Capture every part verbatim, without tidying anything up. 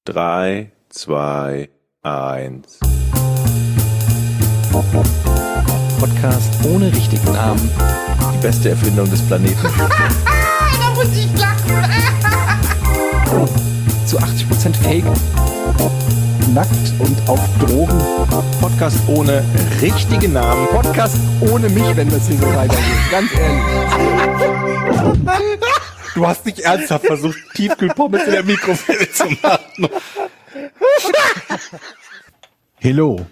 Drei, zwei, eins. Podcast ohne richtigen Namen. Die beste Erfindung des Planeten. Da muss ich lachen. Zu achtzig Prozent Fake. Nackt und auf Drogen. Podcast ohne richtigen Namen. Podcast ohne mich, wenn das hier so weitergeht. Ganz ehrlich. Du hast nicht ernsthaft versucht, Tiefkühlpommes in der Mikrowelle zu machen. Hello.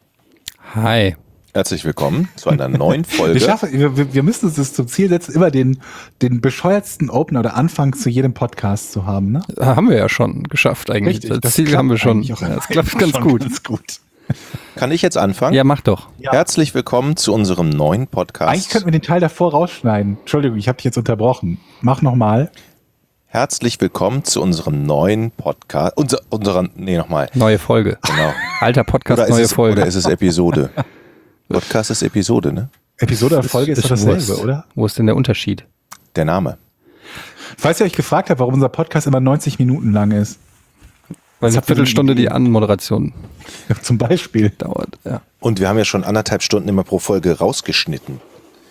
Hi. Herzlich willkommen zu einer neuen Folge. Wir, schaffen, wir, wir müssen uns das zum Ziel setzen, immer den, den bescheuertsten Opener oder Anfang zu jedem Podcast zu haben, ne? Haben wir ja schon geschafft eigentlich. Richtig, das Ziel haben wir schon. Ja, das klappt ganz gut. ganz gut. Kann ich jetzt anfangen? Ja, mach doch. Ja. Herzlich willkommen zu unserem neuen Podcast. Eigentlich könnten wir den Teil davor rausschneiden. Entschuldigung, ich habe dich jetzt unterbrochen. Mach nochmal. Herzlich willkommen zu unserem neuen Podcast. Unser, unserer, nee, nochmal. Neue Folge. Genau. Alter Podcast, Oder ist neue es, Folge. Oder ist es Episode? Podcast ist Episode, ne? Episode oder Folge ist doch dasselbe, Wurst. oder? Wo ist denn der Unterschied? Der Name. Falls ihr euch gefragt habt, warum unser Podcast immer neunzig Minuten lang ist. Weil Das eine habt ihr Viertelstunde nie die Anmoderation Zum Beispiel. dauert. Ja. Und wir haben ja schon anderthalb Stunden immer pro Folge rausgeschnitten.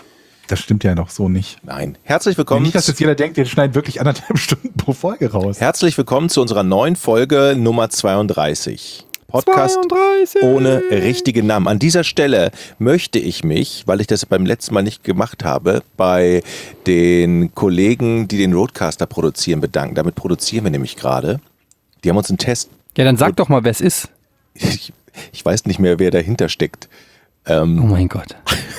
Das stimmt ja noch so nicht. Nein. Herzlich willkommen. Nicht, dass jetzt jeder denkt, wir schneiden wirklich anderthalb Stunden pro Folge raus. Herzlich willkommen zu unserer neuen Folge Nummer zweiunddreißig. Podcast zweiunddreißig. ohne richtigen Namen. An dieser Stelle möchte ich mich, weil ich das beim letzten Mal nicht gemacht habe, bei den Kollegen, die den Roadcaster produzieren, bedanken. Damit produzieren wir nämlich gerade. Die haben uns einen Test. Ja, dann sag doch mal, wer es ist. Ich, ich weiß nicht mehr, wer dahinter steckt. Ähm, Oh mein Gott.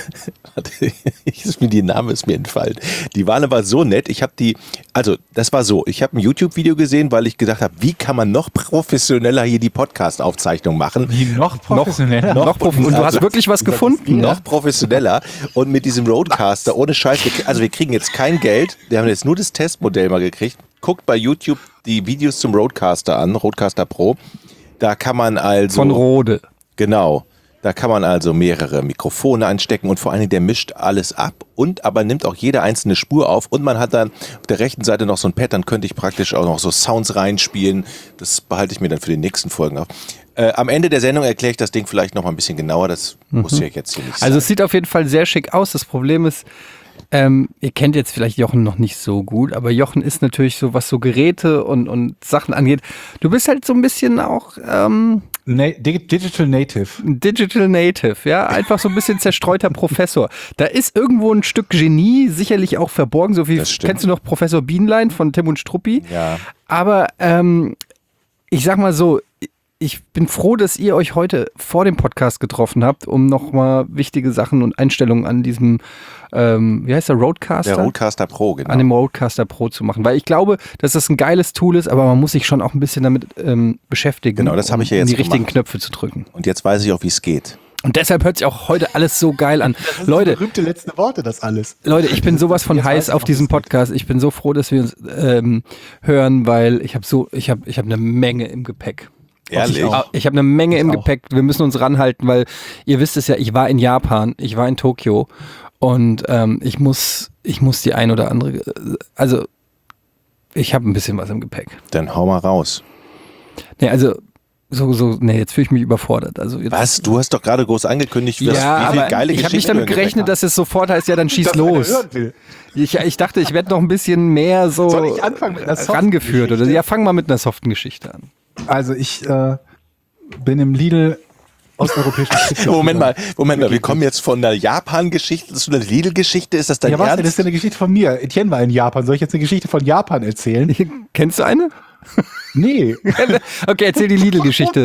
Warte, ist mir die Name ist mir entfallen. Die waren aber so nett. Ich habe die, also das war so. Ich habe ein YouTube-Video gesehen, weil ich gedacht habe, wie kann man noch professioneller hier die Podcast-Aufzeichnung machen? Wie noch professioneller? Noch prof- und du hast wirklich was gefunden, Noch ne? professioneller und mit diesem Roadcaster ohne Scheiß. Wir, also wir kriegen jetzt kein Geld. Wir haben jetzt nur das Testmodell mal gekriegt. Guckt bei YouTube die Videos zum Roadcaster an, Roadcaster Pro. Da kann man also Von Rode. Genau. Da kann man also mehrere Mikrofone einstecken und vor allen Dingen der mischt alles ab und aber nimmt auch jede einzelne Spur auf und man hat dann auf der rechten Seite noch so ein Pad, dann könnte ich praktisch auch noch so Sounds reinspielen. Das behalte ich mir dann für die nächsten Folgen auf. Äh, am Ende der Sendung erkläre ich das Ding vielleicht noch mal ein bisschen genauer, das mhm. muss ich jetzt hier nicht sagen. Also es sieht auf jeden Fall sehr schick aus. Das Problem ist, ähm, ihr kennt jetzt vielleicht Jochen noch nicht so gut, aber Jochen ist natürlich so, was so Geräte und, und Sachen angeht. Du bist halt so ein bisschen auch ähm, Na- Digital Native. Digital Native, ja, einfach so ein bisschen zerstreuter Professor. Da ist irgendwo ein Stück Genie sicherlich auch verborgen, so wie, Das stimmt. kennst du noch Professor Bienlein von Tim und Struppi? Ja. Aber ähm, ich sag mal so, ich bin froh, dass ihr euch heute vor dem Podcast getroffen habt, um nochmal wichtige Sachen und Einstellungen an diesem, ähm, wie heißt der, Roadcaster? Der Roadcaster Pro, genau. An dem Roadcaster Pro zu machen. Weil ich glaube, dass das ein geiles Tool ist, aber man muss sich schon auch ein bisschen damit ähm, beschäftigen, Genau, das habe ich ja um jetzt die richtigen gemacht. Knöpfe zu drücken. Und jetzt weiß ich auch, wie es geht. Und deshalb hört sich auch heute alles so geil an. Das Leute, berühmte letzte Worte, das alles. Leute, ich bin sowas von Jetzt weiß heiß ich auf auch, diesen wie es geht. Podcast. Ich bin so froh, dass wir uns ähm, hören, weil ich habe so, ich habe, ich habe eine Menge im Gepäck. Ehrlich? Ich auch. Ich habe eine Menge Ich im auch. Gepäck. Wir müssen uns ranhalten, weil ihr wisst es ja, ich war in Japan, ich war in Tokio und ähm, ich muss, ich muss die ein oder andere, also ich habe ein bisschen was im Gepäck. Dann hau mal raus. Nee, also so, so, nee, jetzt fühle ich mich überfordert. Also jetzt, Was? Du hast doch gerade groß angekündigt, was, Ja, wie viel aber geile ich habe nicht Geschichten damit du im Gepäck gerechnet, dass es sofort heißt, ja, dann schieß Das einer los. hören will. Ich, ich dachte, ich werde noch ein bisschen mehr so Soll ich anfangen mit einer soften rangeführt. Oder, Geschichte? ja, fang mal mit einer soften Geschichte an. Also ich äh, bin im Lidl osteuropäischen Küche. Moment mal, Moment mal, wir kommen jetzt von der Japan-Geschichte zu einer Lidl-Geschichte. Ist das dein Ja, was? Ernst? Das ist ja eine Geschichte von mir. Etienne war in Japan. Soll ich jetzt eine Geschichte von Japan erzählen? Kennst du eine? Nee. Okay, erzähl die Lidl-Geschichte.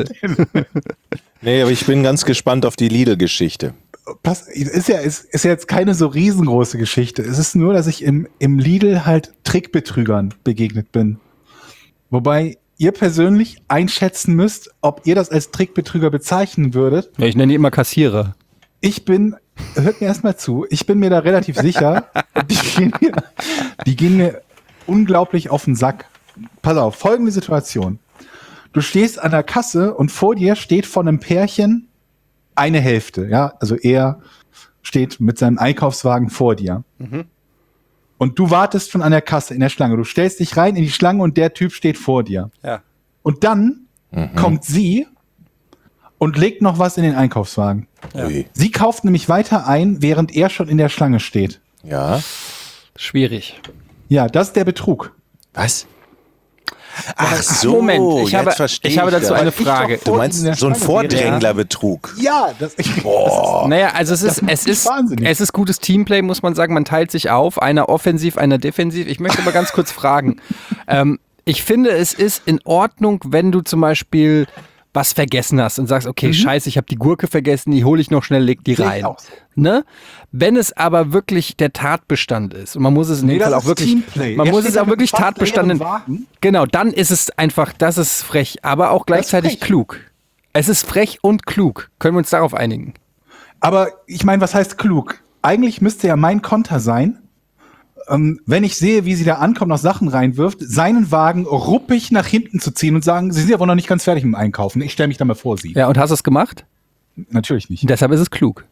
Nee, aber ich bin ganz gespannt auf die Lidl-Geschichte. Pass, ist ja, ist, ist ja jetzt keine so riesengroße Geschichte. Es ist nur, dass ich im, im Lidl halt Trickbetrügern begegnet bin. Wobei ihr persönlich einschätzen müsst, ob ihr das als Trickbetrüger bezeichnen würdet. Ja, ich nenne die immer Kassierer. Ich bin, hört mir erstmal zu, ich bin mir da relativ sicher, die gehen mir, die gehen mir unglaublich auf den Sack. Pass auf, folgende Situation. Du stehst an der Kasse und vor dir steht von einem Pärchen eine Hälfte, ja, also er steht mit seinem Einkaufswagen vor dir. Mhm. Und du wartest schon an der Kasse in der Schlange. Du stellst dich rein in die Schlange und der Typ steht vor dir. Ja. Und dann Mhm. kommt sie und legt noch was in den Einkaufswagen. Ui. Sie kauft nämlich weiter ein, während er schon in der Schlange steht. Ja. Schwierig. Ja, das ist der Betrug. Was? Ach so, Moment, ich jetzt habe, verstehe ich habe dazu das. eine ich doch Frage. Du meinst in der so ein Schlange wäre. Vordränglerbetrug. Ja, das, ich, Naja, also es ist, macht es mich ist, wahnsinnig. es ist gutes Teamplay, muss man sagen. Man teilt sich auf, einer offensiv, einer defensiv. Ich möchte aber ganz kurz fragen. Ähm, ich finde, es ist in Ordnung, wenn du zum Beispiel was vergessen hast und sagst, okay, scheiße, ich habe die Gurke vergessen, die hole ich noch schnell, leg die Sehe ich rein. auch so. Ne? Wenn es aber wirklich der Tatbestand ist und man muss es in Nee, dem das Fall auch ist wirklich, Teamplay. man Er muss steht es da auch mit wirklich fast Tatbestand, leerem Wagen. genau, dann ist es einfach, das ist frech, aber auch gleichzeitig frech. klug. Es ist frech und klug. Können wir uns darauf einigen? Aber ich meine, was heißt klug? Eigentlich müsste ja mein Konter sein, ähm, wenn ich sehe, wie sie da ankommt, noch Sachen reinwirft, seinen Wagen ruppig nach hinten zu ziehen und sagen, sie sind ja wohl noch nicht ganz fertig mit dem Einkaufen. Ich stelle mich da mal vor sie. Ja, und hast du es gemacht? Natürlich nicht. Deshalb ist es klug.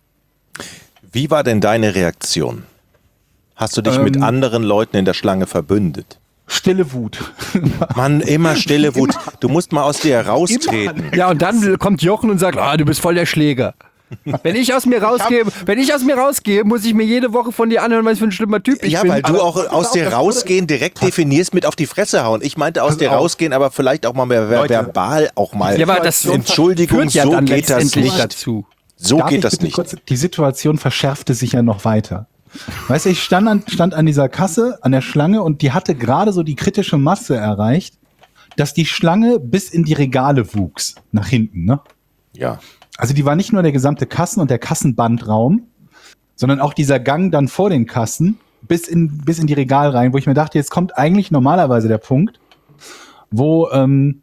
Wie war denn deine Reaktion? Hast du dich Ähm. mit anderen Leuten in der Schlange verbündet? Stille Wut. Mann, immer stille Wut. Du musst mal aus dir raustreten. Ja, und dann kommt Jochen und sagt, ah, du bist voll der Schläger. Wenn ich aus mir rausgehe, wenn ich aus mir rausgehe, muss ich mir jede Woche von dir anhören, was für ein schlimmer Typ ich Ja, bin. weil du auch aus dir rausgehen direkt definierst mit auf die Fresse hauen. Ich meinte aus dir auf. rausgehen, aber vielleicht auch mal mehr ver- Leute. verbal auch mal. Ja, aber das Entschuldigung, führt ja so dann geht das letztendlich nicht. dazu. So Darf ich geht das bitte nicht. Kurz, die Situation verschärfte sich ja noch weiter. Weißt du, ich stand an, stand an dieser Kasse, an der Schlange und die hatte gerade so die kritische Masse erreicht, dass die Schlange bis in die Regale wuchs, nach hinten, ne? Ja. Also die war nicht nur der gesamte Kassen- und der Kassenbandraum, sondern auch dieser Gang dann vor den Kassen bis in, bis in die Regal rein, wo ich mir dachte, jetzt kommt eigentlich normalerweise der Punkt, wo ähm,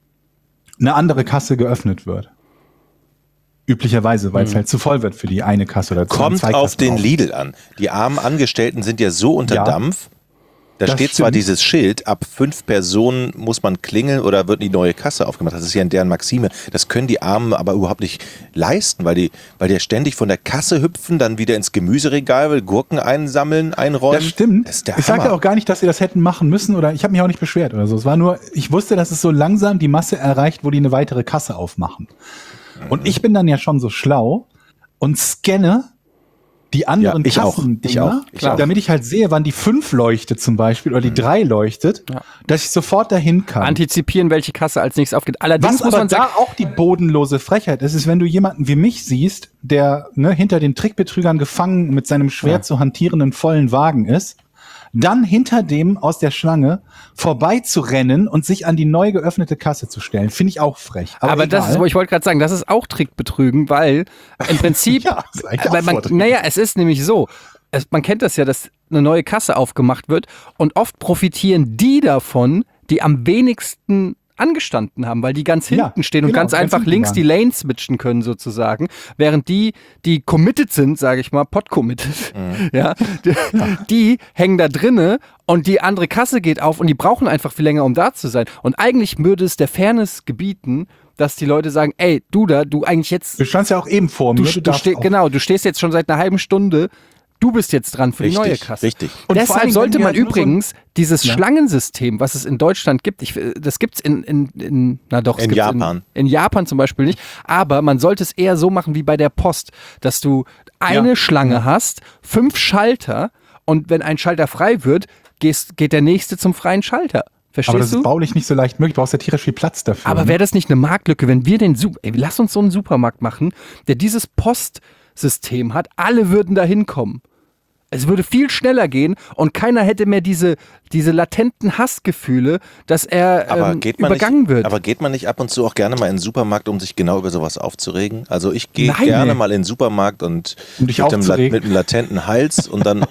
eine andere Kasse geöffnet wird. Üblicherweise, weil es halt zu voll wird für die eine Kasse oder Kommt zwei auf Kassen den auf. Lidl an. Die armen Angestellten sind ja so unter Ja. Dampf. Da Das steht zwar stimmt. dieses Schild, ab fünf Personen muss man klingeln oder wird die neue Kasse aufgemacht. Das ist ja in deren Maxime. Das können die Armen aber überhaupt nicht leisten, weil die, weil die ja ständig von der Kasse hüpfen, dann wieder ins Gemüseregal, will Gurken einsammeln, einräumen. Das stimmt. Das ist der ich sage ja Hammer. auch gar nicht, dass sie das hätten machen müssen oder ich habe mich auch nicht beschwert oder so. Es war nur, ich wusste, dass es so langsam die Masse erreicht, wo die eine weitere Kasse aufmachen. Und ich bin dann ja schon so schlau und scanne die anderen Ja, ich auch. Kassendinger, Ich auch. Ich auch. damit ich halt sehe, wann die fünf leuchtet zum Beispiel oder die drei leuchtet, Ja. dass ich sofort dahin kann. Antizipieren, welche Kasse als nächstes aufgeht. Allerdings Was muss aber man da sagen, auch die bodenlose Frechheit ist, ist, wenn du jemanden wie mich siehst, der ne, hinter den Trickbetrügern gefangen mit seinem schwer Ja. zu hantierenden vollen Wagen ist, dann hinter dem aus der Schlange vorbei zu rennen und sich an die neu geöffnete Kasse zu stellen, finde ich auch frech. Aber, aber das egal. ist, ich wollte gerade sagen, das ist auch Trickbetrügen, weil im Prinzip, Ja, das ist eigentlich auch weil man, Vordringen. naja, es ist nämlich so, es, man kennt das ja, dass eine neue Kasse aufgemacht wird und oft profitieren die davon, die am wenigsten angestanden haben, weil die ganz Ja, hinten stehen und genau, ganz ganz einfach hinten links waren. die Lane switchen können sozusagen, während die, die committed sind, sage ich mal, pot-committed, ja, die, die hängen da drinne und die andere Kasse geht auf und die brauchen einfach viel länger, um da zu sein. Und eigentlich würde es der Fairness gebieten, dass die Leute sagen, ey, du da, du eigentlich jetzt, Du standst ja auch eben vor du, mir. du darfst steh, auch- genau, du stehst jetzt schon seit einer halben Stunde, du bist jetzt dran für die neue Richtig, Kasse. richtig. Und vor allen Deshalb Dingen, sollte wenn die man halt nur so ein- übrigens dieses Ja. Schlangensystem, was es in Deutschland gibt, ich, das gibt es in, in, in, na doch, es In gibt's Japan. In, in Japan zum Beispiel nicht, aber man sollte es eher so machen wie bei der Post, dass du eine Ja. Schlange hast, fünf Schalter und wenn ein Schalter frei wird, gehst, geht der nächste zum freien Schalter. Aber Verstehst das du? ist baulich nicht so leicht möglich. Du brauchst ja tierisch viel Platz dafür. Aber wäre das nicht eine Marktlücke, wenn wir den Super, ey, lass uns so einen Supermarkt machen, der dieses Postsystem hat, alle würden da hinkommen. Es würde viel schneller gehen und keiner hätte mehr diese, diese latenten Hassgefühle, dass er Aber ähm, geht man übergangen nicht, wird. Aber geht man nicht ab und zu auch gerne mal in den Supermarkt, um sich genau über sowas aufzuregen? Also ich gehe Nein, gerne nee. mal in den Supermarkt und Um dich mit, dem, La- aufzuregen? mit einem latenten Hals und dann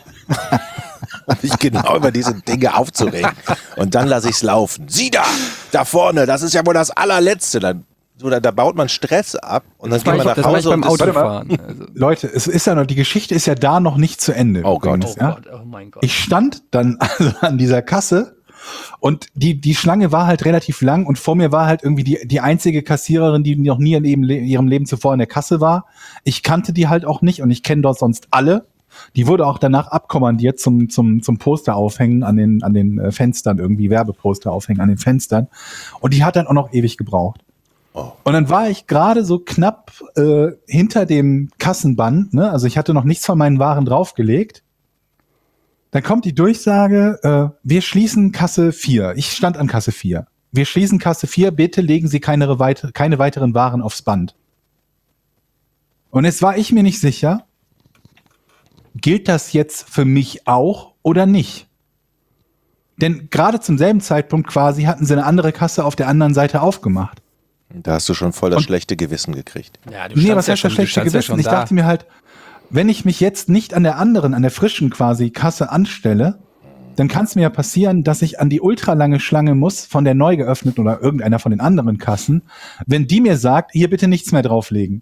um mich genau über diese Dinge aufzuregen. Und dann lasse ich es laufen. Sieh da, da vorne, das ist ja wohl das allerletzte. Dann, so, da, da baut man Stress ab und dann das war geht ich, man das nach war ich Hause beim und ist, Autofahren. Also, Leute, es ist ja noch, die Geschichte ist ja da noch nicht zu Ende. Oh Gott. übrigens, ja? oh mein Gott. Ich stand dann also an dieser Kasse und die, die Schlange war halt relativ lang und vor mir war halt irgendwie die, die einzige Kassiererin, die noch nie in ihrem, Le- ihrem Leben zuvor in der Kasse war. Ich kannte die halt auch nicht und ich kenne dort sonst alle. Die wurde auch danach abkommandiert zum, zum, zum Poster aufhängen an den, an den äh, Fenstern, irgendwie Werbeposter aufhängen an den Fenstern. Und die hat dann auch noch ewig gebraucht. Oh. Und dann war ich gerade so knapp äh, hinter dem Kassenband, ne? Also ich hatte noch nichts von meinen Waren draufgelegt. Dann kommt die Durchsage, äh, wir schließen Kasse vier. Ich stand an Kasse vier. Wir schließen Kasse vier, bitte legen Sie keine, weite, keine weiteren Waren aufs Band. Und jetzt war ich mir nicht sicher, gilt das jetzt für mich auch oder nicht? Denn gerade zum selben Zeitpunkt quasi hatten sie eine andere Kasse auf der anderen Seite aufgemacht. Da hast du schon voll das Und, schlechte Gewissen gekriegt. Ja, du nee, was ja heißt schon, das schlechte Gewissen? Ja ich da. dachte mir halt, wenn ich mich jetzt nicht an der anderen, an der frischen quasi Kasse anstelle, dann kann es mir ja passieren, dass ich an die ultralange Schlange muss von der neu geöffneten oder irgendeiner von den anderen Kassen, wenn die mir sagt, hier bitte nichts mehr drauflegen.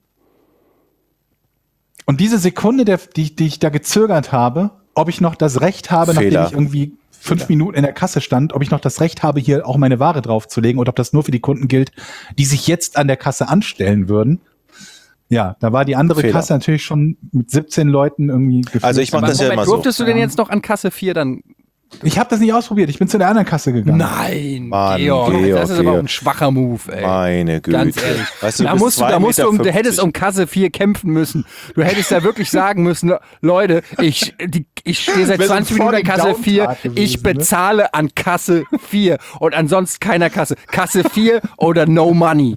Und diese Sekunde, der, die, die ich da gezögert habe, ob ich noch das Recht habe, Fehler. nachdem ich irgendwie fünf Fehler. Minuten in der Kasse stand, ob ich noch das Recht habe, hier auch meine Ware draufzulegen oder ob das nur für die Kunden gilt, die sich jetzt an der Kasse anstellen würden. Ja, da war die andere Fehler. Kasse natürlich schon mit siebzehn Leuten irgendwie gefüllt. Also ich mach Aber das ja Moment, immer so. durftest du denn jetzt noch an Kasse vier dann? Ich habe das nicht ausprobiert, ich bin zu der anderen Kasse gegangen. Nein, Mann, Georg, Georg, das ist aber auch Georg. ein schwacher Move, ey. Meine Güte. Ganz ehrlich. Weißt du, da du bist musst du, da zwei musst du, um, Meter du hättest fünfzig. um Kasse vier kämpfen müssen. Du hättest da wirklich sagen müssen, Leute, ich, die, ich stehe seit Wär so ein zwanzig Minuten an Kasse Falling vier, Down-Tag gewesen, ich ne? bezahle an Kasse vier und ansonsten keiner Kasse. Kasse vier oder no money.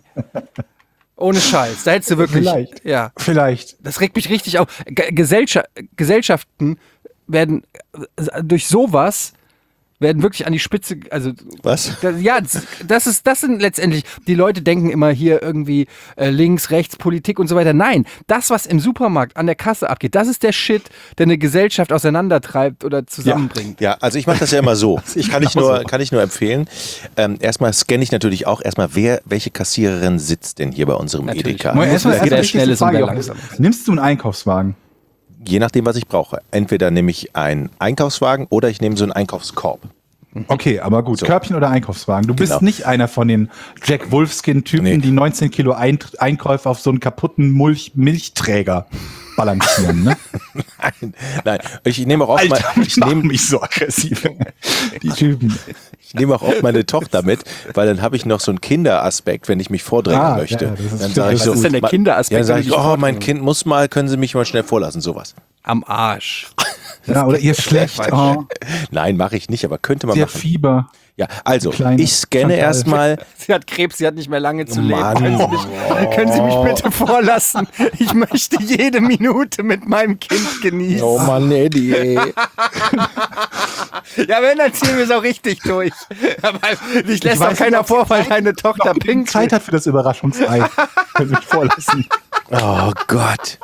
Ohne Scheiß. Da hättest du wirklich, Vielleicht. ja. Vielleicht. Das regt mich richtig auf. Ge- Gesellscha- Gesellschaften werden äh, durch sowas werden wirklich an die Spitze, also Was? das, ja, das- das ist, das sind letztendlich, die Leute denken immer hier irgendwie äh, links, rechts, Politik und so weiter. Nein, das, was im Supermarkt an der Kasse abgeht, das ist der Shit, der eine Gesellschaft auseinandertreibt oder zusammenbringt. Ja, also ich mache das ja immer so. Ich kann ich genauso. nur, kann ich nur empfehlen. Ähm, erstmal scanne ich natürlich auch erstmal, wer, welche Kassiererin sitzt denn hier bei unserem Natürlich. Edeka. Moment, Erstmal wer erstmal die schnell wichtigste ist und Frage, wer Jochen. langsam ist. Nimmst du einen Einkaufswagen? Je nachdem, was ich brauche. Entweder nehme ich einen Einkaufswagen oder ich nehme so einen Einkaufskorb. Okay, aber gut. So. Körbchen oder Einkaufswagen? Du bist Genau. nicht einer von den Jack Wolfskin-Typen, Nee. die neunzehn Kilo Ein Einkäufe auf so einen kaputten Mulch Milchträger balancieren, ne? Nein, nein. Ich nehme auch oft, Alter, mal, ich ich nehme nehme, mich so aggressiv. Die Typen. ich nehme auch oft meine Tochter mit, weil dann habe ich noch so einen Kinderaspekt, wenn ich mich vordrängen Ah, möchte. ja, das ist dann stimmt. sage ich Was so, ist denn der ma- Kinderaspekt, Ja, dann sage wenn ich, du dich oh, mein vordrängen Kind muss mal, können Sie mich mal schnell vorlassen, sowas. Am Arsch. Ja, oder ihr schlecht. Oh, Nein, mache ich nicht, aber könnte man der machen. Fieber. Ja, also, Kleine ich scanne Chantal. erstmal. Sie hat Krebs, sie hat nicht mehr lange zu Mann. leben. Können Sie, mich, können Sie mich bitte vorlassen? Ich möchte jede Minute mit meinem Kind genießen. Oh Mann, Eddie, ey. Ja, wenn, dann ziehen wir es auch richtig durch. Aber dich lässt weiß doch keiner nicht, ob vor, weil deine Tochter Ob die pink Zeit hat für das Überraschungsei. Können Sie mich vorlassen. Oh Gott.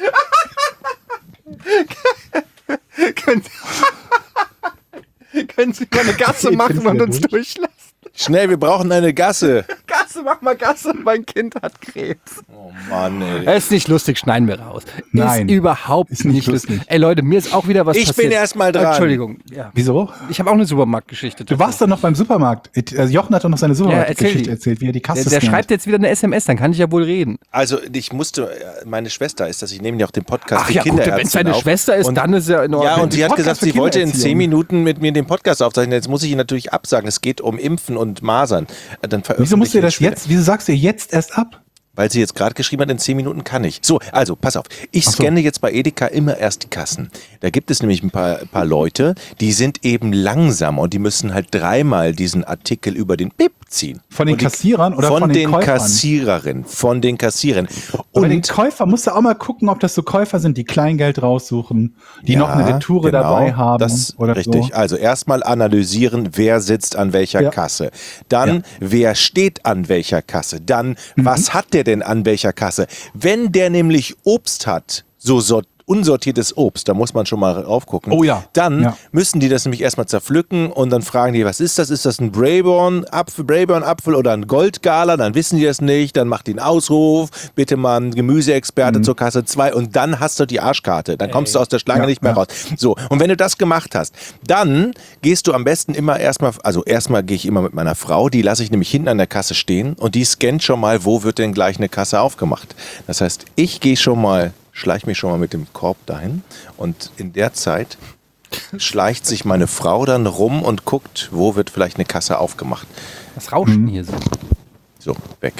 Können Sie, können Sie mal eine Gasse Ich machen bin und wieder uns durch. durchlassen? Schnell, wir brauchen eine Gasse. Gasse, mach mal Gasse, mein Kind hat Krebs. Oh Mann, ey. Das ist nicht lustig, schneiden wir raus. Nein, ist überhaupt ist nicht nicht lustig. lustig. Ey Leute, mir ist auch wieder was Ich bin passiert. erst mal dran. Entschuldigung. Ja. Wieso? Ich habe auch eine Supermarktgeschichte. Du warst doch noch beim Supermarkt. Also Jochen hat doch noch seine erzähl Supermarktgeschichte die. erzählt, wie er die Kasse Der, der scannt. schreibt jetzt wieder eine S M S, dann kann ich ja wohl reden. Also ich musste, meine Schwester ist das, ich nehme ja auch den Podcast Ach die ja gut, wenn es Kinderärztin deine auf. Schwester ist, Und- dann ist ja in Ordnung. Ja, und sie hat Podcast gesagt, für sie wollte in Kindererziehung. zehn Minuten mit mir den Podcast aufzeichnen. Jetzt muss ich ihn natürlich absagen. Es geht um Impfen und Masern. Dann Wieso musst du veröffentliche das ich später. jetzt, wieso sagst du jetzt erst ab? Weil sie jetzt gerade geschrieben hat, in zehn Minuten kann ich. So, also, pass auf. Ich Ach so. scanne jetzt bei Edeka immer erst die Kassen. Da gibt es nämlich ein paar, paar Leute, die sind eben langsam und die müssen halt dreimal diesen Artikel über den Bip ziehen. Von den Und die- Kassierern oder von den den Käufern? Kassiererinnen, von den Kassierern. Und bei den Und Käufer musst du auch mal gucken, ob das so Käufer sind, die Kleingeld raussuchen, die Ja, noch eine Retoure genau, dabei haben. Das oder richtig. So. Also erstmal analysieren, wer sitzt an welcher Ja. Kasse. Dann, Ja. wer steht an welcher Kasse. Dann, Mhm. was hat der denn an welcher Kasse? Wenn der nämlich Obst hat, so sort unsortiertes Obst, da muss man schon mal raufgucken. Oh ja. Dann Ja. müssen die das nämlich erstmal zerpflücken und dann fragen die, was ist das? Ist das ein Braeburn-Apfel, Braeburn-Apfel oder ein Goldgala? Dann wissen die das nicht. Dann macht die einen Ausruf, bitte mal einen Gemüseexperte zur Kasse zwei und dann hast du die Arschkarte. Dann kommst du aus der Schlange Ja, nicht mehr ja. raus. So, und wenn du das gemacht hast, dann gehst du am besten immer erstmal, also erstmal gehe ich immer mit meiner Frau, die lasse ich nämlich hinten an der Kasse stehen und die scannt schon mal, wo wird denn gleich eine Kasse aufgemacht. Das heißt, ich gehe schon mal schleiche mich schon mal mit dem Korb dahin und in der Zeit schleicht sich meine Frau dann rum und guckt, wo wird vielleicht eine Kasse aufgemacht. Was rauscht denn hier so? So, weg.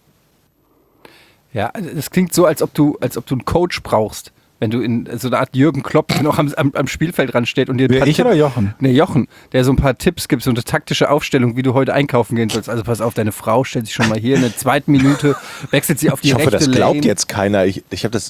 Ja, das klingt so, als ob du, als ob du einen Coach brauchst. Wenn du in so eine Art Jürgen Klopp noch am, am, am Spielfeld dran steht und dir ein Wer, paar ich Tipp- oder Jochen? Nee, Jochen, der so ein paar Tipps gibt, so eine taktische Aufstellung, wie du heute einkaufen gehen sollst. Also pass auf, deine Frau stellt sich schon mal hier in der zweiten Minute, wechselt sie auf die Ich hoffe, rechte das glaubt Lane. jetzt keiner. Ich, ich habe das,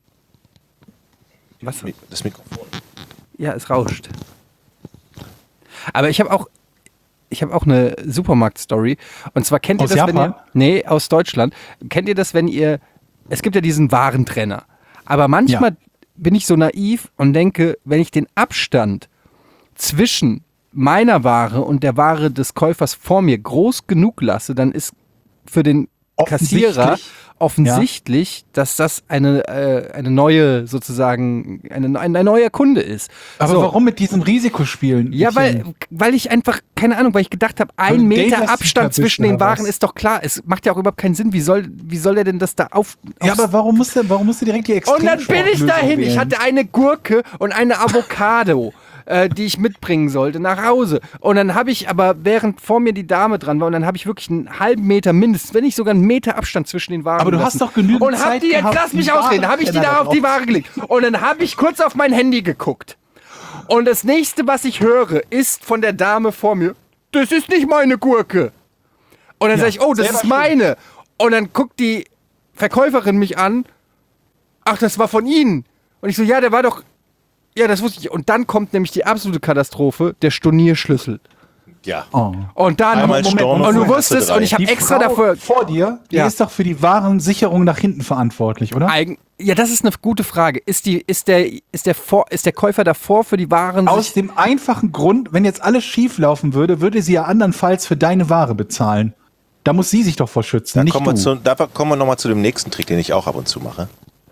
Was? das Mikrofon. Ja, es rauscht. Aber ich habe auch, ich habe auch eine Supermarkt-Story. Und zwar kennt ihr Aus das, Japan? wenn ihr, nee, aus Deutschland. Kennt ihr das, wenn ihr, es gibt ja diesen Warentrenner. Aber manchmal Ja. bin ich so naiv und denke, wenn ich den Abstand zwischen meiner Ware und der Ware des Käufers vor mir groß genug lasse, dann ist für den Kassierer Offensichtlich. offensichtlich, dass das eine, äh, eine neue, sozusagen, eine, ein, ein neuer Kunde ist. Aber So. warum mit diesem Risikospielen? Ja, weil, Michael? weil ich einfach, keine Ahnung, weil ich gedacht habe, Weil ein du Meter Geldwäsche Abstand bist zwischen den oder Waren was? ist doch klar. Es macht ja auch überhaupt keinen Sinn. Wie soll, wie soll der denn das da auf... Ja, aufs- aber warum musst du, warum musst du direkt die Extrem und dann bin ich dahin. Ich hatte eine Gurke und eine Avocado, äh, die ich mitbringen sollte nach Hause. Und dann habe ich aber, während vor mir die Dame dran war, und dann habe ich wirklich einen halben Meter mindestens, wenn nicht sogar einen Meter Abstand zwischen den Waren Aber du gelassen. hast doch genügend Und hab Zeit die, jetzt gehabt, lass mich die ausreden, da habe ich die Warentrenner da auf die drauf. Ware gelegt. Und dann habe ich kurz auf mein Handy geguckt. Und das nächste, was ich höre, ist von der Dame vor mir, das ist nicht meine Gurke. Und dann Ja, sage ich, oh, das selber ist meine. Und dann guckt die Verkäuferin mich an, ach, das war von Ihnen. Und ich so, ja, der war doch, ja, das wusste ich. Und dann kommt nämlich die absolute Katastrophe, der Stornierschlüssel. Ja. Oh. Und dann, Einmal Moment, Storno und du für wusstest, drei. und ich habe Die extra Frau dafür, vor dir, die Ja. ist doch für die Warensicherung nach hinten verantwortlich, oder? Eigen, ja, das ist eine gute Frage. Ist, die, ist, der, ist, der, vor, ist der Käufer davor für die Waren? Aus sich- dem einfachen Grund, wenn jetzt alles schief laufen würde, würde sie ja andernfalls für deine Ware bezahlen. Da muss sie sich doch vor schützen, Da nicht kommen, wir du. zu, da kommen wir nochmal zu dem nächsten Trick, den ich auch ab und zu mache.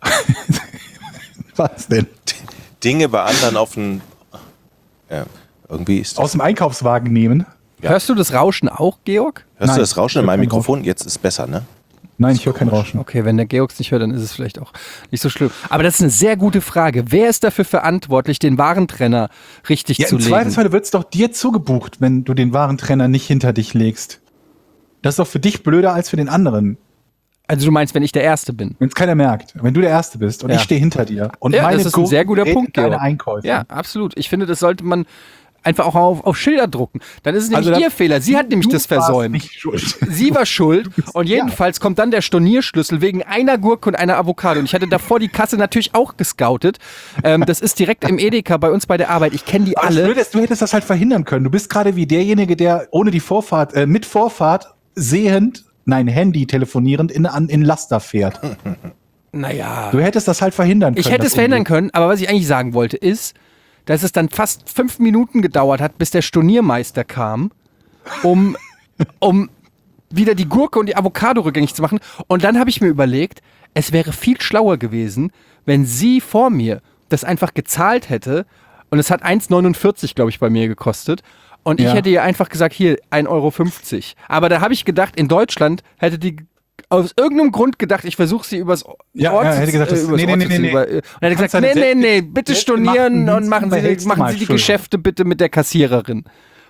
Was denn? Dinge bei anderen auf den... Ja, irgendwie ist das... Aus dem Einkaufswagen nehmen? Ja. Hörst du das Rauschen auch, Georg? Hörst Nein, du das Rauschen in ich meinem hör kein Mikrofon? Jetzt ist es besser, ne? Nein, ich höre kein Rauschen. Okay, wenn der Georg es nicht hört, dann ist es vielleicht auch nicht so schlimm. Aber das ist eine sehr gute Frage. Wer ist dafür verantwortlich, den Warentrenner richtig Ja, zu im legen? Zweifelsfall wird es doch dir zugebucht, wenn du den Warentrenner nicht hinter dich legst. Das ist doch für dich blöder als für den anderen, Also du meinst, wenn ich der Erste bin? wenn es keiner merkt. Wenn du der Erste bist und Ja. ich stehe hinter dir. Und Ja, meine das ist ein Gurken sehr guter geht Punkt, in deine Georg. Einkäufe. Ja, absolut. Ich finde, das sollte man einfach auch auf, auf Schilder drucken. Dann ist es nämlich Also da- ihr Fehler. Sie hat nämlich Du das warst versäumt. nicht schuld. Sie war schuld und ja. jedenfalls kommt dann der Stornierschlüssel wegen einer Gurke und einer Avocado. Und ich hatte davor die Kasse natürlich auch gescoutet. Ähm, das ist direkt im Edeka bei uns bei der Arbeit. Ich kenne die Aber das alle. Blöde ist, du hättest das halt verhindern können. Du bist gerade wie derjenige, der ohne die Vorfahrt, äh, mit Vorfahrt sehend, nein, Handy telefonierend in, an, in Laster fährt. Naja. Du hättest das halt verhindern können. Ich hätte das es verhindern Unglück. können, aber was ich eigentlich sagen wollte ist, dass es dann fast fünf Minuten gedauert hat, bis der Storniermeister kam, um, um wieder die Gurke und die Avocado rückgängig zu machen. Und dann habe ich mir überlegt, es wäre viel schlauer gewesen, wenn sie vor mir das einfach gezahlt hätte. Und es hat eins neunundvierzig, glaube ich, bei mir gekostet. Und ich Ja. hätte ihr einfach gesagt, hier, ein Euro fünfzig. Aber da habe ich gedacht, in Deutschland hätte die aus irgendeinem Grund gedacht, ich versuche sie übers Ja, Ort ja, zu- hätte gesagt, äh, das- übers nee, nee, Ort nee, zu nee, ziehen, nee. über- Und er hat Kannst gesagt, deine nee, nee, selbst- nee, bitte selbstgemachten stornieren und Dienste machen Sie, behältst du machen mal Sie die schön. Geschäfte bitte mit der Kassiererin.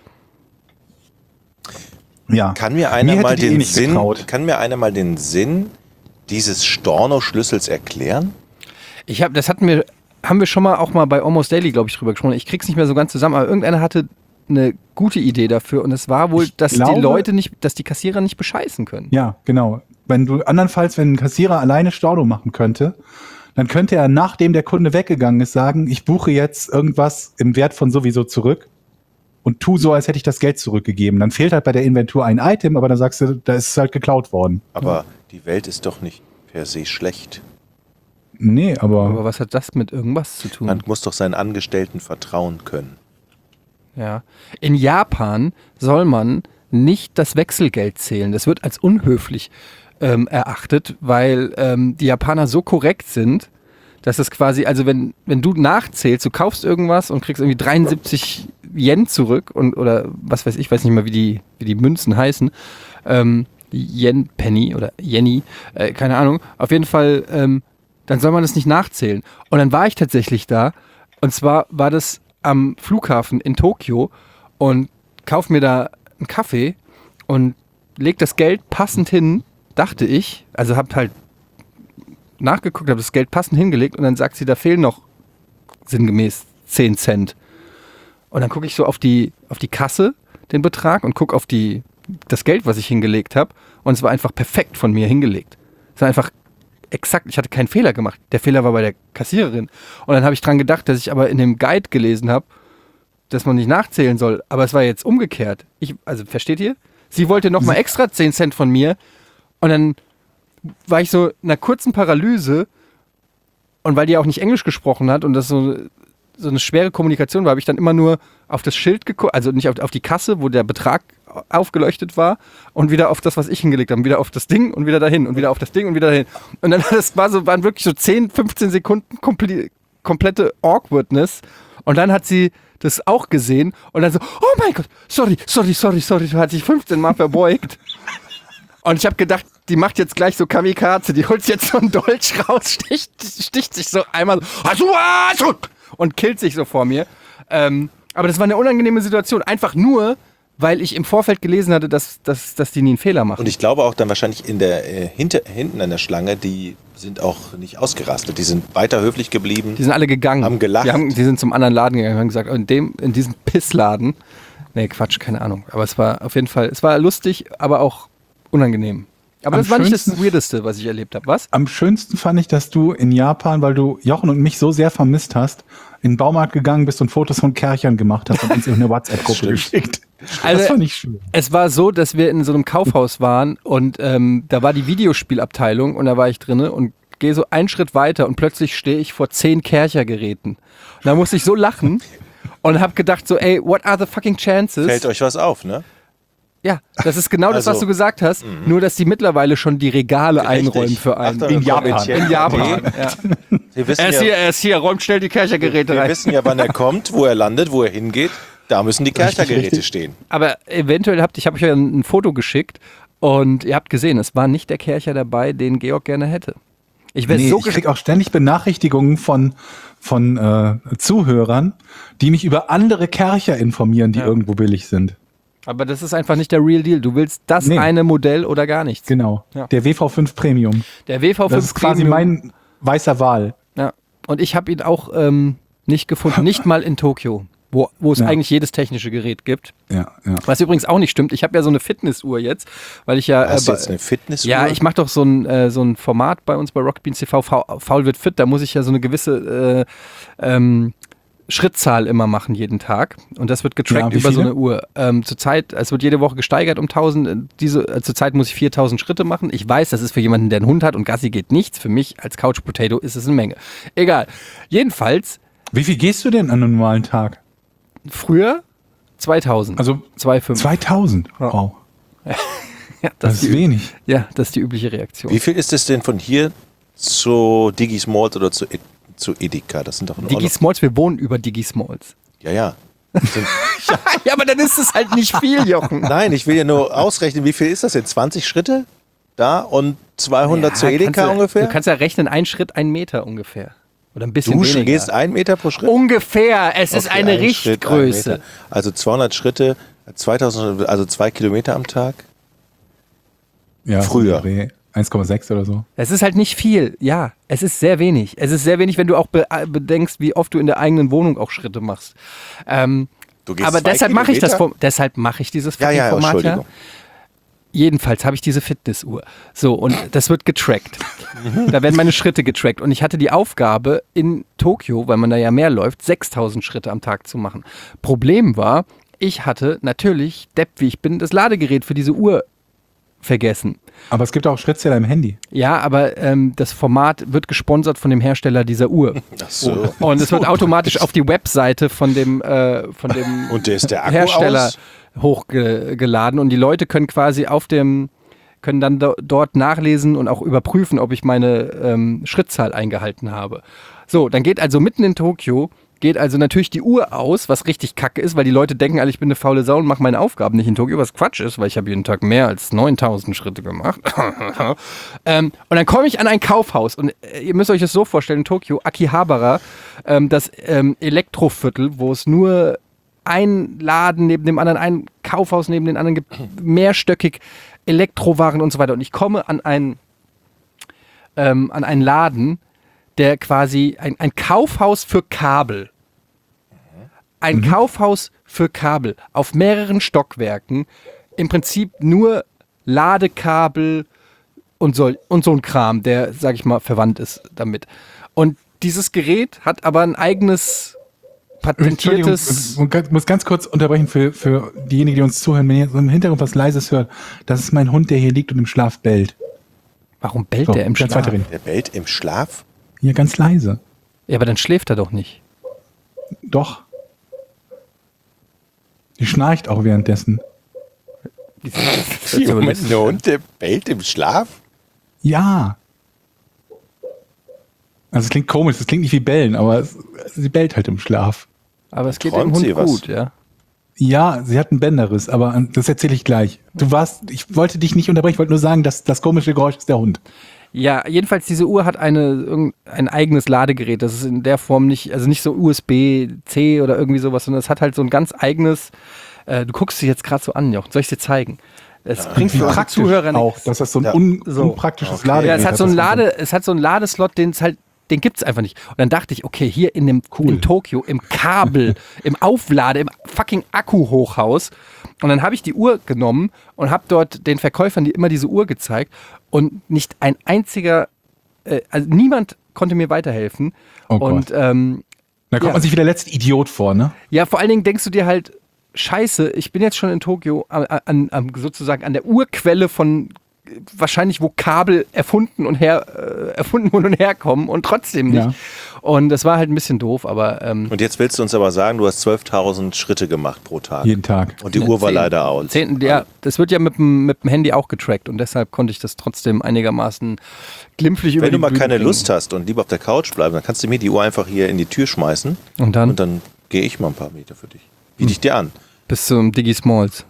Ja. Kann mir einer Mir hätte mal die eh den nicht Sinn, getraut. kann mir einer mal den Sinn dieses Storno-Schlüssels erklären? Ich habe, das hatten wir, haben wir schon mal auch mal bei Almost Daily, glaube ich, drüber gesprochen. Ich krieg's nicht mehr so ganz zusammen, aber irgendeiner hatte eine gute Idee dafür und es war wohl, Ich dass glaube- die Leute nicht, dass die Kassierer nicht bescheißen können. Ja, genau. Wenn du, andernfalls, wenn ein Kassierer alleine Storno machen könnte, dann könnte er, nachdem der Kunde weggegangen ist, sagen, ich buche jetzt irgendwas im Wert von sowieso zurück und tu so, als hätte ich das Geld zurückgegeben. Dann fehlt halt bei der Inventur ein Item, aber dann sagst du, da ist es halt geklaut worden. Aber die Welt ist doch nicht per se schlecht. Nee, aber, Aber was hat das mit irgendwas zu tun? Man muss doch seinen Angestellten vertrauen können. Ja. In Japan soll man nicht das Wechselgeld zählen. Das wird als unhöflich ähm, erachtet, weil ähm, die Japaner so korrekt sind, dass es quasi, also wenn, wenn du nachzählst, du kaufst irgendwas und kriegst irgendwie dreiundsiebzig Yen zurück und oder was weiß ich, weiß nicht mal, wie die, wie die Münzen heißen, ähm, Yen Penny oder Yenny, äh, keine Ahnung. Auf jeden Fall ähm, dann soll man das nicht nachzählen. Und dann war ich tatsächlich da. Und zwar war das am Flughafen in Tokio und kauf mir da einen Kaffee und leg das Geld passend hin, dachte ich. Also hab halt nachgeguckt, habe das Geld passend hingelegt und dann sagt sie, da fehlen noch sinngemäß zehn Cent. Und dann gucke ich so auf die, auf die Kasse, den Betrag, und gucke auf die, das Geld, was ich hingelegt habe. Und es war einfach perfekt von mir hingelegt. Es war einfach exakt, ich hatte keinen Fehler gemacht. Der Fehler war bei der Kassiererin. Und dann habe ich dran gedacht, dass ich aber in dem Guide gelesen habe, dass man nicht nachzählen soll. Aber es war jetzt umgekehrt. Ich, also, versteht ihr? Sie wollte nochmal extra zehn Cent von mir. Und dann war ich so in einer kurzen Paralyse. Und weil die auch nicht Englisch gesprochen hat und das so, so eine schwere Kommunikation war, habe ich dann immer nur auf das Schild geguckt, also nicht auf, auf die Kasse, wo der Betrag aufgeleuchtet war, und wieder auf das, was ich hingelegt habe, wieder auf das Ding und wieder dahin und wieder auf das Ding und wieder dahin. Und dann das war so, waren wirklich so zehn, fünfzehn Sekunden komple- komplette Awkwardness. Und dann hat sie das auch gesehen und dann so, oh mein Gott, sorry, sorry, sorry, sorry, du hast dich fünfzehn Mal verbeugt. Und ich habe gedacht, die macht jetzt gleich so Kamikaze, die holt jetzt so einen Dolch raus, sticht, sticht sich so einmal so und killt sich so vor mir. Ähm, aber das war eine unangenehme Situation, einfach nur, weil ich im Vorfeld gelesen hatte, dass, dass, dass die nie einen Fehler machen. Und ich glaube auch dann wahrscheinlich in der äh, hinter, hinten an der Schlange, die sind auch nicht ausgerastet, die sind weiter höflich geblieben. Die sind alle gegangen. Haben gelacht. Die, haben, die sind zum anderen Laden gegangen und haben gesagt, in, dem, in diesem Pissladen, nee, Quatsch, keine Ahnung. Aber es war auf jeden Fall, es war lustig, aber auch unangenehm. Aber Am das war nicht das schönsten- Weirdeste, was ich erlebt habe. Was? Am schönsten fand ich, dass du in Japan, weil du Jochen und mich so sehr vermisst hast, in den Baumarkt gegangen bist und Fotos von Kerchern gemacht hast und uns in eine WhatsApp-Gruppe geschickt. das Also, fand ich schön. Es war so, dass wir in so einem Kaufhaus waren und ähm, da war die Videospielabteilung und da war ich drinne und gehe so einen Schritt weiter und plötzlich stehe ich vor zehn Kercher-Geräten. Und da musste ich so lachen und habe gedacht so, ey, what are the fucking chances? Fällt euch was auf, ne? Ja, das ist genau das, Also, was du gesagt hast, nur dass die mittlerweile schon die Regale Richtig. einräumen für einen. Achtung, In Japan. Kommentchen. In Japan, ja. Wir wissen Er ist ja, hier, er ist hier, räumt schnell die Kerchergeräte wir rein. wissen ja, wann er kommt, wo er landet, wo er hingeht. Da müssen die Kerchergeräte richtig. stehen. Aber eventuell habt, ich habe euch ja ein, ein Foto geschickt und ihr habt gesehen, es war nicht der Kercher dabei, den Georg gerne hätte. Ich wäre Nee, so ich gesch- krieg auch ständig Benachrichtigungen von, von äh, Zuhörern, die mich über andere Kercher informieren, die Ja. irgendwo billig sind. Aber das ist einfach nicht der Real Deal. Du willst das Nee. eine Modell oder gar nichts. Genau. Ja. Der W V fünf Premium. Der W V fünf Das ist quasi Premium, mein weißer Wal. Ja. Und ich habe ihn auch ähm, nicht gefunden, nicht mal in Tokio, wo, wo es Ja. eigentlich jedes technische Gerät gibt. Ja, ja. Was übrigens auch nicht stimmt. Ich habe ja so eine Fitnessuhr jetzt, weil ich ja. Hast du äh, jetzt eine Fitnessuhr? Ja, ich mache doch so ein, äh, so ein Format bei uns bei Rocket Beans T V, Fa- Faul wird fit, da muss ich ja so eine gewisse äh, ähm, Schrittzahl immer machen jeden Tag und das wird getrackt Ja, wie über so viele? eine Uhr. Ähm, zurzeit, es wird jede Woche gesteigert um tausend, diese, äh, zurzeit muss ich viertausend Schritte machen. Ich weiß, das ist für jemanden, der einen Hund hat und Gassi geht nichts. Für mich als Couch Potato ist es eine Menge. Egal. Jedenfalls, Wie viel gehst du denn an einem normalen Tag? früher zweitausend. Also zwei Komma fünf. zweitausend. Ja. Wow. Ja, Das das ist ist die, wenig. ja, das ist die übliche Reaktion. Wie viel ist es denn von hier zu Digi Smalls oder zu, E- zu Edeka? Das sind doch Digi Smalls, wir wohnen über Digi Smalls. Ja, ja. Ja, aber dann ist es halt nicht viel, Jochen. Nein, ich will ja nur ausrechnen, wie viel ist das denn? zwanzig Schritte da und zweihundert zu Edeka kannst du, ungefähr? Du kannst ja rechnen, ein Schritt, ein Meter ungefähr. Oder ein bisschen Du weniger. gehst ein Meter pro Schritt? Ungefähr, es ist Okay, eine ein Schritt, ein Richtgröße. Meter. Also zweihundert Schritte, zweitausend, also zwei Kilometer am Tag. Ja, Früher. eins Komma sechs oder so. Es ist halt nicht viel, ja. Es ist sehr wenig. Es ist sehr wenig, wenn du auch be bedenkst, wie oft du in der eigenen Wohnung auch Schritte machst. Ähm, Du gehst aber zwei deshalb mache ich das Kilometer? Form- deshalb mache ich dieses Ja, fucking ja, Format ja. Entschuldigung. Jedenfalls habe ich diese Fitnessuhr. So, und das wird getrackt. Da werden meine Schritte getrackt. Und ich hatte die Aufgabe, in Tokio, weil man da ja mehr läuft, sechstausend Schritte am Tag zu machen. Problem war, ich hatte natürlich, depp wie ich bin, das Ladegerät für diese Uhr vergessen. Aber es gibt auch Schrittzähler im Handy. Ja, aber ähm, das Format wird gesponsert von dem Hersteller dieser Uhr. Ach so. Und es wird automatisch auf die Webseite von dem, äh, von dem Und der ist der Akku Hersteller aus? hochgeladen und die Leute können quasi auf dem, können dann do, dort nachlesen und auch überprüfen, ob ich meine ähm, Schrittzahl eingehalten habe. So, dann geht also mitten in Tokio geht also natürlich die Uhr aus, was richtig kacke ist, weil die Leute denken alle, ich bin eine faule Sau und mache meine Aufgaben nicht in Tokio, was Quatsch ist, weil ich habe jeden Tag mehr als neuntausend Schritte gemacht. ähm, und dann komme ich an ein Kaufhaus und äh, ihr müsst euch das so vorstellen, in Tokio, Akihabara, ähm, das ähm, Elektroviertel, wo es nur ein Laden neben dem anderen, ein Kaufhaus neben den anderen gibt, mehrstöckig Elektrowaren und so weiter. Und ich komme an einen, ähm, an einen Laden, der quasi ein, ein Kaufhaus für Kabel. Ein mhm. Kaufhaus für Kabel auf mehreren Stockwerken. Im Prinzip nur Ladekabel und so, und so ein Kram, der, sag ich mal, verwandt ist damit. Und dieses Gerät hat aber ein eigenes patentiertes... Ich muss ganz kurz unterbrechen für, für diejenigen, die uns zuhören. Wenn ihr so im Hintergrund was Leises hört, das ist mein Hund, der hier liegt und im Schlaf bellt. Warum bellt So, der im ganz Schlaf? weiterreden. Der bellt im Schlaf? Ja, ganz leise. Ja, aber dann schläft er doch nicht. Doch. Die schnarcht auch währenddessen. Wie, Moment, der Hund, der bellt im Schlaf? Ja. Also es klingt komisch, es klingt nicht wie bellen, aber es, sie bellt halt im Schlaf. Aber es geht Träumt dem sie Hund was? gut, ja. Ja, sie hat einen Bänderriss, aber das erzähle ich gleich. Du warst, ich wollte dich nicht unterbrechen, ich wollte nur sagen, dass das komische Geräusch ist der Hund. Ja, jedenfalls diese Uhr hat eine, irgend- ein eigenes Ladegerät. Das ist in der Form nicht, also nicht so U S B C oder irgendwie sowas, sondern es hat halt so ein ganz eigenes, äh, du guckst dich jetzt gerade so an, Jochen, soll ich dir zeigen? Es bringt für unsere Zuhörer auch, nichts. dass das so ein Ja. un, So. unpraktisches Okay. Ladegerät Ja, es hat so einen das Lade, es hat so einen Ladeslot, den es halt, den gibt's einfach nicht. Und dann dachte ich, okay, hier in dem Cool. in Tokio, im Kabel, im Auflade, im fucking Akku-Hochhaus. Und dann habe ich die Uhr genommen und habe dort den Verkäufern die immer diese Uhr gezeigt. Und nicht ein einziger, äh, also niemand konnte mir weiterhelfen. Oh Gott. und ähm, Da kommt Ja. man sich wie der letzte Idiot vor, ne? ja, vor allen Dingen denkst du dir halt, scheiße, ich bin jetzt schon in Tokio an, an, an, sozusagen an der Urquelle von äh, wahrscheinlich, wo Kabel erfunden und her äh, erfunden wurden und herkommen und trotzdem nicht. Ja. Und das war halt ein bisschen doof, aber ähm, Und jetzt willst du uns aber sagen, du hast zwölftausend Schritte gemacht pro Tag. Jeden Tag. Und die Uhr war zehn- leider aus. Zehn, ja, das wird ja mit dem, mit dem Handy auch getrackt und deshalb konnte ich das trotzdem einigermaßen glimpflich über Wenn die du mal Bühne keine bringen. Lust hast und lieber auf der Couch bleiben, dann kannst du mir die Uhr einfach hier in die Tür schmeißen Und dann und dann gehe ich mal ein paar Meter für dich. Biete ich dir an. bis zum Digi Smalls.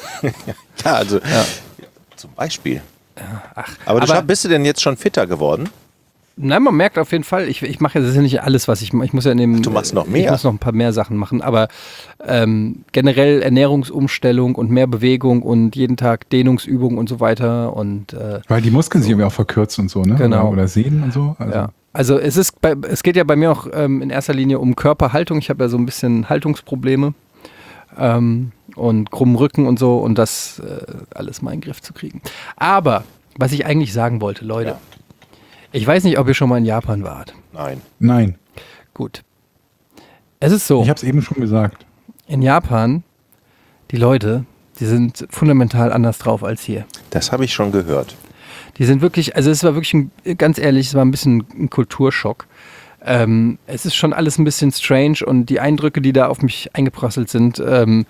Ja, also zum Beispiel. aber du aber- scha- bist du denn jetzt schon fitter geworden? Nein, man merkt auf jeden Fall, ich, ich mache, das ist ja nicht alles, was ich mache. Ich muss ja in dem, du machst noch Ich mehr? muss noch ein paar mehr Sachen machen, aber ähm, generell Ernährungsumstellung und mehr Bewegung und jeden Tag Dehnungsübungen und so weiter und äh, Weil die Muskeln sich irgendwie auch verkürzen und so, ne? Genau. Oder, oder Sehnen und so. Also, ja. Also es ist, bei, es geht ja bei mir auch ähm, in erster Linie um Körperhaltung. Ich habe ja so ein bisschen Haltungsprobleme ähm, und krummen Rücken und so und das äh, alles mal in den Griff zu kriegen. Aber was ich eigentlich sagen wollte, Leute, Ja. ich weiß nicht, ob ihr schon mal in Japan wart. Nein. Nein, Gut. Es ist so, ich habe es eben schon gesagt. in Japan, die Leute, die sind fundamental anders drauf als hier. Das habe ich schon gehört. Die sind wirklich, also es war wirklich, ein, ganz ehrlich, es war ein bisschen ein Kulturschock. Ähm, es ist schon alles ein bisschen strange und die Eindrücke, die da auf mich eingeprasselt sind, ähm,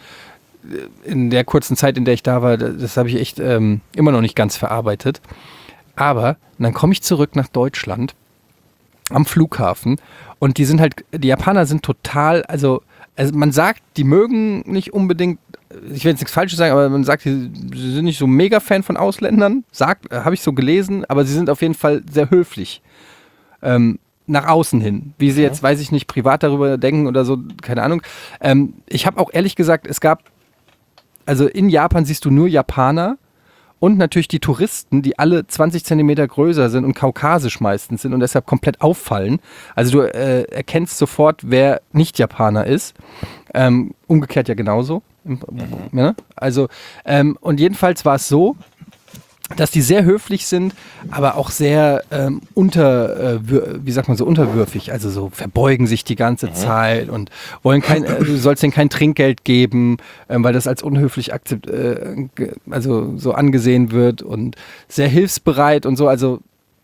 in der kurzen Zeit, in der ich da war, das, das habe ich echt ähm, immer noch nicht ganz verarbeitet. Aber dann komme ich zurück nach Deutschland am Flughafen und die sind halt, die Japaner sind total, also, also man sagt, die mögen nicht unbedingt, ich will jetzt nichts Falsches sagen, aber man sagt, sie sie sind nicht so mega Fan von Ausländern, sagt, habe ich so gelesen, aber sie sind auf jeden Fall sehr höflich. Ähm, nach außen hin. Wie sie jetzt, weiß ich nicht, privat darüber denken oder so, keine Ahnung. Ähm, ich habe auch ehrlich gesagt, es gab, also in Japan siehst du nur Japaner und natürlich die Touristen, die alle zwanzig Zentimeter größer sind und kaukasisch meistens sind und deshalb komplett auffallen. Also du äh, erkennst sofort, wer nicht Japaner ist. Ähm, umgekehrt ja genauso. Ja? Also, ähm, und jedenfalls war es so, dass die sehr höflich sind, aber auch sehr ähm, unter, äh, wür- wie sagt man so, unterwürfig, also so verbeugen sich die ganze Mhm. Zeit und wollen kein, äh, du sollst denen kein Trinkgeld geben, ähm, weil das als unhöflich akzept, äh, ge- also so angesehen wird und sehr hilfsbereit und so, also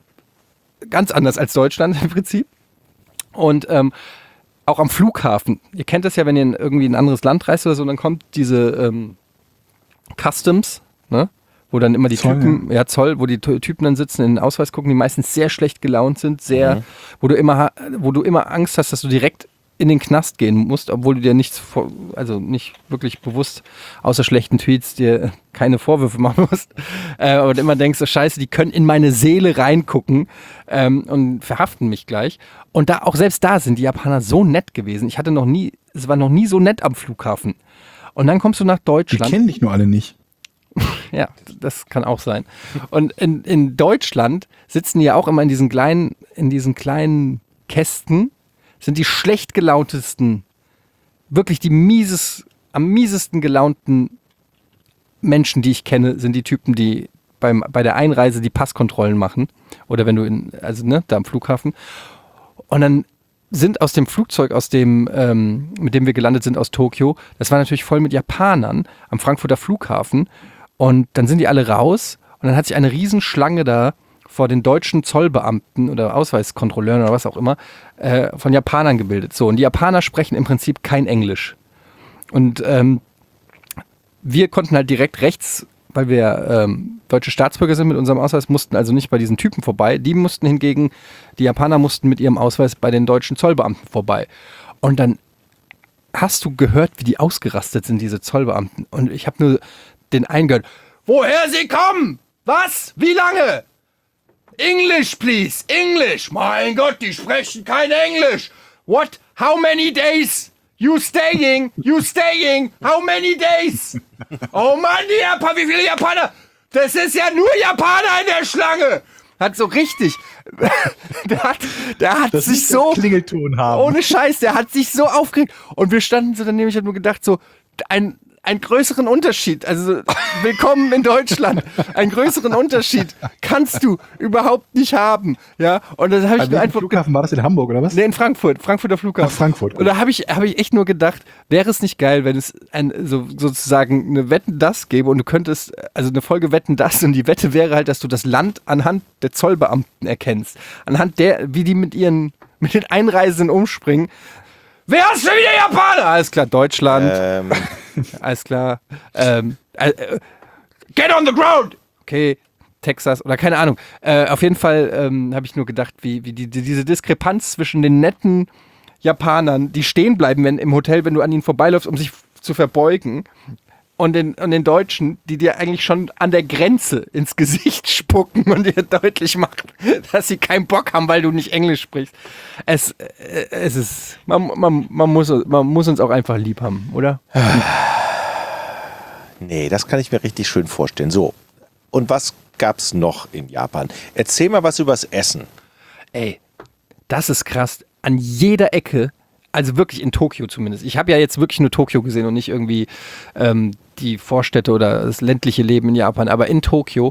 ganz anders als Deutschland im Prinzip. Und ähm, auch am Flughafen, ihr kennt das ja, wenn ihr in irgendwie in ein anderes Land reist oder so, dann kommt diese ähm, Customs, ne? Wo dann immer die Zoll, Typen, ja. Zoll, wo die Ty- Typen dann sitzen, in den Ausweis gucken, die meistens sehr schlecht gelaunt sind, sehr, Mhm. wo du immer, ha- wo du immer Angst hast, dass du direkt in den Knast gehen musst, obwohl du dir nichts, vor, also nicht wirklich bewusst, außer schlechten Tweets, dir keine Vorwürfe machen musst, äh, aber immer denkst, so scheiße, die können in meine Seele reingucken ähm, und verhaften mich gleich. Und da auch selbst da sind die Japaner so nett gewesen. Ich hatte noch nie, es war noch nie so nett am Flughafen. Und dann kommst du nach Die Deutschland. kennen dich nur alle nicht. Ja, das kann auch sein. Und in, in Deutschland sitzen die ja auch immer in diesen kleinen, in diesen kleinen Kästen, sind die schlecht gelauntesten, wirklich die mieses, am miesesten gelaunten Menschen, die ich kenne, sind die Typen, die beim, bei der Einreise die Passkontrollen machen. Oder wenn du in, also ne, da am Flughafen. Und dann sind aus dem Flugzeug, aus dem, ähm, mit dem wir gelandet sind aus Tokio, das war natürlich voll mit Japanern am Frankfurter Flughafen. Und dann sind die alle raus und dann hat sich eine Riesenschlange da vor den deutschen Zollbeamten oder Ausweiskontrolleuren oder was auch immer äh, von Japanern gebildet. So, und die Japaner sprechen im Prinzip kein Englisch. Und ähm, wir konnten halt direkt rechts, weil wir ähm, deutsche Staatsbürger sind mit unserem Ausweis, mussten also nicht bei diesen Typen vorbei. Die mussten hingegen, die Japaner mussten mit ihrem Ausweis bei den deutschen Zollbeamten vorbei. Und dann hast du gehört, wie die ausgerastet sind, diese Zollbeamten. Und ich habe nur den einen gehört. Woher Sie kommen? Was? Wie lange? English, please. English. Mein Gott, die sprechen kein Englisch. What? How many days? You staying? You staying? How many days? Oh Mann, die Japaner, wie viele Japaner? Das ist ja nur Japaner in der Schlange. Hat so richtig, der hat, der hat Das sich muss so, einen Klingelton haben. ohne Scheiß, der hat sich so aufgeregt. Und wir standen so daneben, ich habe nur gedacht so, ein, einen größeren Unterschied, also willkommen in Deutschland, einen größeren Unterschied kannst du überhaupt nicht haben, ja, und das habe ich An mir welchem einfach, Flughafen war das in Hamburg oder was? nee, in Frankfurt, Frankfurter Flughafen. Ach, Frankfurt. Und da habe ich, habe ich echt nur gedacht, wäre es nicht geil, wenn es ein, so, sozusagen eine Wetten, das gäbe und du könntest, also eine Folge Wetten, das und die Wette wäre halt, dass du das Land anhand der Zollbeamten erkennst, anhand der, wie die mit ihren, mit den Einreisenden umspringen. Wer ist schon wieder Japaner? Alles klar, Deutschland. Ähm, Alles klar. Ähm, äh, äh, get on the ground! Okay, Texas oder keine Ahnung. Äh, auf jeden Fall ähm, habe ich nur gedacht, wie, wie die, die, diese Diskrepanz zwischen den netten Japanern, die stehen bleiben wenn, im Hotel, wenn du an ihnen vorbeiläufst, um sich f- zu verbeugen, und den, und den Deutschen, die dir eigentlich schon an der Grenze ins Gesicht spucken und dir deutlich machen, dass sie keinen Bock haben, weil du nicht Englisch sprichst. Es, äh, es ist, man, man, man, muss, man muss uns auch einfach lieb haben, oder? nee, das kann ich mir richtig schön vorstellen. So, und was gab's noch in Japan? Erzähl mal was übers Essen. Ey, das ist krass. An jeder Ecke, also wirklich in Tokio zumindest. Ich habe ja jetzt wirklich nur Tokio gesehen und nicht irgendwie ähm, die Vorstädte oder das ländliche Leben in Japan, aber in Tokio,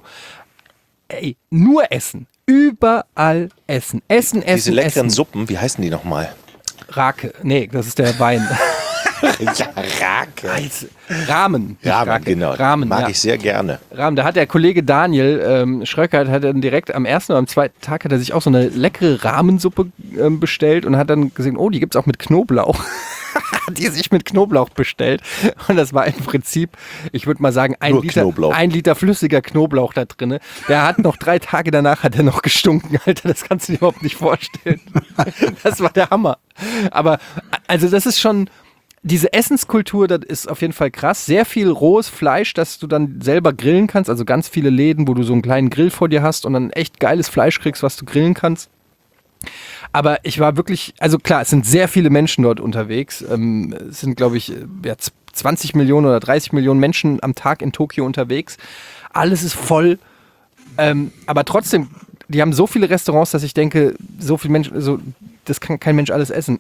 ey, nur Essen. Überall Essen. Essen, Essen, Diese leckeren Essen. Suppen, wie heißen die nochmal? Rake. Nee, das ist der Wein. ja, Rake. Als Ramen. nicht Ramen, Rake. genau. Ramen, Mag ja. ich sehr gerne. Rahmen. Da hat der Kollege Daniel ähm, Schröckert hat dann direkt am ersten oder am zweiten Tag hat er sich auch so eine leckere Rahmensuppe ähm, bestellt und hat dann gesehen, oh, die gibt's auch mit Knoblauch. Hat die sich mit Knoblauch bestellt. Und das war im Prinzip, ich würde mal sagen, ein Nur Liter, Knoblauch. ein Liter flüssiger Knoblauch da drin. Der hat noch drei Tage danach hat er noch gestunken, Alter. Das kannst du dir überhaupt nicht vorstellen. Das war der Hammer. Aber also das ist schon, diese Essenskultur, das ist auf jeden Fall krass. Sehr viel rohes Fleisch, das du dann selber grillen kannst. Also ganz viele Läden, wo du so einen kleinen Grill vor dir hast und dann echt geiles Fleisch kriegst, was du grillen kannst. Aber ich war wirklich, also klar, es sind sehr viele Menschen dort unterwegs. Ähm, es sind, glaube ich, ja, zwanzig Millionen oder dreißig Millionen Menschen am Tag in Tokio unterwegs. Alles ist voll. Ähm, aber trotzdem, die haben so viele Restaurants, dass ich denke, so viele Menschen, also, das kann kein Mensch alles essen.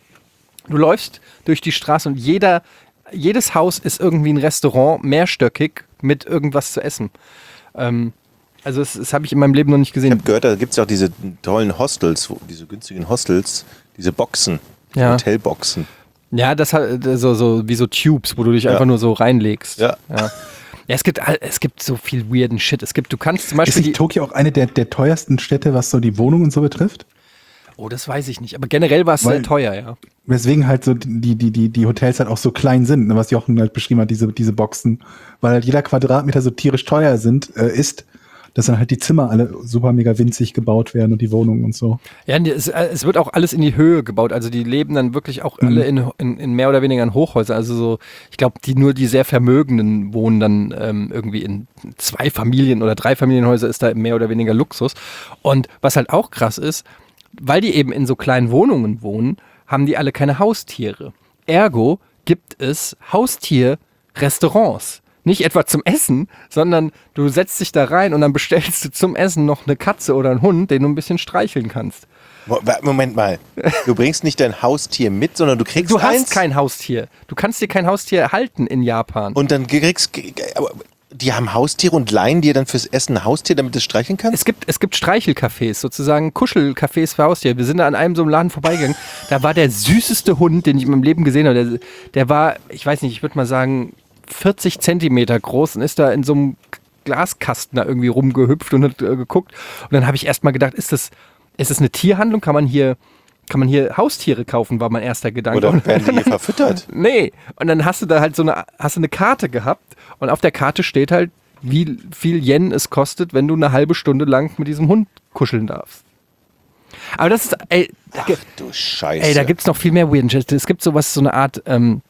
Du läufst durch die Straße und jeder, jedes Haus ist irgendwie ein Restaurant, mehrstöckig, mit irgendwas zu essen. Ähm, also das, das habe ich in meinem Leben noch nicht Ich gesehen. habe gehört, da gibt es auch diese tollen Hostels, wo, diese günstigen Hostels, diese Boxen, Ja. Hotelboxen. Ja, das hat so, so wie so Tubes, wo du dich Ja. einfach nur so reinlegst. Ja. Ja, ja es, gibt, all- es gibt so viel weirden Shit. Es gibt, du kannst zum Ist Beispiel nicht die, Tokio auch eine der, der teuersten Städte, was so die Wohnungen und so betrifft? oh, das weiß ich nicht. Aber generell war es Weil- sehr teuer, ja. Weswegen halt so die, die, die, die Hotels halt auch so klein sind, ne, was Jochen halt beschrieben hat, diese, diese Boxen. Weil halt jeder Quadratmeter so tierisch teuer sind, äh, ist, dass dann halt die Zimmer alle super mega winzig gebaut werden und die Wohnungen und so. Ja, es, es wird auch alles in die Höhe gebaut. Also die leben dann wirklich auch alle in, in, in mehr oder weniger in Hochhäusern. Also so, ich glaube, die nur die sehr Vermögenden wohnen dann ähm, irgendwie in zwei Familien- oder drei Familienhäuser, ist da mehr oder weniger Luxus. Und was halt auch krass ist, weil die eben in so kleinen Wohnungen wohnen, haben die alle keine Haustiere. Ergo gibt es Haustierrestaurants. Nicht etwa zum Essen, sondern du setzt dich da rein und dann bestellst du zum Essen noch eine Katze oder einen Hund, den du ein bisschen streicheln kannst. Moment mal, du bringst nicht dein Haustier mit, sondern du kriegst Du eins. hast kein Haustier. Du kannst dir kein Haustier halten in Japan. Und dann kriegst aber die haben Haustiere und leihen dir dann fürs Essen ein Haustier, damit du es streicheln kannst? Es gibt, es gibt Streichelcafés, sozusagen Kuschelcafés für Haustiere. Wir sind da an einem so einem Laden vorbeigegangen. Da war der süßeste Hund, den ich in meinem Leben gesehen habe. Der, der war, ich weiß nicht, ich würde mal sagen, vierzig Zentimeter groß und ist da in so einem Glaskasten da irgendwie rumgehüpft und hat äh, geguckt. Und dann habe ich erst mal gedacht, ist das, ist das eine Tierhandlung? Kann man hier, kann man hier Haustiere kaufen, war mein erster Gedanke. Oder werden die hier verfüttert? Nee. Und dann hast du da halt so eine, hast du eine Karte gehabt und auf der Karte steht halt, wie viel Yen es kostet, wenn du eine halbe Stunde lang mit diesem Hund kuscheln darfst. Aber das ist, ey, Ach du Scheiße. ey, da gibt's noch viel mehr Weird Shit. Es gibt sowas, so eine Art, ähm,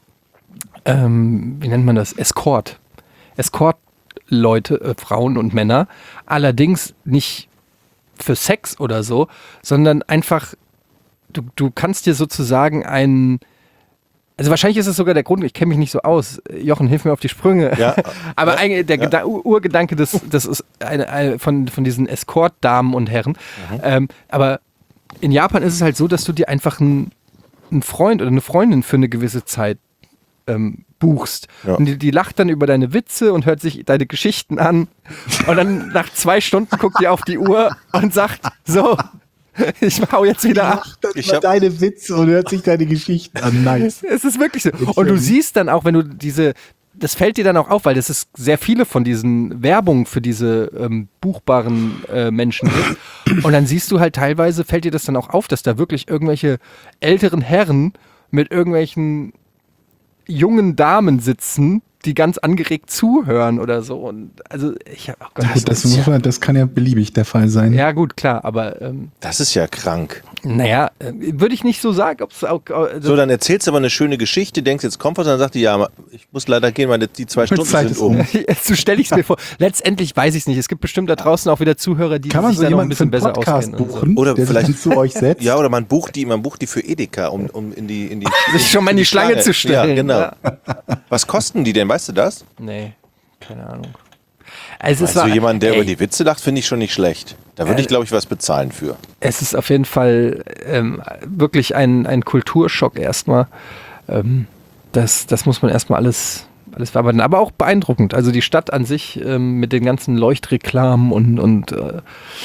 ähm, wie nennt man das? Escort. Escort-Leute, äh, Frauen und Männer. Allerdings nicht für Sex oder so, sondern einfach, du, du kannst dir sozusagen einen, also wahrscheinlich ist es sogar der Grund, ich kenne mich nicht so aus. Jochen, hilf mir auf die Sprünge. Ja. Aber Ja. eigentlich der Ja. Geda- Urgedanke des, das ist eine, eine, von, von diesen Escort-Damen und Herren. Mhm. Ähm, aber in Japan ist es halt so, dass du dir einfach einen, einen Freund oder eine Freundin für eine gewisse Zeit ähm, buchst. Ja. Und die, die lacht dann über deine Witze und hört sich deine Geschichten an. Und dann nach zwei Stunden guckt die auf die Uhr und sagt, so, ich hau jetzt wieder ab. Ich Ich hab- deine Witze und hört sich deine Geschichten an. Nice. Es ist wirklich so. Und du siehst dann auch, wenn du diese, das fällt dir dann auch auf, weil das ist sehr viele von diesen Werbungen für diese ähm, buchbaren äh, Menschen gibt. Und dann siehst du halt teilweise, fällt dir das dann auch auf, dass da wirklich irgendwelche älteren Herren mit irgendwelchen jungen Damen sitzen, die ganz angeregt zuhören oder so. Und also ich hab, oh Gott, Gut, das, muss man, das kann ja beliebig der Fall sein. ja gut, klar, aber ähm, Das ist ja krank. naja, äh, würde ich nicht so sagen, ob es auch äh, So, dann erzählst du aber eine schöne Geschichte, denkst, jetzt kommt was, und dann sagt die, ja, ich muss leider gehen, weil die zwei Stunden Zeit sind ist um. um. so stelle ich es mir vor. Letztendlich weiß ich es nicht. Es gibt bestimmt da draußen auch wieder Zuhörer, die Kann man sich so da noch ein jemanden für bisschen einen besser Podcast auskennen. und buchen, Oder der vielleicht- sich dann zu euch setzt? Ja, oder man bucht die, man bucht die für Edeka, um, um in die, in die, Sich schon mal in die Schlange zu stellen. Ja, genau. Ja. Was kosten die denn, weißt du das? Nee, keine Ahnung. Also es, Also war, jemand, der ey, über die Witze lacht, finde ich schon nicht schlecht. Da würde ich, glaube ich, was bezahlen für. es ist auf jeden Fall ähm, wirklich ein, ein Kulturschock erstmal. Ähm, das, das muss man erstmal alles, alles verarbeiten. Aber auch beeindruckend. Also die Stadt an sich ähm, mit den ganzen Leuchtreklamen und, und äh,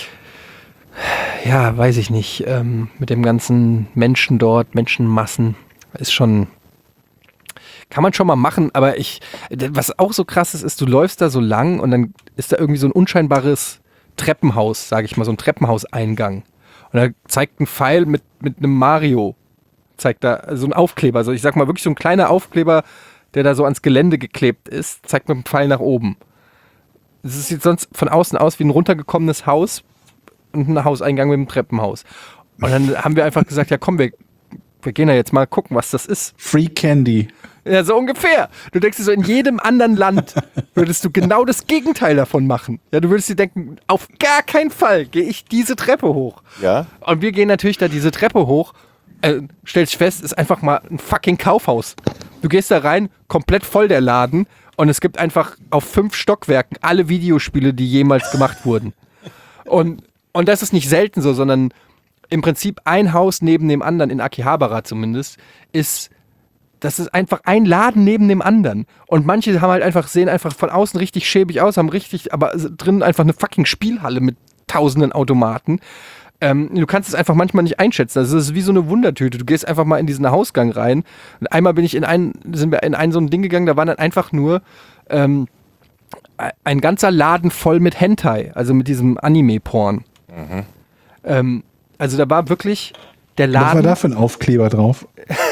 ja, weiß ich nicht, ähm, mit dem ganzen Menschen dort, Menschenmassen, ist schon, kann man schon mal machen, aber ich, was auch so krass ist, ist, du läufst da so lang und dann ist da irgendwie so ein unscheinbares Treppenhaus, sage ich mal, so ein Treppenhauseingang. Und da zeigt ein Pfeil mit, mit einem Mario, zeigt da so ein Aufkleber, also ich sag mal wirklich so ein kleiner Aufkleber, der da so ans Gelände geklebt ist, zeigt mit einem Pfeil nach oben. Es sieht sonst von außen aus wie ein runtergekommenes Haus und ein Hauseingang mit einem Treppenhaus. Und dann haben wir einfach gesagt, ja komm, wir, wir gehen da jetzt mal gucken, was das ist. Free Candy. Ja, so ungefähr. Du denkst dir so, in jedem anderen Land würdest du genau das Gegenteil davon machen. Ja, du würdest dir denken, auf gar keinen Fall gehe ich diese Treppe hoch. Ja? Und wir gehen natürlich da diese Treppe hoch, äh, stellst fest, ist einfach mal ein fucking Kaufhaus. Du gehst da rein, komplett voll der Laden und es gibt einfach auf fünf Stockwerken alle Videospiele, die jemals gemacht wurden. Und, und das ist nicht selten so, sondern im Prinzip ein Haus neben dem anderen, in Akihabara zumindest, ist, das ist einfach ein Laden neben dem anderen. Und manche haben halt einfach, sehen einfach von außen richtig schäbig aus, haben richtig, aber drinnen einfach eine fucking Spielhalle mit tausenden Automaten. Ähm, du kannst es einfach manchmal nicht einschätzen. Das ist wie so eine Wundertüte. Du gehst einfach mal in diesen Hausgang rein. Und einmal bin ich in ein, sind wir in ein so ein Ding gegangen, da waren dann einfach nur ähm, ein ganzer Laden voll mit Hentai, also mit diesem Anime-Porn. Mhm. Ähm, also da war wirklich der Was war Laden. da für ein Aufkleber drauf?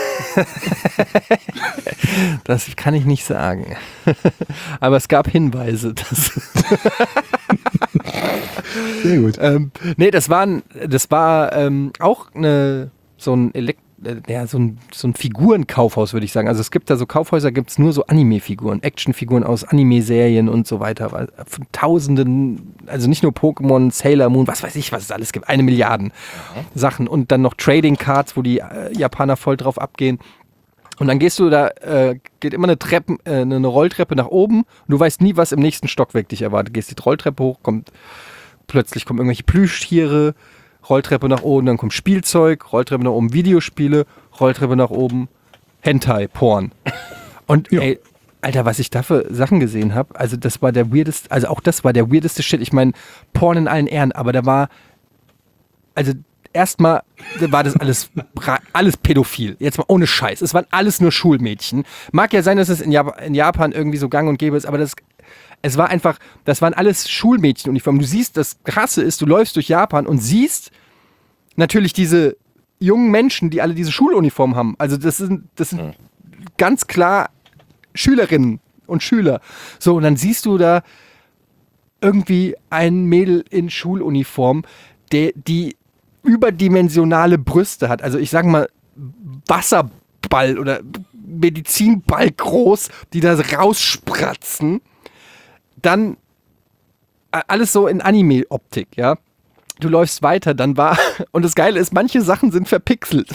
Das kann ich nicht sagen. Aber es gab Hinweise. Dass Sehr gut. Ähm, nee, das war, ein, das war ähm, auch eine, so ein Elekt ja, so ein, so ein Figurenkaufhaus, würde ich sagen. Also es gibt da so Kaufhäuser, gibt es nur so Anime-Figuren, Actionfiguren aus Anime-Serien und so weiter. Von Tausenden, also nicht nur Pokémon, Sailor Moon, was weiß ich, was es alles gibt. Eine Milliarden mhm. Sachen. Und dann noch Trading Cards, wo die äh, Japaner voll drauf abgehen. Und dann gehst du da, äh, geht immer eine Treppe, äh, eine Rolltreppe nach oben und du weißt nie, was im nächsten Stockwerk dich erwartet. Gehst die Rolltreppe hoch, kommt plötzlich kommen irgendwelche Plüschtiere, Rolltreppe nach oben, dann kommt Spielzeug, Rolltreppe nach oben, Videospiele, Rolltreppe nach oben, Hentai, Porn. Und ja. ey, Alter, was ich da für Sachen gesehen habe, also das war der weirdeste, also auch das war der weirdeste Shit. Ich meine, Porn in allen Ehren, aber da war, also erstmal war das alles, alles pädophil. Jetzt mal ohne Scheiß. Es waren alles nur Schulmädchen. Mag ja sein, dass es in Japan, in Japan irgendwie so gang und gäbe ist, aber das Es war einfach, das waren alles Schulmädchenuniformen. Du siehst, das Krasse ist, du läufst durch Japan und siehst natürlich diese jungen Menschen, die alle diese Schuluniformen haben. Also das sind, das sind mhm. ganz klar Schülerinnen und Schüler. So, und dann siehst du da irgendwie ein Mädel in Schuluniform, der, die überdimensionale Brüste hat. Also ich sag mal Wasserball oder Medizinball groß, die da rausspratzen. Dann alles so in Anime-Optik, ja. Du läufst weiter, dann war, und das Geile ist, manche Sachen sind verpixelt.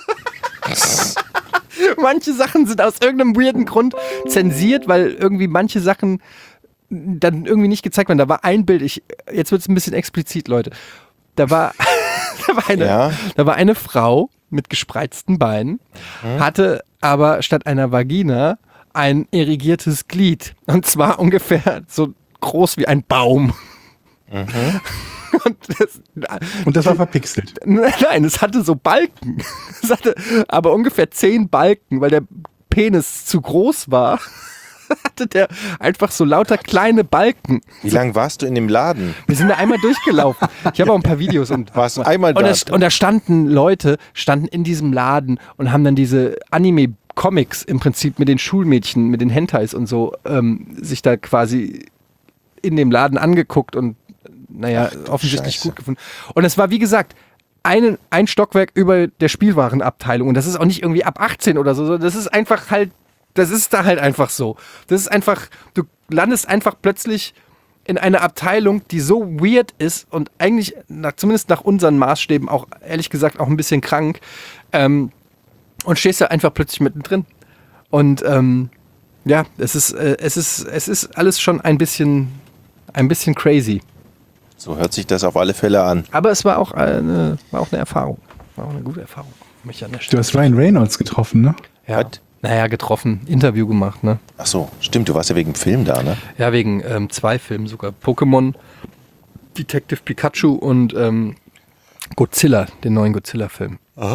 Manche Sachen sind aus irgendeinem weirden Grund zensiert, weil irgendwie manche Sachen dann irgendwie nicht gezeigt werden. Da war ein Bild, ich, jetzt wird es ein bisschen explizit, Leute. Da war, da war, eine, ja. da war eine Frau mit gespreizten Beinen, mhm. hatte aber statt einer Vagina ein irrigiertes Glied. Und zwar ungefähr so groß wie ein Baum. Mhm. Und, das, Und das war verpixelt. Nein, es hatte so Balken. Es hatte aber ungefähr zehn Balken, weil der Penis zu groß war. Hatte der einfach so lauter kleine Balken. Wie lange warst du in dem Laden? Wir sind da einmal durchgelaufen. Ich habe auch ein paar Videos. Und, warst du einmal und da? da? Und da standen Leute, standen in diesem Laden und haben dann diese Anime-Comics im Prinzip mit den Schulmädchen, mit den Hentais und so, ähm, sich da quasi in dem Laden angeguckt und naja, Ach, offensichtlich Scheiße. Gut gefunden. Und es war, wie gesagt, ein, ein Stockwerk über der Spielwarenabteilung. Und das ist auch nicht irgendwie ab achtzehn oder so. Das ist einfach halt, das ist da halt einfach so. Das ist einfach, du landest einfach plötzlich in einer Abteilung, die so weird ist und eigentlich, nach, zumindest nach unseren Maßstäben, auch ehrlich gesagt auch ein bisschen krank. Ähm, und stehst da einfach plötzlich mittendrin. Und ähm, ja, es ist, äh, es ist, es ist alles schon ein bisschen, ein bisschen crazy. So hört sich das auf alle Fälle an. Aber es war auch eine, war auch eine Erfahrung. War auch eine gute Erfahrung. Mich an der Du hast Ryan Reynolds getroffen, ne? Ja. What? Naja, getroffen, Interview gemacht, ne? Ach so, stimmt, du warst ja wegen dem Film da, ne? Ja, wegen ähm, zwei Filmen sogar. Pokémon, Detective Pikachu und ähm, Godzilla, den neuen Godzilla-Film. Oh.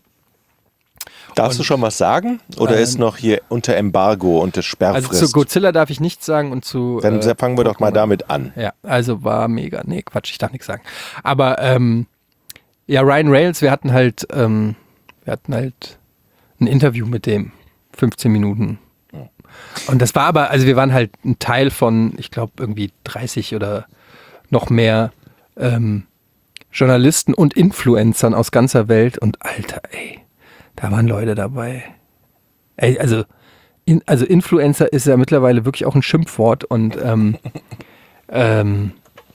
Darfst und, du schon was sagen? Oder ähm, ist noch hier unter Embargo und das Sperrfrist? Also zu Godzilla darf ich nichts sagen und zu... Dann äh, fangen wir doch mal damit an. Ja, also war mega. Nee, Quatsch, ich darf nichts sagen. Aber ähm, ja, Ryan Reynolds, wir hatten halt, ähm, wir hatten halt ein Interview mit dem. fünfzehn Minuten. Und das war aber, also wir waren halt ein Teil von, ich glaube, irgendwie dreißig oder noch mehr ähm, Journalisten und Influencern aus ganzer Welt. Und Alter, ey, da waren Leute dabei. Ey, also, in, also Influencer ist ja mittlerweile wirklich auch ein Schimpfwort und ähm, ähm,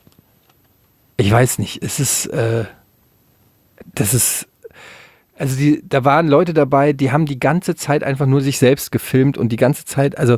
ich weiß nicht, es ist, äh, das ist, also die, da waren Leute dabei, die haben die ganze Zeit einfach nur sich selbst gefilmt und die ganze Zeit, also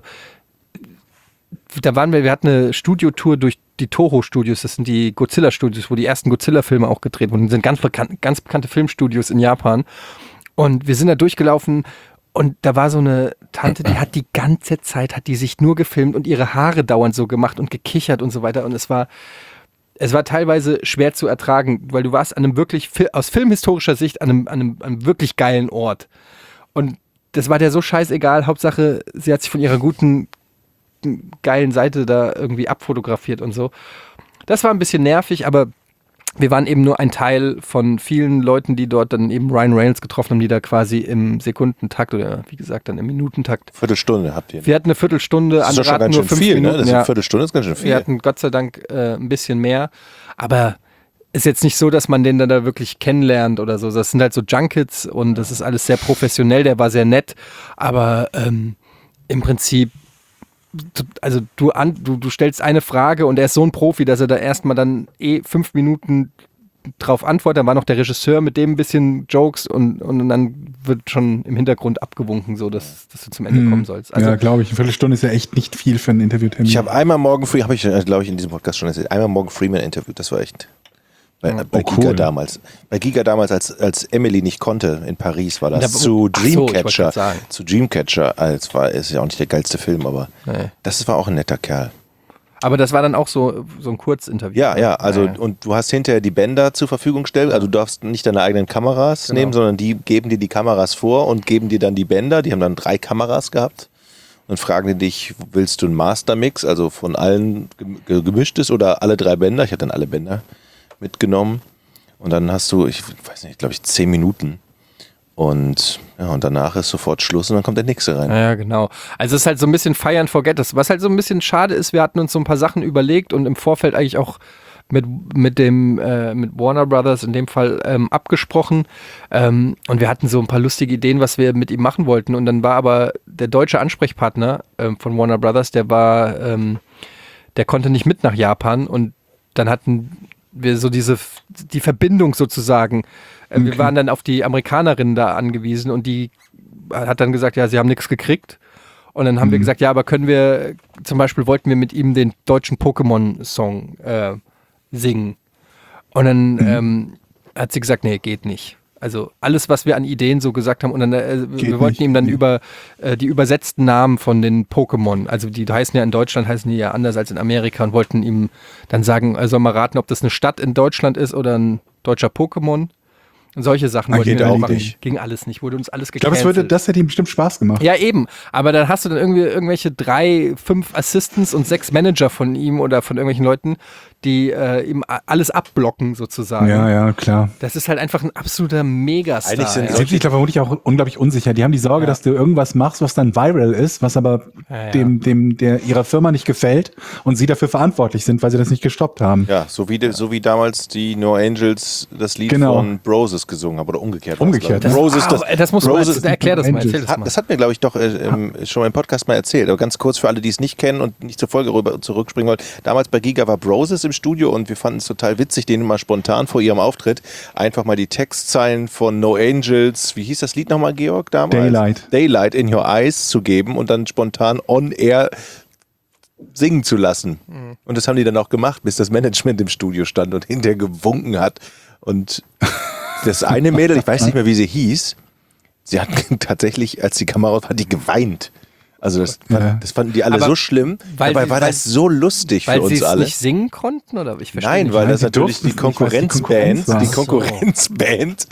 da waren wir, wir hatten eine Studiotour durch die Toho-Studios, das sind die Godzilla-Studios, wo die ersten Godzilla-Filme auch gedreht wurden. Das sind ganz, bekannt, ganz bekannte Filmstudios in Japan. Und wir sind da durchgelaufen und da war so eine Tante, die hat die ganze Zeit, hat die sich nur gefilmt und ihre Haare dauernd so gemacht und gekichert und so weiter. Und es war, es war teilweise schwer zu ertragen, weil du warst an einem wirklich, aus filmhistorischer Sicht, an einem, an einem, einem wirklich geilen Ort. Und das war der so scheißegal. Hauptsache, sie hat sich von ihrer guten, geilen Seite da irgendwie abfotografiert und so. Das war ein bisschen nervig, aber wir waren eben nur ein Teil von vielen Leuten, die dort dann eben Ryan Reynolds getroffen haben, die da quasi im Sekundentakt oder wie gesagt dann im Minutentakt. Viertelstunde habt ihr. Wir hatten eine Viertelstunde, Das ist doch andere schon hatten ganz nur schön fünf viel, Minuten. ne? Das ist ja. eine Viertelstunde ist ganz schön viel. Wir hatten Gott sei Dank äh, ein bisschen mehr, aber ist jetzt nicht so, dass man den dann da wirklich kennenlernt oder so. Das sind halt so Junkets und das ist alles sehr professionell, der war sehr nett, aber ähm, im Prinzip du, also du, an, du, du stellst eine Frage und er ist so ein Profi, dass er da erstmal dann eh fünf Minuten drauf antwortet. Dann war noch der Regisseur mit dem ein bisschen Jokes und, und dann wird schon im Hintergrund abgewunken, so dass, dass du zum Ende Hm. kommen sollst. Also, ja, glaube ich. Eine Viertelstunde ist ja echt nicht viel für ein Interviewtermin. Ich habe einmal Morgan Freeman, habe ich, äh, glaube ich, in diesem Podcast schon erzählt, einmal Morgan Freeman interviewt. Das war echt bei, Ja. bei Oh, Giga cool. damals. Bei Giga damals, als, als Emily nicht konnte in Paris, war das Da- zu Ach so, ich wollte Dreamcatcher. grad sagen. zu Dreamcatcher. Als war, ist ja auch nicht der geilste Film, aber Nee. das war auch ein netter Kerl. aber das war dann auch so, so ein Kurzinterview. Ja, ja, also Ja. und du hast hinterher die Bänder zur Verfügung gestellt, also du darfst nicht deine eigenen Kameras Genau. nehmen, sondern die geben dir die Kameras vor und geben dir dann die Bänder, die haben dann drei Kameras gehabt und fragen die dich, willst du einen Mastermix, also von allen gem- ge- gemischtes oder alle drei Bänder, ich hatte dann alle Bänder mitgenommen und dann hast du, ich weiß nicht, glaube ich zehn Minuten und ja, und danach ist sofort Schluss und dann kommt der nächste rein. Ja, ja, genau. Also es ist halt so ein bisschen Fire and Forget. Das, was halt so ein bisschen schade ist, wir hatten uns so ein paar Sachen überlegt und im Vorfeld eigentlich auch mit, mit dem äh, mit Warner Brothers in dem Fall ähm, abgesprochen. Ähm, und wir hatten so ein paar lustige Ideen, was wir mit ihm machen wollten. Und dann war aber der deutsche Ansprechpartner ähm, von Warner Brothers, der war, ähm, der konnte nicht mit nach Japan und dann hatten wir so diese die Verbindung sozusagen. Äh, Wir Okay. waren dann auf die Amerikanerin da angewiesen und die hat dann gesagt, ja, sie haben nichts gekriegt. Und dann haben wir gesagt, ja, aber können wir, zum Beispiel wollten wir mit ihm den deutschen Pokémon-Song äh, singen. Und dann ähm, hat sie gesagt, nee, geht nicht. Also alles, was wir an Ideen so gesagt haben, und dann äh, wir Geht wollten nicht. ihm dann Ja. über äh, die übersetzten Namen von den Pokémon, also die heißen ja in Deutschland, heißen die ja anders als in Amerika und wollten ihm dann sagen, er soll mal raten, ob das eine Stadt in Deutschland ist oder ein deutscher Pokémon. Und solche Sachen Ah, wollten geht wir auch dann machen. nicht. Ging alles nicht, wurde uns alles Ich glaube, gecancelt. das, würde, das hätte ihm bestimmt Spaß gemacht. Ja, eben. Aber dann hast du dann irgendwie irgendwelche drei, fünf Assistants und sechs Manager von ihm oder von irgendwelchen Leuten, die äh, ihm a- alles abblocken sozusagen. Ja, ja, klar. Das ist halt einfach ein absoluter Megastar. Eigentlich sind ja. Sie sind sich, glaube vermutlich auch unglaublich unsicher. Die haben die Sorge, Ja. dass du irgendwas machst, was dann viral ist, was aber Ja, ja. dem, dem, der ihrer Firma nicht gefällt und sie dafür verantwortlich sind, weil sie das nicht gestoppt haben. Ja, so wie, de, so wie damals die No Angels das Lied Genau. von Broses gesungen haben oder umgekehrt. war's, Umgekehrt, glaub ich. ja. Broses, Ah, das, das muss man Broses, erklär das mal, erzähl das Hat, mal. das hat mir, glaube ich, doch äh, ähm, schon mal im Podcast mal erzählt. Aber ganz kurz für alle, die es nicht kennen und nicht zur Folge rüber zurückspringen wollen. Damals bei Giga war Broses im Studio und wir fanden es total witzig, denen mal spontan vor ihrem Auftritt einfach mal die Textzeilen von No Angels, wie hieß das Lied nochmal, Georg, damals? Daylight. Daylight in Your Eyes zu geben und dann spontan on air singen zu lassen. Mhm. Und das haben die dann auch gemacht, bis das Management im Studio stand und hinterher gewunken hat. Und das eine Mädel, ich weiß nicht mehr, wie sie hieß, sie hat tatsächlich, als die Kamera war, die geweint. Also das, Ja. fand, das fanden die alle Aber so schlimm. weil Dabei sie- war weil- das so lustig Weil für sie uns es alle. nicht singen konnten? Oder? Ich verstehe Nein, nicht. weil Nein, das sie natürlich durften die es nicht, weil es die Konkurrenzband, Konkurrenz war. die Ach so. Konkurrenzband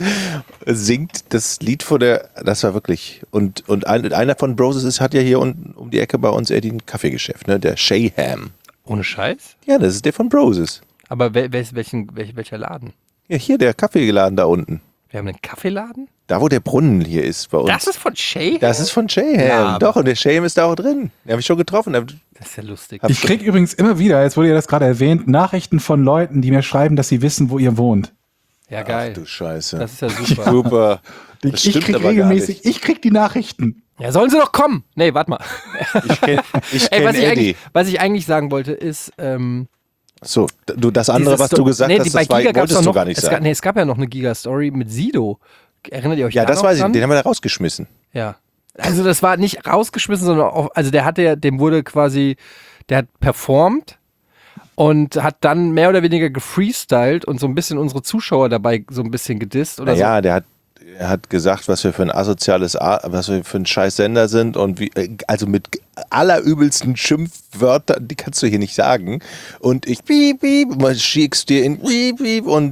singt das Lied vor der, das war wirklich, und, und ein, einer von Broses ist, hat ja hier unten um die Ecke bei uns Eddie ein Kaffeegeschäft, ne, der Shayham. Ohne Scheiß? Ja, das ist der von Broses. Aber wel, wel, welchen, welch, welcher Laden? Ja, hier der Kaffeeladen da unten. Wir haben einen Kaffeeladen? Da, wo der Brunnen hier ist bei uns. Das ist von Shay? Das ist von Shayham. Ja, Doch, und der Shayham ist da auch drin. Den habe ich schon getroffen. Das ist ja lustig. Hab- Ich kriege übrigens immer wieder, jetzt wurde ja das gerade erwähnt, Nachrichten von Leuten, die mir schreiben, dass sie wissen, wo ihr wohnt. Ja, Ach geil. du Scheiße. Das ist ja super. Super. Ich, Das ich stimmt krieg aber gar regelmäßig, nicht. ich krieg die Nachrichten. Ja, sollen sie doch kommen? Nee, warte mal. Ich kenne ich Ey, kenn was, ich Eddie. eigentlich, was ich eigentlich sagen wollte, ist. Ähm, So, du, das andere, dieses was du Sto- gesagt nee, hast, die- bei das war, Giga gab's wolltest doch du noch, gar nicht es gab, sagen. nee, es gab ja noch eine Giga-Story mit Sido. Erinnert ihr euch Ja, da das noch weiß ich. dran? Den haben wir da rausgeschmissen. Ja. Also das war nicht rausgeschmissen, sondern auch, also der hatte ja, dem wurde quasi, der hat performt und hat dann mehr oder weniger gefreestylt und so ein bisschen unsere Zuschauer dabei so ein bisschen gedisst oder Naja, der hat, er hat gesagt, was wir für ein asoziales, A- was wir für ein scheiß Sender sind und wie, äh, also mit allerübelsten Schimpfwörtern, die kannst du hier nicht sagen. Und ich piep, piep, mal schickst dir in piep, piep und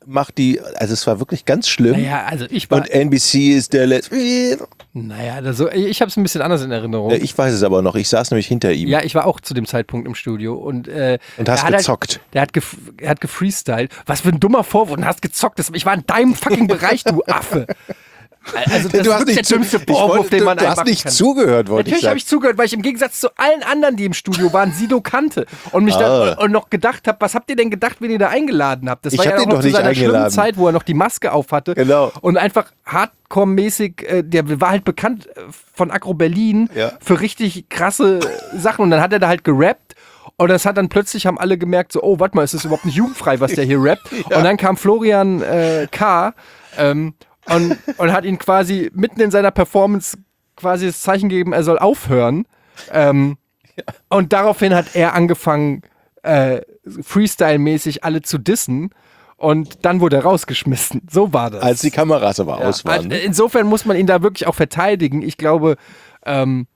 macht die, also es war wirklich ganz schlimm. Naja, also ich war, Und N B C ist der letzte. naja, das so, ich habe es ein bisschen anders in Erinnerung. Ja, ich weiß es aber noch, ich saß nämlich hinter ihm Ja, ich war auch zu dem Zeitpunkt im Studio und, äh, und hast er hat gezockt. Halt, der hat, gef er hat gefreestylt. Was für ein dummer Vorwurf und hast gezockt. Das, ich war in deinem fucking Bereich, du Affe. Also das du ist hast wirklich nicht, der dümmste ich Vorwurf, wollte, den man du, du einfach hast nicht kann. zugehört, wollte ich Natürlich habe sagen. ich zugehört, weil ich im Gegensatz zu allen anderen, die im Studio waren, Sido kannte und mich Ah. da, und noch gedacht habe, was habt ihr denn gedacht, wen ihr da eingeladen habt? Das Ich war hab ja den noch doch zu nicht seiner schlimmen eingeladen. Zeit, wo er noch die Maske auf hatte. Genau. Und einfach Hardcore-mäßig, äh, der war halt bekannt äh, von Agro Berlin Ja. für richtig krasse Sachen und dann hat er da halt gerappt. Und das hat dann plötzlich, haben alle gemerkt, so, oh, warte mal, ist das überhaupt nicht jugendfrei, was der hier rappt? Und dann kam Florian äh, K. Ähm, und, und hat ihn quasi mitten in seiner Performance quasi das Zeichen gegeben, er soll aufhören. Ähm, Und daraufhin hat er angefangen, äh, Freestyle-mäßig alle zu dissen. Und dann wurde er rausgeschmissen. So war das. Als die Kameras aber aus Also waren. ne? insofern muss man ihn da wirklich auch verteidigen. Ich glaube, ähm,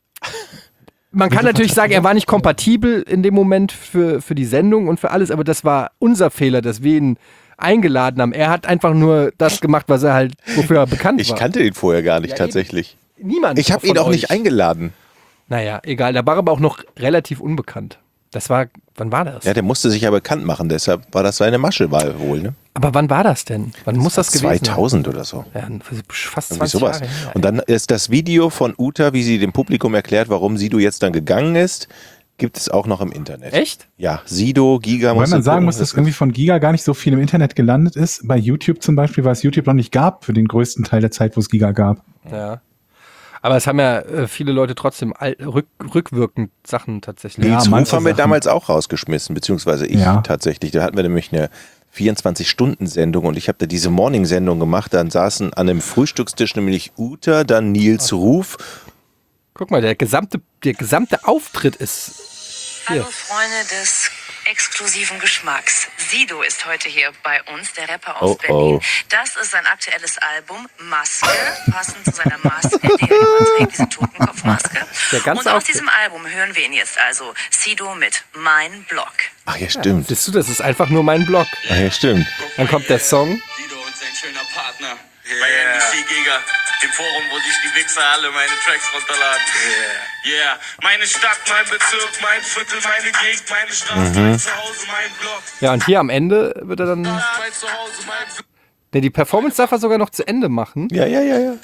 man kann natürlich sagen, er war nicht kompatibel in dem Moment für, für die Sendung und für alles, aber das war unser Fehler, dass wir ihn eingeladen haben. Er hat einfach nur das gemacht, was er halt, wofür er bekannt Ich war. kannte ihn vorher gar nicht Ja, tatsächlich. Niemand. Ich habe von ihn auch euch. nicht eingeladen. Naja, egal. Der war aber auch noch relativ unbekannt. Das war, wann war das? Ja, der musste sich ja bekannt machen, deshalb war das seine Masche wohl, ne? Aber wann war das denn? Wann muss das gewesen sein? zweitausend oder so. Ja, fast Irgendwie zwanzig sowas. Jahre her. Und dann ist das Video von Uta, wie sie dem Publikum erklärt, warum Sido jetzt dann gegangen ist, gibt es auch noch im Internet. Echt? Ja, Sido, Giga. Weil musste man sagen gucken, muss, dass das- irgendwie von Giga gar nicht so viel im Internet gelandet ist. Bei YouTube zum Beispiel, weil es YouTube noch nicht gab für den größten Teil der Zeit, wo es Giga gab. Ja. Aber es haben ja äh, viele Leute trotzdem all, rück, rückwirkend Sachen tatsächlich. Ja, Nils manche Ruf haben wir Sachen. damals auch rausgeschmissen, beziehungsweise ich Ja. tatsächlich. Da hatten wir nämlich eine vierundzwanzig-Stunden-Sendung und ich habe da diese Morning-Sendung gemacht. Dann saßen an einem Frühstückstisch nämlich Uta, dann Nils Ruf. Guck mal, der gesamte, der gesamte Auftritt ist Hallo Freunde des exklusiven Geschmacks. Sido ist heute hier bei uns, der Rapper aus Oh, Berlin. oh. Das ist sein aktuelles Album, Maske, passend zu seiner Maske, die er immer trägt, diese Totenkopfmaske. Der ganze Und aus Auftritt. diesem Album hören wir ihn jetzt also, Sido mit Mein Blog. Ach ja, stimmt. Siehst du, das ist einfach nur mein Blog. Ach ja, stimmt. Dann kommt der Song. Sido und sein schöner Partner bei N B C Giga, dem Forum, wo sich die Wichser alle meine Tracks runterladen. Yeah. Meine Stadt, mein Bezirk, mein Viertel, meine Gegend, meine Straße, mein Zuhause, mein Blog. Ja, und hier am Ende wird er dann. Mein Zuhause, mein Blog. Der die Performance darf er sogar noch zu Ende machen. Ja, ja, ja, ja.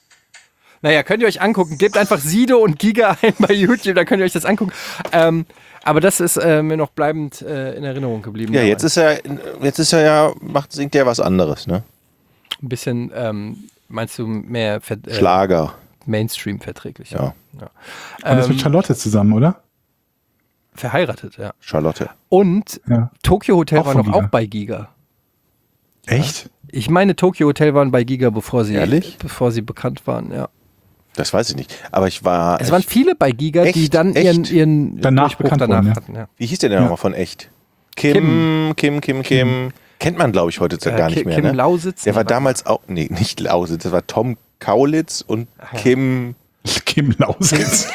Naja, könnt ihr euch angucken. Gebt einfach Sido und Giga ein bei YouTube, dann könnt ihr euch das angucken. Ähm, aber das ist äh, mir noch bleibend äh, in Erinnerung geblieben. Ja, jetzt ist er, jetzt ist er ja, macht, singt er was anderes, ne? ein bisschen, ähm, meinst du, mehr ver äh, Schlager. Mainstream verträglich. Ja. ja. Und ist mit Ähm, Charlotte zusammen, oder? verheiratet, ja. Charlotte. Und Ja. Tokyo Hotel Auch war von noch Giga. auch bei Giga. Echt? Ich meine, Tokyo Hotel waren bei Giga, bevor sie, Ehrlich? bevor sie bekannt waren, ja. Das weiß ich nicht. Aber ich war. Es waren ich, viele bei Giga, die Echt? dann ihren, Echt? ihren Danach Durchbruch bekannt danach wurden, ja. hatten. Ja. wie hieß der denn Ja. nochmal von echt? Kim, Kim, Kim, Kim. Kennt man, glaube ich, heutzutage Äh, gar nicht Kim- mehr. Kim ne? Lausitz? Der war Nee, damals auch. Nee, nicht Lausitz. Das war Tom Kaulitz und Kim. Kim Lausitz.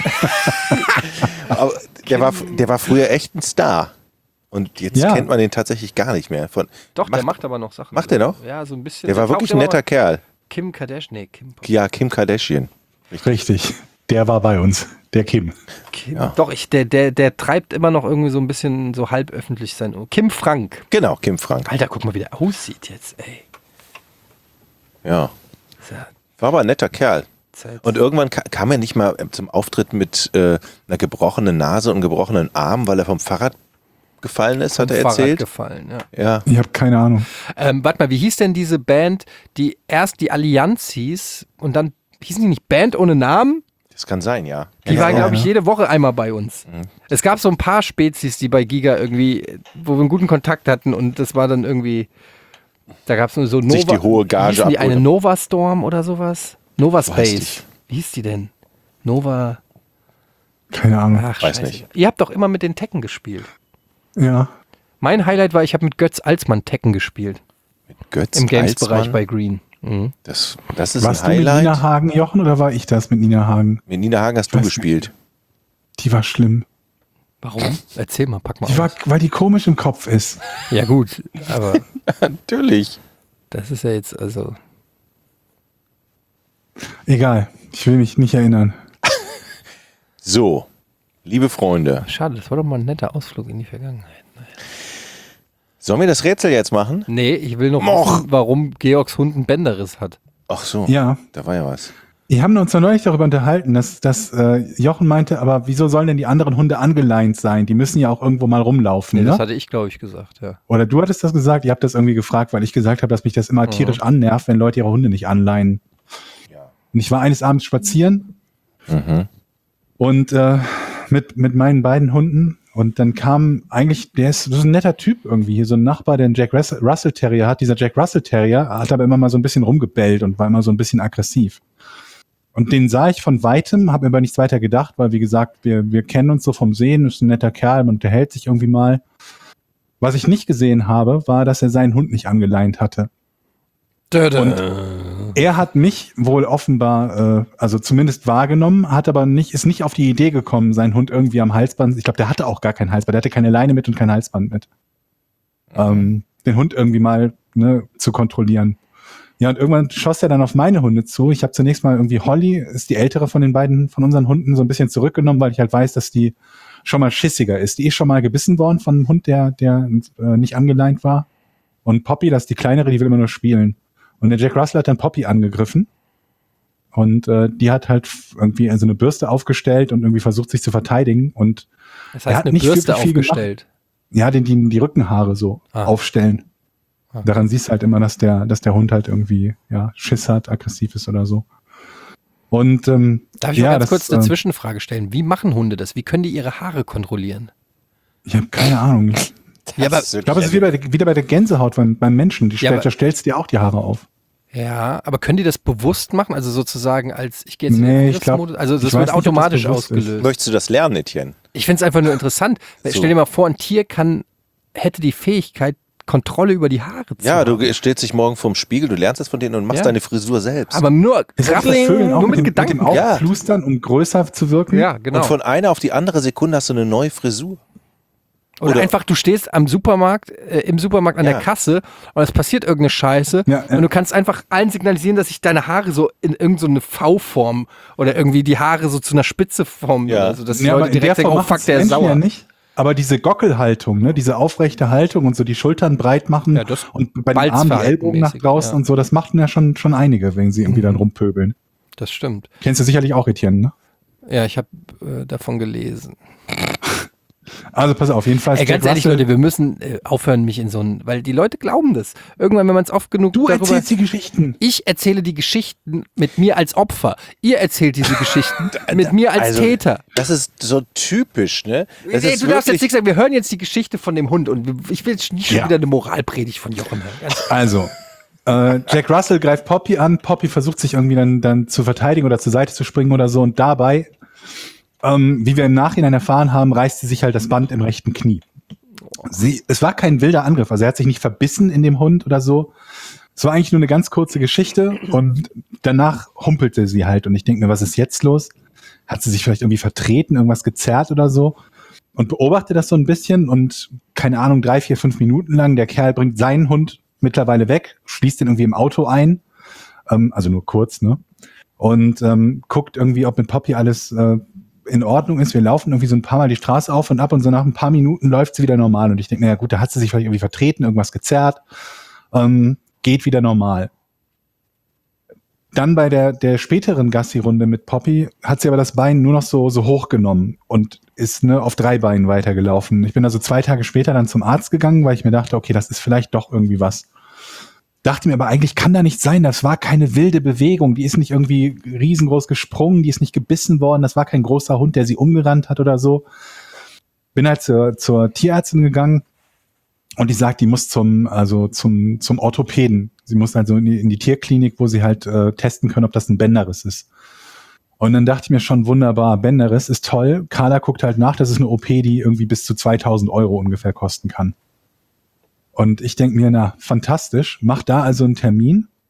Aber der, war, der war früher echt ein Star. Und jetzt Ja. kennt man den tatsächlich gar nicht mehr. Von, Doch, der macht, macht aber noch Sachen. Macht der noch? Ja, so ein bisschen. Der war taucht wirklich ein immer netter mal- Kerl. Kim Kardashian, nee, Kim. Ja, Kim Kardashian. Richtig. Der war bei uns. Der Kim. Kim. Ja. Doch, ich, der, der, der treibt immer noch irgendwie so ein bisschen so halb öffentlich sein. Kim Frank. Genau, Kim Frank. Alter, guck mal, wie der aussieht jetzt, ey. Ja. Ist ja War aber ein netter Kerl. Zeit. Und irgendwann ka kam er nicht mal zum Auftritt mit äh, einer gebrochenen Nase und gebrochenen Arm, weil er vom Fahrrad gefallen ist, hat er Fahrrad erzählt. gefallen, ja. Ja. Ich habe keine Ahnung. Ähm, warte mal, wie hieß denn diese Band, die erst die Allianz hieß und dann hießen die nicht Band ohne Namen? Das kann sein, ja. Die ja, waren, ja. glaube ich, jede Woche einmal bei uns. Mhm. Es gab so ein paar Spezies, die bei Giga irgendwie, wo wir einen guten Kontakt hatten und das war dann irgendwie, da gab es nur so Nova. Sich die hohe Gage wie hießen die eine abholen. Nova Storm oder sowas? Nova Weiß Space. nicht. Wie hieß die denn? Nova. Keine Ahnung. Ach, Weiß scheiße. nicht. Ihr habt doch immer mit den Tekken gespielt. Ja. Mein Highlight war, ich habe mit Götz Alsmann Tekken gespielt. Götz Im Games-Bereich Alsmann. bei Green. Mhm. Das, das ist Warst ein du mit Highlight. Nina Hagen, Jochen, oder war ich das mit Nina Hagen? Mit Nina Hagen hast du Weiß gespielt. Die war schlimm. Warum? Erzähl mal, pack mal Die war, aus. weil die komisch im Kopf ist. Ja gut, aber Natürlich. das ist ja jetzt also... Egal, ich will mich nicht erinnern. So, liebe Freunde, Schade, das war doch mal ein netter Ausflug in die Vergangenheit. sollen wir das Rätsel jetzt machen? Nee, ich will noch Moch. wissen, warum Georgs Hund einen Bänderriss hat. Ach so, Ja, da war ja was. wir haben uns ja neulich darüber unterhalten, dass, dass äh, Jochen meinte, aber wieso sollen denn die anderen Hunde angeleint sein? Die müssen ja auch irgendwo mal rumlaufen, Nee, ne? das hatte ich, glaube ich, gesagt, ja. Oder du hattest das gesagt, ihr habt das irgendwie gefragt, weil ich gesagt habe, dass mich das immer tierisch annervt, wenn Leute ihre Hunde nicht anleihen. Und ich war eines Abends spazieren Mhm. und äh, mit, mit meinen beiden Hunden und dann kam eigentlich, der ist, das ist ein netter Typ irgendwie, hier so ein Nachbar, der einen Jack Russell, Russell Terrier hat. Dieser Jack Russell Terrier hat aber immer mal so ein bisschen rumgebellt und war immer so ein bisschen aggressiv. Und den sah ich von Weitem, habe mir aber nichts weiter gedacht, weil wie gesagt, wir, wir kennen uns so vom Sehen, ist ein netter Kerl, man unterhält sich irgendwie mal. Was ich nicht gesehen habe, war, dass er seinen Hund nicht angeleint hatte. Und er hat mich wohl offenbar, äh, also zumindest wahrgenommen, hat aber nicht, ist nicht auf die Idee gekommen, seinen Hund irgendwie am Halsband, ich glaube, der hatte auch gar kein Halsband, der hatte keine Leine mit und kein Halsband mit. Ähm, den Hund irgendwie mal ne, zu kontrollieren. Ja, und irgendwann schoss er dann auf meine Hunde zu. Ich habe zunächst mal irgendwie Holly, ist die ältere von den beiden, von unseren Hunden, so ein bisschen zurückgenommen, weil ich halt weiß, dass die schon mal schissiger ist. Die ist schon mal gebissen worden von einem Hund, der, der äh, nicht angeleint war. Und Poppy, das ist die kleinere, die will immer nur spielen. Und der Jack Russell hat dann Poppy angegriffen. Und äh, die hat halt irgendwie so eine Bürste aufgestellt und irgendwie versucht, sich zu verteidigen. Und Das Er heißt, hat eine nicht Bürste wirklich viel gemacht. aufgestellt. ja, den, die, die Rückenhaare so Ah. aufstellen. Ah. Daran siehst du halt immer, dass der, dass der Hund halt irgendwie ja, Schiss hat, aggressiv ist oder so. Und ähm, Darf ich ja, mal ganz das, kurz eine ähm, Zwischenfrage stellen? Wie machen Hunde das? Wie können die ihre Haare kontrollieren? ich habe keine Ahnung. Ich Ja, aber, ist wirklich glaube, es ist wie bei, der- wieder bei der Gänsehaut beim, beim Menschen. Die Ja, stell, aber- da stellst du dir auch die Haare auf. ja, aber können die das bewusst machen? Also sozusagen als, ich gehe jetzt in Nee, den ich glaub- Angriffsmodus? Also ich das weiß wird nicht, ob das automatisch bewusst ist. ausgelöst. Möchtest du das lernen, Etienne? Ich finde es einfach nur interessant. So. Stell dir mal vor, ein Tier kann, hätte die Fähigkeit, Kontrolle über die Haare zu Ja, haben. du stellst dich morgen vorm Spiegel, du lernst das von denen und machst Ja. deine Frisur selbst. Aber nur Ist das bei Krabbling, Vögeln auch nur mit, dem, Gedanken. Mit dem Ja. Aufplustern, um größer zu wirken? Ja, genau. Und von einer auf die andere Sekunde hast du eine neue Frisur. Oder, oder- einfach, du stehst am Supermarkt, äh, im Supermarkt an Ja. der Kasse und es passiert irgendeine Scheiße Ja, ja. und du kannst einfach allen signalisieren, dass sich deine Haare so in irgendeine so eine V-Form oder irgendwie die Haare so zu einer Spitze formen. Ja. Also, dass die Ja, aber Leute in der direkt sagen, Form oh machen fuck, es der ist Menschen sauer. ja nicht. Aber diese Gockelhaltung, ne, diese aufrechte Haltung und so die Schultern breit machen Ja, das und bei den Armen die Ellbogen nach balzverhaltenmäßig, draußen ja. und so, das machten ja schon, schon einige, wenn sie irgendwie dann rumpöbeln. Das stimmt. Kennst du sicherlich auch, Etienne, ne? Ja, ich habe äh, davon gelesen. Also pass auf, jedenfalls. Ey, ganz Jack ehrlich, Russell- Leute, wir müssen äh, aufhören, mich in so ein, weil die Leute glauben das. Irgendwann, wenn man es oft genug Du darüber... erzählst die Geschichten. Ich erzähle die Geschichten mit mir als Opfer. Ihr erzählt diese Geschichten mit mir als Also, Täter. Das ist so typisch, ne? Das Nee, ist du darfst jetzt wirklich- nicht sagen, wir hören jetzt die Geschichte von dem Hund und wir- ich will jetzt nicht schon Ja. wieder eine Moralpredigt von Jochen hören. Ganz Also, äh, Jack Russell greift Poppy an. Poppy versucht sich irgendwie dann, dann zu verteidigen oder zur Seite zu springen oder so. Und dabei, ähm, wie wir im Nachhinein erfahren haben, reißt sie sich halt das Band im rechten Knie. Sie, es war kein wilder Angriff. Also er hat sich nicht verbissen in dem Hund oder so. Es war eigentlich nur eine ganz kurze Geschichte. Und danach humpelte sie halt. Und ich denke mir, was ist jetzt los? Hat sie sich vielleicht irgendwie vertreten, irgendwas gezerrt oder so? Und beobachte das so ein bisschen und keine Ahnung, drei, vier, fünf Minuten lang. Der Kerl bringt seinen Hund mittlerweile weg, schließt den irgendwie im Auto ein, ähm, also nur kurz, ne? Und ähm, guckt irgendwie, ob mit Poppy alles äh, in Ordnung ist. Wir laufen irgendwie so ein paar Mal die Straße auf und ab und so nach ein paar Minuten läuft sie wieder normal. Und ich denke, naja gut, da hat sie sich vielleicht irgendwie vertreten, irgendwas gezerrt, ähm, geht wieder normal. Dann bei der, der späteren Gassi-Runde mit Poppy hat sie aber das Bein nur noch so, so hochgenommen und ist ne, auf drei Beinen weitergelaufen. Ich bin also zwei Tage später dann zum Arzt gegangen, weil ich mir dachte, okay, das ist vielleicht doch irgendwie was. Dachte mir aber eigentlich, kann da nicht sein, das war keine wilde Bewegung, die ist nicht irgendwie riesengroß gesprungen, die ist nicht gebissen worden, das war kein großer Hund, der sie umgerannt hat oder so. Bin halt zur, zur Tierärztin gegangen und die sagt, die muss zum, also zum, zum Orthopäden. Sie muss also in die, in die Tierklinik, wo sie halt äh, testen können, ob das ein Bänderriss ist. Und dann dachte ich mir schon, wunderbar, Bänderriss ist toll. Carla guckt halt nach, das ist eine O P, die irgendwie bis zu zweitausend Euro ungefähr kosten kann. Und ich denke mir, na, fantastisch, mach da also einen Termin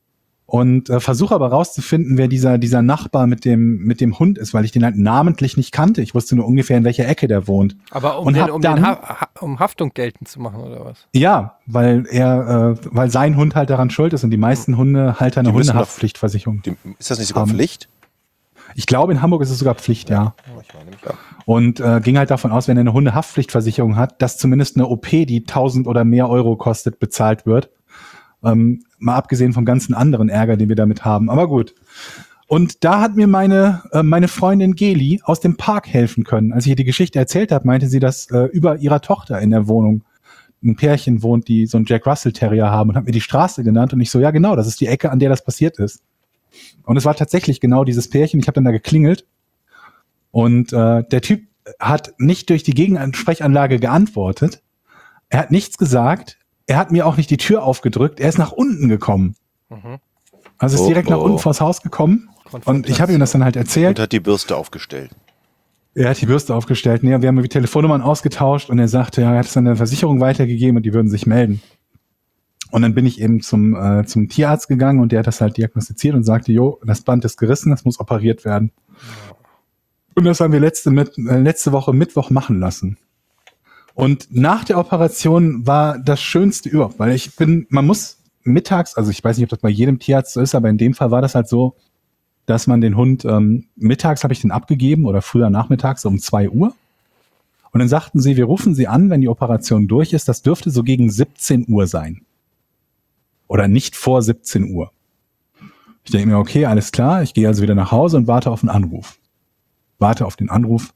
und äh, versuche aber rauszufinden, wer dieser dieser Nachbar mit dem mit dem Hund ist, weil ich den halt namentlich nicht kannte. Ich wusste nur ungefähr, in welcher Ecke der wohnt. Aber um, Und den, hab um, dann- den ha ha um Haftung geltend zu machen, oder was? Ja, weil er, äh, weil sein Hund halt daran schuld ist und die meisten Hundehalter eine Die müssen doch- Hundehaftpflichtversicherung. Die, ist das nicht sogar Ähm, Pflicht? Ich glaube, in Hamburg ist es sogar Pflicht, ja. Ich meine nämlich auch. Und äh, ging halt davon aus, wenn er eine Hundehaftpflichtversicherung hat, dass zumindest eine O P, die tausend oder mehr Euro kostet, bezahlt wird. Ähm, mal abgesehen vom ganzen anderen Ärger, den wir damit haben. Aber gut. Und da hat mir meine äh, meine Freundin Geli aus dem Park helfen können. Als ich ihr die Geschichte erzählt habe, meinte sie, dass äh, über ihrer Tochter in der Wohnung ein Pärchen wohnt, die so einen Jack Russell Terrier haben und hat mir die Straße genannt. Und ich so, ja genau, das ist die Ecke, an der das passiert ist. Und es war tatsächlich genau dieses Pärchen. Ich habe dann da geklingelt. Und äh, der Typ hat nicht durch die Gegensprechanlage geantwortet. Er hat nichts gesagt. Er hat mir auch nicht die Tür aufgedrückt. Er ist nach unten gekommen. Mhm. Also ist Oh, direkt nach oh. unten vors Haus gekommen. Und ich habe ihm das dann halt erzählt. Und hat die Bürste aufgestellt. Er hat die Bürste aufgestellt. Nee, wir haben die Telefonnummern ausgetauscht und er sagte, ja, er hat es an der Versicherung weitergegeben und die würden sich melden. Und dann bin ich eben zum, äh, zum Tierarzt gegangen und der hat das halt diagnostiziert und sagte, jo, das Band ist gerissen, das muss operiert werden. Und das haben wir letzte, mit, äh, letzte Woche Mittwoch machen lassen. Und nach der Operation war das Schönste überhaupt, weil ich bin, man muss mittags, also ich weiß nicht, ob das bei jedem Tierarzt so ist, aber in dem Fall war das halt so, dass man den Hund, ähm, mittags habe ich den abgegeben oder früher nachmittags um zwei Uhr. Und dann sagten sie, wir rufen sie an, wenn die Operation durch ist. Das dürfte so gegen siebzehn Uhr sein. Oder nicht vor siebzehn Uhr. Ich denke mir, okay, alles klar. Ich gehe also wieder nach Hause und warte auf einen Anruf. Warte auf den Anruf.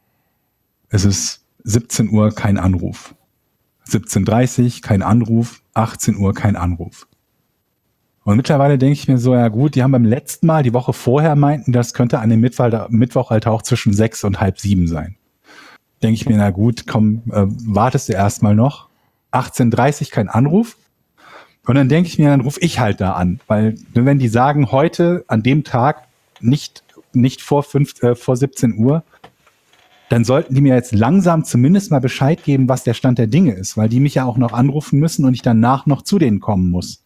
Es ist siebzehn Uhr, kein Anruf. siebzehn Uhr dreißig, kein Anruf. achtzehn Uhr, kein Anruf. Und mittlerweile denke ich mir so, ja gut, die haben beim letzten Mal, die Woche vorher meinten, das könnte an dem Mittwoch, Mittwoch halt auch zwischen sechs und halb sieben sein. Denke ich mir, na gut, komm, äh, wartest du erstmal noch. achtzehn Uhr dreißig, kein Anruf. Und dann denke ich mir, dann rufe ich halt da an. Weil wenn die sagen, heute an dem Tag nicht, nicht vor, fünf, äh, vor siebzehn Uhr, dann sollten die mir jetzt langsam zumindest mal Bescheid geben, was der Stand der Dinge ist. Weil die mich ja auch noch anrufen müssen und ich danach noch zu denen kommen muss.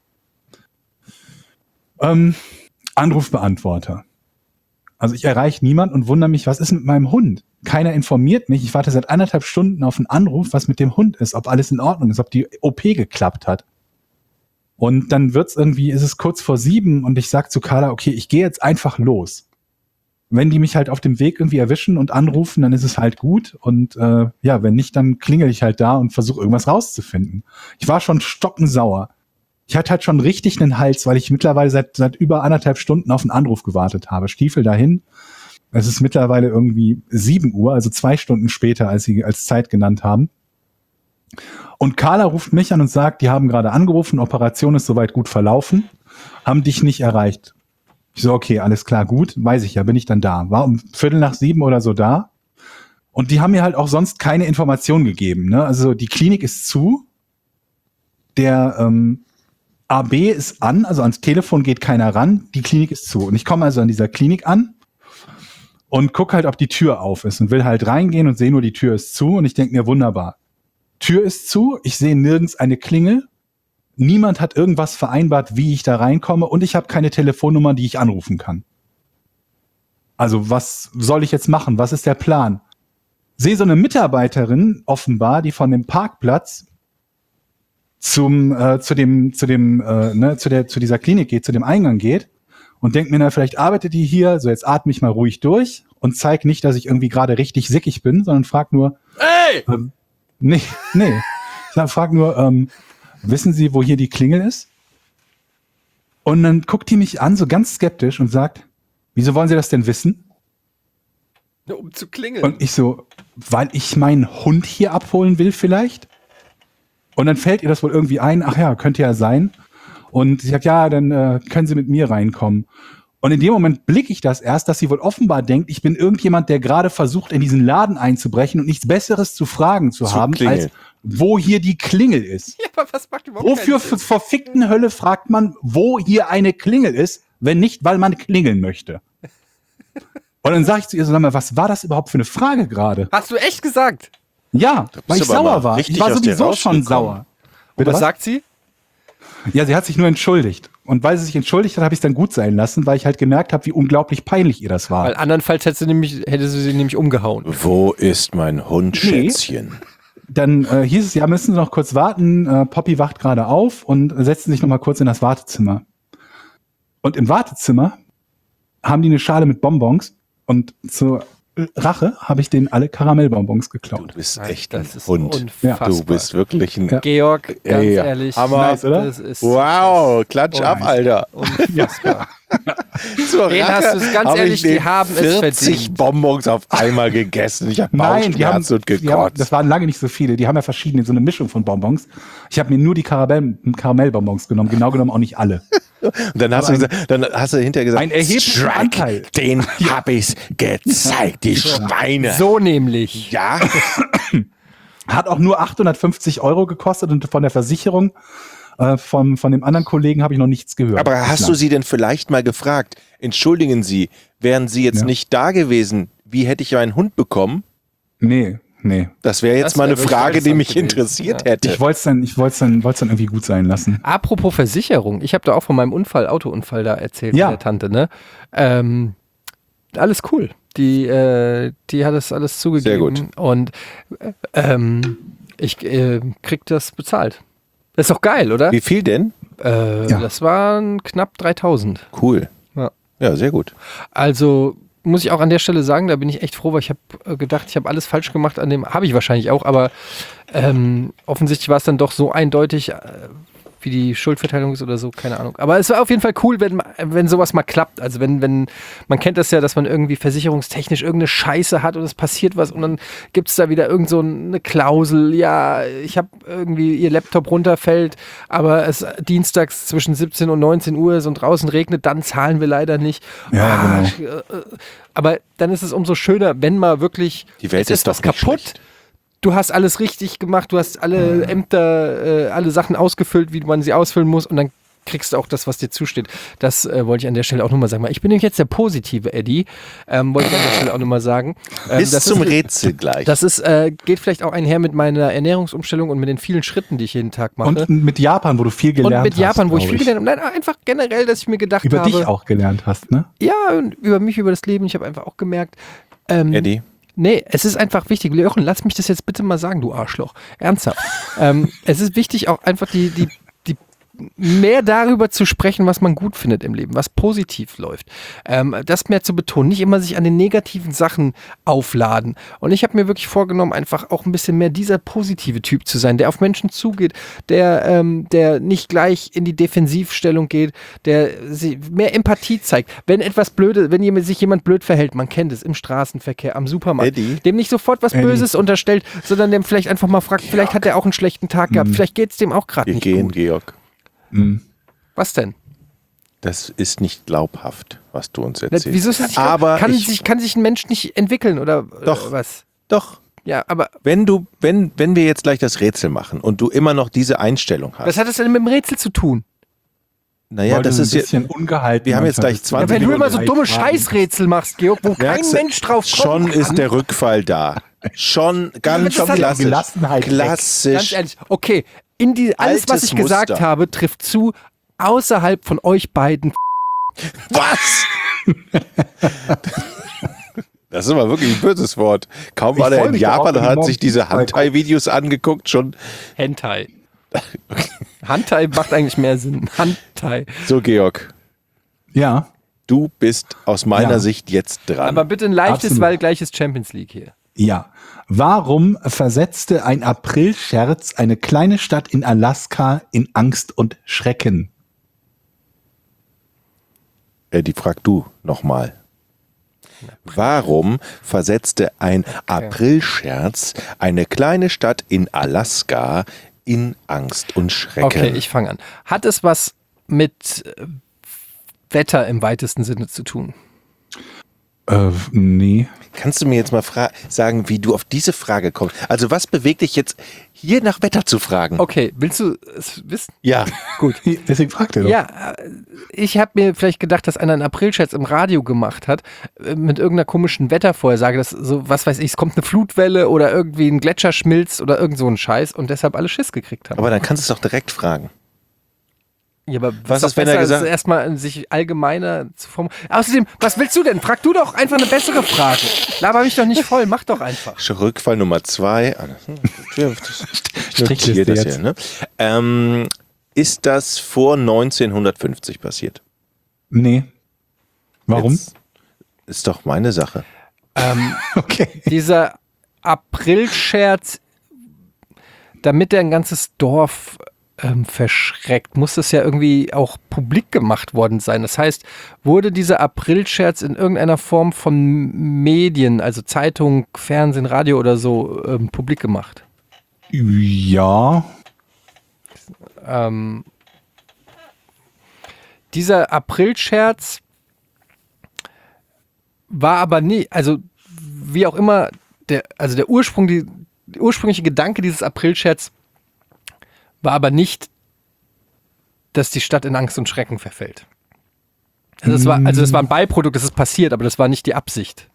Ähm, Anrufbeantworter. Also ich erreiche niemanden und wundere mich, was ist mit meinem Hund? Keiner informiert mich. Ich warte seit anderthalb Stunden auf einen Anruf, was mit dem Hund ist, ob alles in Ordnung ist, ob die O P geklappt hat. Und dann wird's irgendwie, ist es kurz vor sieben und ich sag zu Carla, okay, ich gehe jetzt einfach los. Wenn die mich halt auf dem Weg irgendwie erwischen und anrufen, dann ist es halt gut. Und äh, ja, wenn nicht, dann klingel ich halt da und versuche irgendwas rauszufinden. Ich war schon stockensauer. Ich hatte halt schon richtig einen Hals, weil ich mittlerweile seit, seit über anderthalb Stunden auf einen Anruf gewartet habe. Stiefel dahin. Es ist mittlerweile irgendwie sieben Uhr, also zwei Stunden später, als sie als Zeit genannt haben. Und Carla ruft mich an und sagt, die haben gerade angerufen, Operation ist soweit gut verlaufen, haben dich nicht erreicht. Ich so, okay, alles klar, gut, weiß ich ja, bin ich dann da. War um Viertel nach sieben oder so da. Und die haben mir halt auch sonst keine Informationen gegeben. Ne? Also die Klinik ist zu. Der ähm, A B ist an, also ans Telefon geht keiner ran, die Klinik ist zu. Und ich komme also an dieser Klinik an und gucke halt, ob die Tür auf ist und will halt reingehen und sehe nur, die Tür ist zu und ich denke mir, wunderbar. Tür ist zu, ich sehe nirgends eine Klingel, niemand hat irgendwas vereinbart, wie ich da reinkomme und ich habe keine Telefonnummer, die ich anrufen kann. Also was soll ich jetzt machen? Was ist der Plan? Sehe so eine Mitarbeiterin offenbar, die von dem Parkplatz zum äh, zu dem zu dem äh, ne, zu der zu dieser Klinik geht, zu dem Eingang geht und denkt mir, na vielleicht arbeitet die hier, so jetzt atme ich mal ruhig durch und zeig nicht, dass ich irgendwie gerade richtig sickig bin, sondern frag nur, Hey! ähm, nee, nee, ich frag nur, ähm, wissen Sie, wo hier die Klingel ist? Und dann guckt die mich an, so ganz skeptisch und sagt, wieso wollen Sie das denn wissen? Um zu klingeln. Und ich so, weil ich meinen Hund hier abholen will vielleicht? Und dann fällt ihr das wohl irgendwie ein, ach ja, könnte ja sein. Und sie sagt, ja, dann äh, können Sie mit mir reinkommen. Und in dem Moment blicke ich das erst, dass sie wohl offenbar denkt, ich bin irgendjemand, der gerade versucht, in diesen Laden einzubrechen und nichts Besseres zu fragen zu, Zu haben, klingeln. als wo hier die Klingel ist. Ja, aber was macht überhaupt Wofür keinen Sinn? für verfickten Hölle fragt man, wo hier eine Klingel ist, wenn nicht, weil man klingeln möchte? Und dann sage ich zu ihr so, sag mal, was war das überhaupt für eine Frage gerade? Hast du echt gesagt? Ja, weil ich aber mal sauer war. richtig Ich war aus dir sowieso schon rausgekommen. sauer. Und Bitte was was? sagt sie? Ja, sie hat sich nur entschuldigt. Und weil sie sich entschuldigt hat, habe ich es dann gut sein lassen, weil ich halt gemerkt habe, wie unglaublich peinlich ihr das war. Weil andernfalls hätte sie, nämlich, hätte sie sie nämlich umgehauen. Wo ist mein Hund, Nee. Schätzchen? Dann äh, hieß es, ja, müssen Sie noch kurz warten. Äh, Poppy wacht gerade auf und setzen sich noch mal kurz in das Wartezimmer. Und im Wartezimmer haben die eine Schale mit Bonbons und zur Rache habe ich denen alle Karamellbonbons Du geklaut. bist Nein, echt das ein ist Hund. unfassbar. Du bist wirklich ein... Ja. Georg, ganz Ey, ehrlich. Hammer. Nice, oder? Das ist Wow, klatsch ab, Alter. unfassbar. Zur Den Rache hast du's ganz hab ehrlich, ich die den haben es vierzig verdient. Bonbons auf einmal gegessen. Ich habe Nein, die haben, Bauchschmerzen und die haben, gekotzt. das waren lange nicht so viele. Die haben ja verschiedene, so eine Mischung von Bonbons. Ich habe mir nur die Karamell, Karamellbonbons genommen, genau genommen auch nicht alle. Und dann hast, du ein- gesagt, dann hast du hinterher gesagt, ein erheblicher Strike, Anteil. den hab ich's gezeigt, die Schweine. So nämlich. Ja, Hat auch nur achthundertfünfzig Euro gekostet und von der Versicherung äh, von, von dem anderen Kollegen habe ich noch nichts gehört. aber hast du Bislang. sie denn vielleicht mal gefragt, entschuldigen Sie, wären Sie jetzt Ja. nicht da gewesen, wie hätte ich einen Hund bekommen? Nee, nee. Das wäre jetzt Das mal wär eine wirklich Frage, die interessant mich gewesen. interessiert Ja. hätte. Ich wollte es dann, ich wollte es dann, wollte es dann irgendwie gut sein lassen. Apropos Versicherung, ich habe da auch von meinem Unfall, Autounfall da erzählt Ja. mit der Tante, ne? Ähm, alles cool. Die, äh, die hat das alles zugegeben. Sehr gut. Und äh, ähm, ich äh, krieg das bezahlt. Das ist doch geil, oder? Wie viel denn? Äh, Ja. Das waren knapp dreitausend. Cool. Ja. Ja, sehr gut. Also muss ich auch an der Stelle sagen, da bin ich echt froh, weil ich habe äh, gedacht, ich habe alles falsch gemacht an dem, habe ich wahrscheinlich auch, aber ähm, offensichtlich war es dann doch so eindeutig, äh, wie die Schuldverteilung ist oder so, keine Ahnung. Aber es war auf jeden Fall cool, wenn, wenn sowas mal klappt. Also wenn, wenn, man kennt das ja, dass man irgendwie versicherungstechnisch irgendeine Scheiße hat und es passiert was und dann gibt es da wieder irgend so eine Klausel, ja, ich habe irgendwie, ihr Laptop runterfällt, aber es dienstags zwischen siebzehn und neunzehn Uhr ist und draußen regnet, dann zahlen wir leider nicht. Ja, Ach, äh, aber dann ist es umso schöner, wenn mal wirklich Die Welt es ist doch was nicht kaputt. schlecht. Du hast alles richtig gemacht, du hast alle Ämter, äh, alle Sachen ausgefüllt, wie man sie ausfüllen muss und dann kriegst du auch das, was dir zusteht. Das äh, wollte ich an der Stelle auch nochmal sagen. Ich bin nämlich jetzt der positive Eddie, ähm, wollte ich an der Stelle auch nochmal sagen. Ähm, Bis das zum ist, Rätsel gleich. Das ist, äh, geht vielleicht auch einher mit meiner Ernährungsumstellung und mit den vielen Schritten, die ich jeden Tag mache. Und mit Japan, wo du viel gelernt Und hast. mit Japan, wo ich glaub viel gelernt habe. Nein, einfach generell, dass ich mir gedacht Über habe. dich auch gelernt hast, ne? Ja, und über mich, über das Leben. Ich habe einfach auch gemerkt, ähm, Eddie, nee, es ist einfach wichtig. Jochen, lass mich das jetzt bitte mal sagen, du Arschloch. Ernsthaft. ähm, es ist wichtig, auch einfach die, die, die mehr darüber zu sprechen, was man gut findet im Leben, was positiv läuft. Ähm, das mehr zu betonen, nicht immer sich an den negativen Sachen aufladen. Und ich habe mir wirklich vorgenommen, einfach auch ein bisschen mehr dieser positive Typ zu sein, der auf Menschen zugeht, der, ähm, der nicht gleich in die Defensivstellung geht, der sie- mehr Empathie zeigt. Wenn etwas Blöde, wenn jemand, sich jemand blöd verhält, man kennt es im Straßenverkehr, am Supermarkt, Eddie? dem nicht sofort was Eddie. Böses unterstellt, sondern dem vielleicht einfach mal fragt, vielleicht hat er auch einen schlechten Tag gehabt, vielleicht geht es dem auch gerade wir nicht gehen, gut. Georg. Was denn? Das ist nicht glaubhaft, was du uns Na, erzählst. Wieso ist das nicht Aber kann, ich, sich, kann sich ein Mensch nicht entwickeln oder Doch. äh, was? doch, Ja, aber wenn du, wenn, wenn wir jetzt gleich das Rätsel machen und du immer noch diese Einstellung hast, was hat das denn mit dem Rätsel zu tun? naja, Weil das du ist ein jetzt, bisschen ungehalten. wir haben jetzt manchmal gleich bist. zwanzig Ja, wenn du Minuten immer so dumme Fragen. Scheißrätsel machst, Georg, wo kein merkst du, Mensch drauf schon kommt. ist der Rückfall da. Schon ganz das hat- klassisch. Gelassenheit weg. Klassisch. Ganz ehrlich, okay, in die, alles, was Altes ich gesagt Muster. habe, trifft zu außerhalb von euch beiden. Was? Das ist aber wirklich ein böses Wort. Kaum Ich war der freu in mich darauf, Japan und wenn hat morgen sich diese Fußball Hentai-Videos angeguckt, schon Hentai. Hentai macht eigentlich mehr Sinn. Hentai. so, Georg. Ja, Du bist aus meiner Ja. Sicht jetzt dran. Aber bitte ein leichtes, Absolut. weil gleich ist Champions League hier. ja. Warum versetzte ein Aprilscherz eine kleine Stadt in Alaska in Angst und Schrecken? Eddie, frag du nochmal. Warum versetzte ein Aprilscherz eine kleine Stadt in Alaska in Angst und Schrecken? Okay, ich fange an. Hat es was mit äh, Wetter im weitesten Sinne zu tun? Äh, nee. Kannst du mir jetzt mal fra- sagen, wie du auf diese Frage kommst? Also was bewegt dich jetzt, hier nach Wetter zu fragen? Okay, willst du es wissen? Ja, Gut. Deswegen fragt er doch. Ja, äh, ich habe mir vielleicht gedacht, dass einer einen Aprilscherz im Radio gemacht hat, äh, mit irgendeiner komischen Wettervorhersage, dass so, was weiß ich, es kommt eine Flutwelle oder irgendwie ein Gletscher schmilzt oder irgend so ein Scheiß und deshalb alle Schiss gekriegt haben. aber dann kannst du es doch direkt fragen. Ja, aber Was was ist, wenn er gesagt- erstmal sich allgemeiner zu formulieren. Außerdem, was willst du denn? Frag du doch einfach eine bessere Frage. Laber mich doch nicht voll, mach doch einfach. Rückfall Nummer zwei. Ah, hm, Ich notiere das jetzt. hier, ne? ähm, ist das vor neunzehnhundertfünfzig passiert? Nee. Warum? Jetzt ist doch meine Sache. Ähm, Okay. dieser Aprilscherz, damit der ein ganzes Dorf ähm, verschreckt, muss das ja irgendwie auch publik gemacht worden sein. Das heißt, wurde dieser Aprilscherz in irgendeiner Form von Medien, also Zeitung, Fernsehen, Radio oder so, ähm, publik gemacht? Ja. Ähm, dieser Aprilscherz war aber nie, also wie auch immer, der, also der Ursprung, die, der ursprüngliche Gedanke dieses Aprilscherz war aber nicht, dass die Stadt in Angst und Schrecken verfällt. Also das war, also das war ein Beiprodukt, das ist passiert, aber das war nicht die Absicht.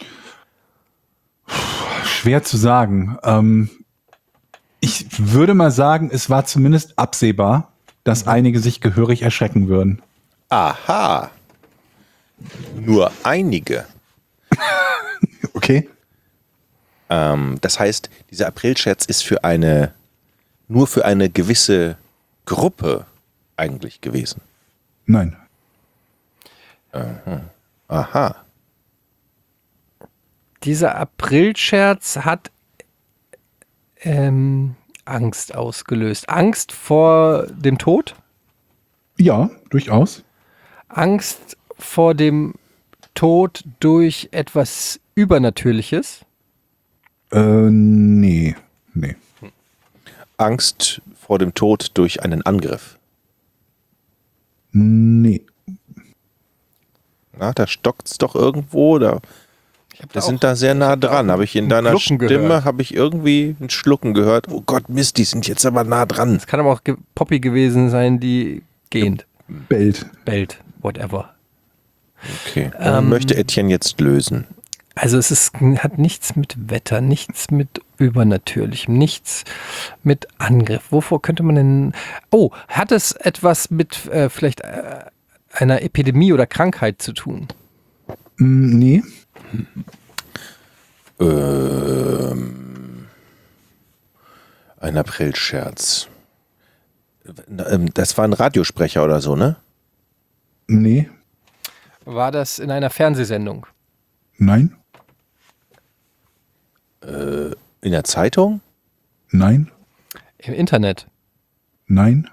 Schwer zu sagen. Ähm, ich würde mal sagen, es war zumindest absehbar, dass einige sich gehörig erschrecken würden. Aha. Nur einige. Okay. Ähm, das heißt, dieser Aprilscherz ist für eine, nur für eine gewisse Gruppe eigentlich gewesen. Nein. Aha. Dieser Aprilscherz hat ähm, Angst ausgelöst. Angst vor dem Tod? Ja, durchaus. Angst vor dem Tod durch etwas Übernatürliches? Äh, nee. Nee. Angst vor dem Tod durch einen Angriff. Nee. Na, da stockt's doch irgendwo. Da, wir sind da sehr nah dran. Habe ich in deiner Schlucken Stimme, gehört. habe ich irgendwie ein Schlucken gehört. Oh Gott, Mist, die sind jetzt aber nah dran. Es kann aber auch ge- Poppy gewesen sein, die gehend, Bellt. bellt, whatever. Okay, dann möchte Etienne jetzt lösen. Also es ist, hat nichts mit Wetter, nichts mit Übernatürlichem, nichts mit Angriff. Wovor könnte man denn... Oh, hat es etwas mit äh, vielleicht äh, einer Epidemie oder Krankheit zu tun? Mm, nee. Ähm, ein Aprilscherz. Ähm, Das war ein Radiosprecher oder so, ne? Nee. War das in einer Fernsehsendung? Nein. In der Zeitung? Nein. Im Internet? Nein.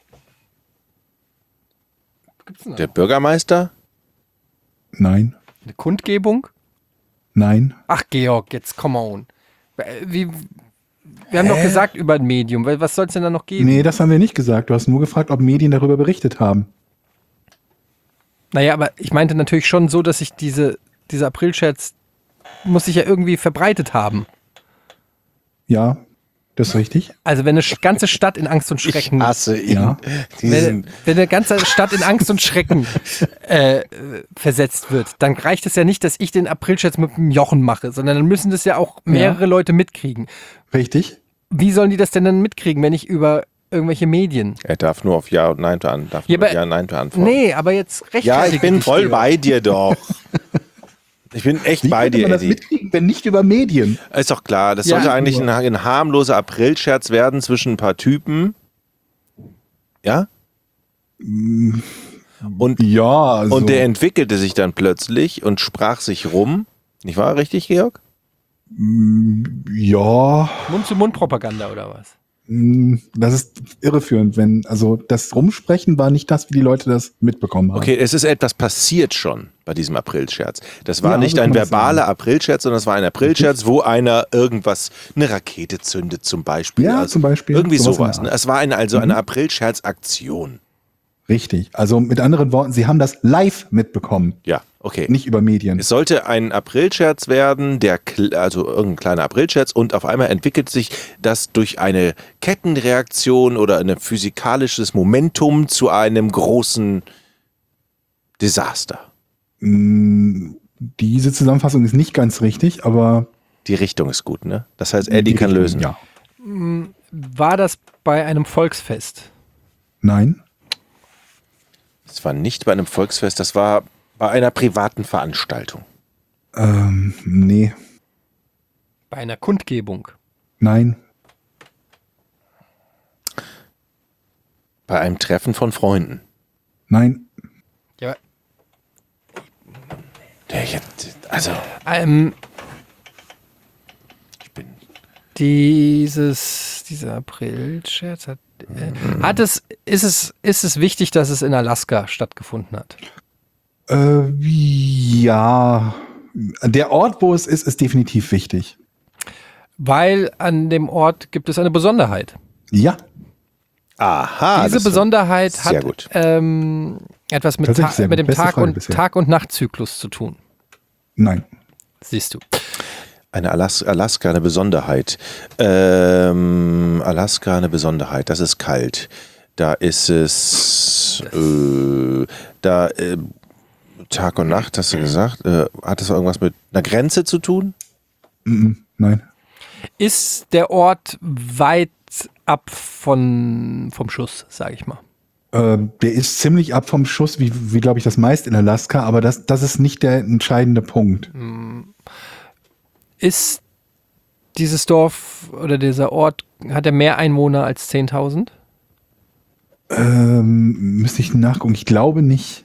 Gibt's denn da Der Bürgermeister? Nein. eine Kundgebung? Nein. Ach Georg, jetzt come on. Wie, wir haben doch gesagt über ein Medium. Was soll es denn da noch geben? Nee, das haben wir nicht gesagt. Du hast nur gefragt, ob Medien darüber berichtet haben. Naja, aber ich meinte natürlich schon so, dass sich diese, dieser Aprilscherz muss sich ja irgendwie verbreitet haben. Ja, das ist richtig. Also wenn eine sch- ganze Stadt in Angst und Schrecken, hasse ihn. Ja. wenn, wenn eine ganze Stadt in Angst und Schrecken äh, äh, versetzt wird, dann reicht es ja nicht, dass ich den Aprilscherz mit dem Jochen mache, sondern dann müssen das ja auch mehrere Ja. Leute mitkriegen. Richtig. Wie sollen die das denn dann mitkriegen, wenn ich über irgendwelche Medien... Er darf nur auf Ja und Nein beantworten. Darf Ja, nur mit aber- Ja und Nein beantworten. Nee, aber jetzt rechtfertige Ja, ich bin dich, voll Georg. bei dir doch. Ich bin echt Wie bei könnte dir, man das Eddie. mitkriegen, wenn nicht über Medien? Ist doch klar, das Ja. sollte eigentlich ein, ein harmloser Aprilscherz werden zwischen ein paar Typen. Ja? Und, Ja, also. und der entwickelte sich dann plötzlich und sprach sich rum. Nicht wahr, richtig, Georg? Ja, Mund-zu-Mund-Propaganda oder was? mh, das ist irreführend, wenn, also das Rumsprechen war nicht das, wie die Leute das mitbekommen haben. Okay, es ist etwas passiert schon bei diesem Aprilscherz. Das war Ja, nicht so ein kann man verbaler sagen. Aprilscherz, sondern es war ein Aprilscherz, wo einer irgendwas, eine Rakete zündet zum Beispiel. Ja, zum Beispiel. Irgendwie Sowas in sowas. der Ne? Art. Es war eine, also eine Aprilscherz-Aktion. Richtig. Also mit anderen Worten, sie haben das live mitbekommen, Ja, okay. nicht über Medien. Es sollte ein Aprilscherz werden, der, kl- also irgendein kleiner Aprilscherz, und auf einmal entwickelt sich das durch eine Kettenreaktion oder ein physikalisches Momentum zu einem großen Desaster. Mh, Diese Zusammenfassung ist nicht ganz richtig, aber Die Richtung ist gut, ne? Das heißt, Eddie die kann Richtung, lösen. Ja. War das bei einem Volksfest? Nein. Das war nicht bei einem Volksfest, das war bei einer privaten Veranstaltung. Ähm, nee, Bei einer Kundgebung. nein, Bei einem Treffen von Freunden. nein, Ja. Der jetzt, also, Ähm, ich bin. dieses, dieser April-Scherz hat, äh, hat es, ist es, ist es wichtig, dass es in Alaska stattgefunden hat? äh, ja, der Ort, wo es ist, ist definitiv wichtig. Weil an dem Ort gibt es eine Besonderheit. Ja, Aha. Diese das- Besonderheit sehr hat gut. ähm, etwas mit, Tatsächlich Ta sehr mit gut. dem Beste Tag Frage und, bisher. Tag- und Nachtzyklus zu tun. nein, Siehst du. Eine Alas Alaska, eine Besonderheit. Ähm, Alaska, eine Besonderheit. Das ist kalt. Da ist es. Äh, da. Äh, Tag und Nacht, hast du gesagt. Äh, hat das irgendwas mit einer Grenze zu tun? mm, nein, Ist der Ort weit ab von, vom Schuss, sage ich mal? äh, der ist ziemlich ab vom Schuss, wie, wie glaube ich, das meist in Alaska, aber das, das ist nicht der entscheidende Punkt. Ist dieses Dorf oder dieser Ort, hat er mehr Einwohner als zehntausend? Ähm, müsste ich nachgucken, ich glaube nicht.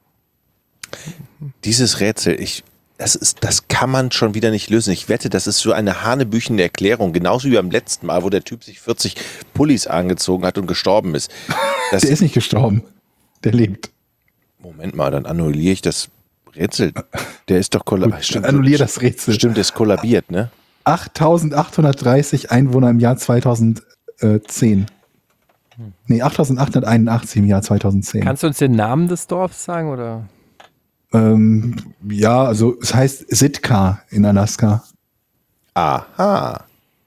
Dieses Rätsel, ich. Das, ist, das kann man schon wieder nicht lösen. Ich wette, das ist so eine hanebüchene Erklärung. Genauso wie beim letzten Mal, wo der Typ sich vierzig Pullis angezogen hat und gestorben ist. Das, Der ist nicht gestorben, der lebt. Moment mal, dann annulliere ich das Rätsel. Der ist doch kollabiert. Gut, annullier das Rätsel. Stimmt, der ist kollabiert, ne? achttausendachthundertdreißig Einwohner im Jahr zweitausendzehn. Nee, achttausendachthunderteinundachtzig im Jahr zweitausendzehn. Kannst du uns den Namen des Dorfs sagen? Oder? Ähm, ja, also es heißt Sitka in Alaska. Aha.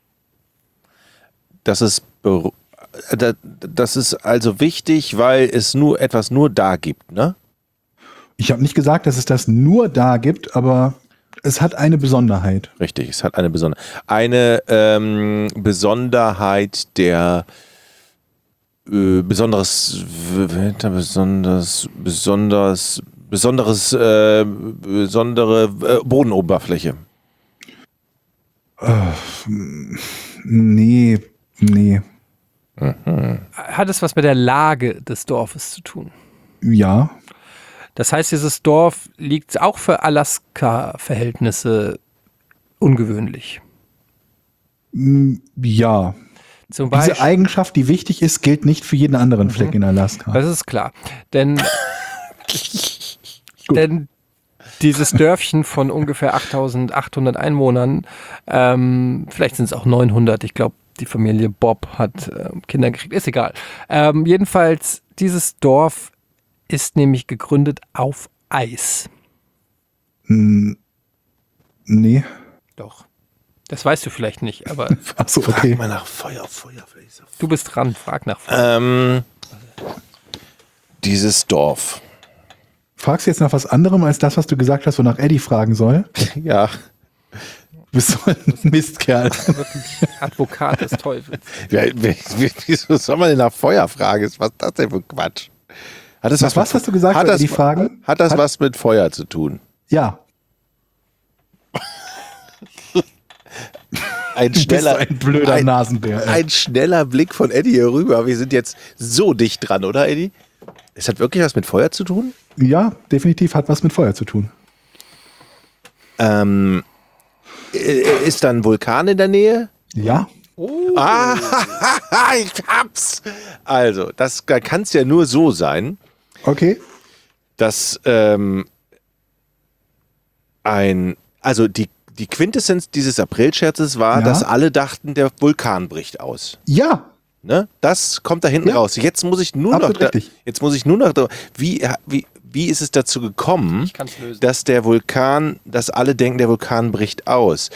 Das ist, beru- da- das ist also wichtig, weil es nur etwas nur da gibt, ne? Ich habe nicht gesagt, dass es das nur da gibt, aber es hat eine Besonderheit. Richtig, es hat eine Besonderheit. Eine ähm, Besonderheit der äh, besonderes, w- besonders, besonders, besonderes, äh, besondere äh, Bodenoberfläche. Nee, nee. Hat es was mit der Lage des Dorfes zu tun? Ja, Das heißt, dieses Dorf liegt auch für Alaska-Verhältnisse ungewöhnlich. mm, ja. Zum Diese Beispiel, Eigenschaft, die wichtig ist, gilt nicht für jeden anderen Fleck in Alaska. das ist klar. Denn, denn dieses Dörfchen von ungefähr achttausendachthundert Einwohnern, ähm, vielleicht sind es auch neunhundert, ich glaube, die Familie Bob hat ähm, Kinder gekriegt, ist egal. Ähm, jedenfalls, dieses Dorf ist nämlich gegründet auf Eis. Mm, nee. Doch. Das weißt du vielleicht nicht, aber Achso, Frag okay. mal nach Feuer, Feuer. Vielleicht ist er- du bist dran, frag nach. Feuer. Ähm, dieses Dorf. Fragst du jetzt nach was anderem als das, was du gesagt hast, wonach Eddie fragen soll? Ja. Du bist so ein Mistkerl. Advokat des Teufels. Wer- wer- wer- Wieso soll man denn nach Feuer fragen? Was ist das denn für Quatsch? Hat das Was, was hast du gesagt, hat bei das, die Fragen? Hat das Hat- was mit Feuer zu tun? Ja. Ein Du bist schneller, so ein blöder ein, Nasenbär. ey. ein schneller Blick von Eddie hier rüber. Wir sind jetzt so dicht dran, oder Eddie? Es hat wirklich was mit Feuer zu tun? Ja, definitiv hat was mit Feuer zu tun. Ähm, äh, ist da ein Vulkan in der Nähe? Ja. Ah, ich hab's. Also, das kann es ja nur so sein, Okay. dass ähm, ein, also die, die Quintessenz dieses Aprilscherzes war, Ja. dass alle dachten, der Vulkan bricht aus. Ja. Ne? Das kommt da hinten Ja. raus. Jetzt muss ich nur Absolut noch, da, richtig. jetzt muss ich nur noch, da, wie, wie, wie ist es dazu gekommen, Ich kann's lösen. dass der Vulkan, dass alle denken, der Vulkan bricht aus?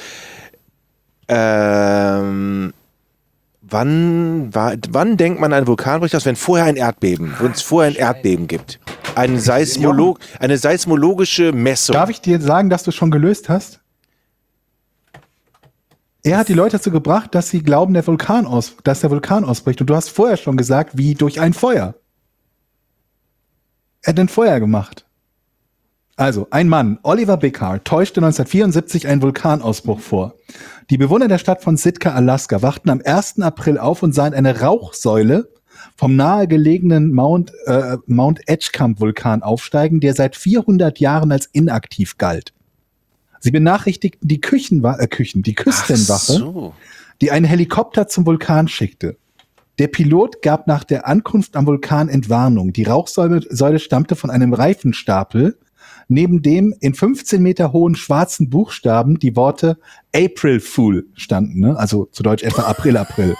Ähm, wann, war, wann denkt man, ein Vulkan bricht aus? Wenn vorher ein Erdbeben, wenn es vorher ein Erdbeben gibt. Ein Seismolog, eine seismologische Messung. Darf ich dir sagen, dass du es schon gelöst hast? Er hat die Leute dazu gebracht, dass sie glauben, der Vulkan aus, dass der Vulkan ausbricht. Und du hast vorher schon gesagt, wie durch ein Feuer. Er hat denn vorher gemacht? Also, ein Mann, Oliver Bickar, täuschte neunzehnhundertvierundsiebzig einen Vulkanausbruch vor. Die Bewohner der Stadt von Sitka, Alaska, wachten am ersten April auf und sahen eine Rauchsäule vom nahegelegenen Mount, äh, Mount Edgecumbe-Vulkan aufsteigen, der seit vierhundert Jahren als inaktiv galt. Sie benachrichtigten die Küchenwa- äh, Küchen, die Küstenwache, so. die einen Helikopter zum Vulkan schickte. Der Pilot gab nach der Ankunft am Vulkan Entwarnung. Die Rauchsäule Säule stammte von einem Reifenstapel, neben dem in fünfzehn Meter hohen schwarzen Buchstaben die Worte April Fool standen, ne? Also zu Deutsch etwa April, April.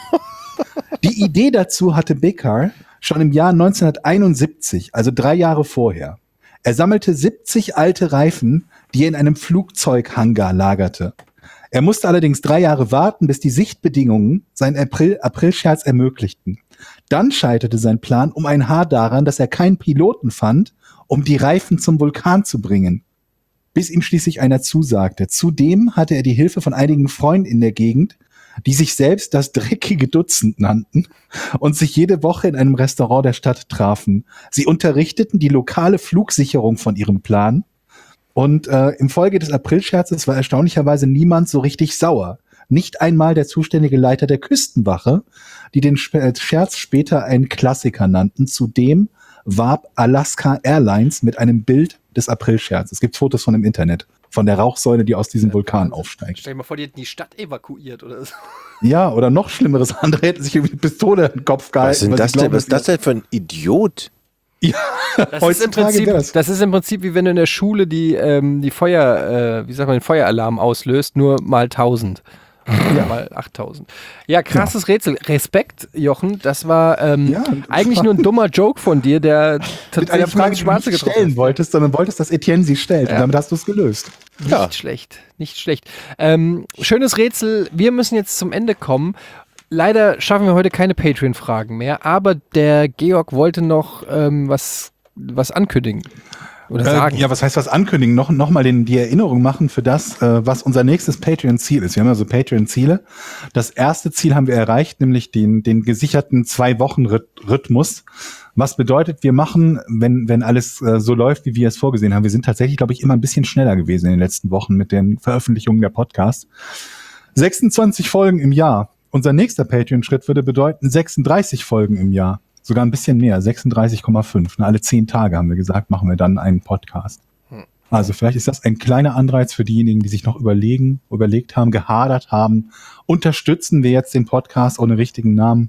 Die Idee dazu hatte Bickar schon im Jahr neunzehnhunderteinundsiebzig, also drei Jahre vorher. Er sammelte siebzig alte Reifen, die er in einem Flugzeughangar lagerte. Er musste allerdings drei Jahre warten, bis die Sichtbedingungen seinen April, Aprilscherz ermöglichten. Dann scheiterte sein Plan um ein Haar daran, dass er keinen Piloten fand, um die Reifen zum Vulkan zu bringen. Bis ihm schließlich einer zusagte. Zudem hatte er die Hilfe von einigen Freunden in der Gegend, die sich selbst das dreckige Dutzend nannten und sich jede Woche in einem Restaurant der Stadt trafen. Sie unterrichteten die lokale Flugsicherung von ihrem Plan und äh, im Folge des Aprilscherzes war erstaunlicherweise niemand so richtig sauer. Nicht einmal der zuständige Leiter der Küstenwache, die den Scherz später einen Klassiker nannten. Zudem warb Alaska Airlines mit einem Bild des Aprilscherzes. Es gibt Fotos von im Internet, von der Rauchsäule, die aus diesem Vulkan aufsteigt. Stell dir mal vor, die hätten die Stadt evakuiert oder so. Ja, oder noch Schlimmeres, andere hätten sich irgendwie eine Pistole in den Kopf gehalten. Was, sind weil das sie glauben, denn, was ist dass das denn für ein Idiot? Ja, Das ist, im heutzutage Prinzip, das. das ist im Prinzip wie wenn du in der Schule die, ähm, die Feuer, äh, wie sagt man, den Feueralarm auslöst, nur mal tausend. Ja, mal achttausend. Ja, krasses Rätsel. Respekt, Jochen. Das war ähm, Ja, eigentlich nur ein dummer Joke von dir, der Mit einer Frage, die du nicht stellen wolltest, sondern wolltest, dass Etienne sie stellt. Ja. Und damit hast du es gelöst. Nicht Ja. schlecht, nicht schlecht. Ähm, schönes Rätsel. Wir müssen jetzt zum Ende kommen. Leider schaffen wir heute keine Patreon-Fragen mehr, aber der Georg wollte noch ähm, was, was ankündigen oder sagen. Äh, ja, was heißt was ankündigen? Noch, noch mal den, die Erinnerung machen für das, äh, was unser nächstes Patreon-Ziel ist. Wir haben ja so Patreon-Ziele. Das erste Ziel haben wir erreicht, nämlich den, den gesicherten Zwei-Wochen-Rhythmus. Was bedeutet, wir machen, wenn, wenn alles äh, so läuft, wie wir es vorgesehen haben. Wir sind tatsächlich, glaube ich, immer ein bisschen schneller gewesen in den letzten Wochen mit den Veröffentlichungen der Podcasts. sechsundzwanzig Folgen im Jahr. Unser nächster Patreon-Schritt würde bedeuten sechsunddreißig Folgen im Jahr. Sogar ein bisschen mehr, sechsunddreißig Komma fünf. Alle zehn Tage haben wir gesagt, machen wir dann einen Podcast. Hm. Also vielleicht ist das ein kleiner Anreiz für diejenigen, die sich noch überlegen, überlegt haben, gehadert haben. Unterstützen wir jetzt den Podcast ohne richtigen Namen?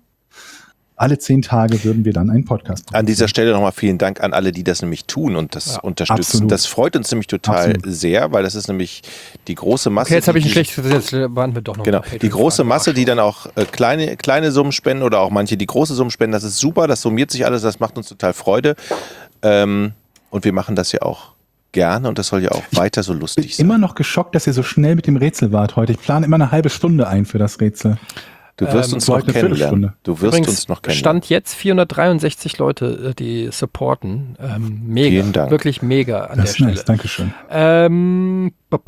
Alle zehn Tage würden wir dann einen Podcast machen. An dieser Stelle nochmal vielen Dank an alle, die das nämlich tun und das Ja, unterstützen. absolut. Das freut uns nämlich total Absolut. sehr, weil das ist nämlich die große Masse. Okay, jetzt habe ich ein die- schlechtes Gesetz. Waren wir doch noch Genau, bei die große Patreon-Fragen. Masse, die dann auch äh, kleine, kleine Summen spenden oder auch manche, die große Summen spenden, das ist super, das summiert sich alles, das macht uns total Freude. Ähm, und wir machen das ja auch gerne und das soll ja auch weiter so Ich bin lustig sein. immer noch geschockt, dass ihr so schnell mit dem Rätsel wart heute. Ich plane immer eine halbe Stunde ein für das Rätsel. Du wirst ähm, uns so noch eine kennenlernen. Viertelstunde. Du wirst Übrigens uns noch kennenlernen. Stand jetzt vierhundertdreiundsechzig Leute, äh, die supporten. Ähm, mega. Vielen Dank. Wirklich mega an Das der ist Stelle. nice, Dankeschön. Ähm,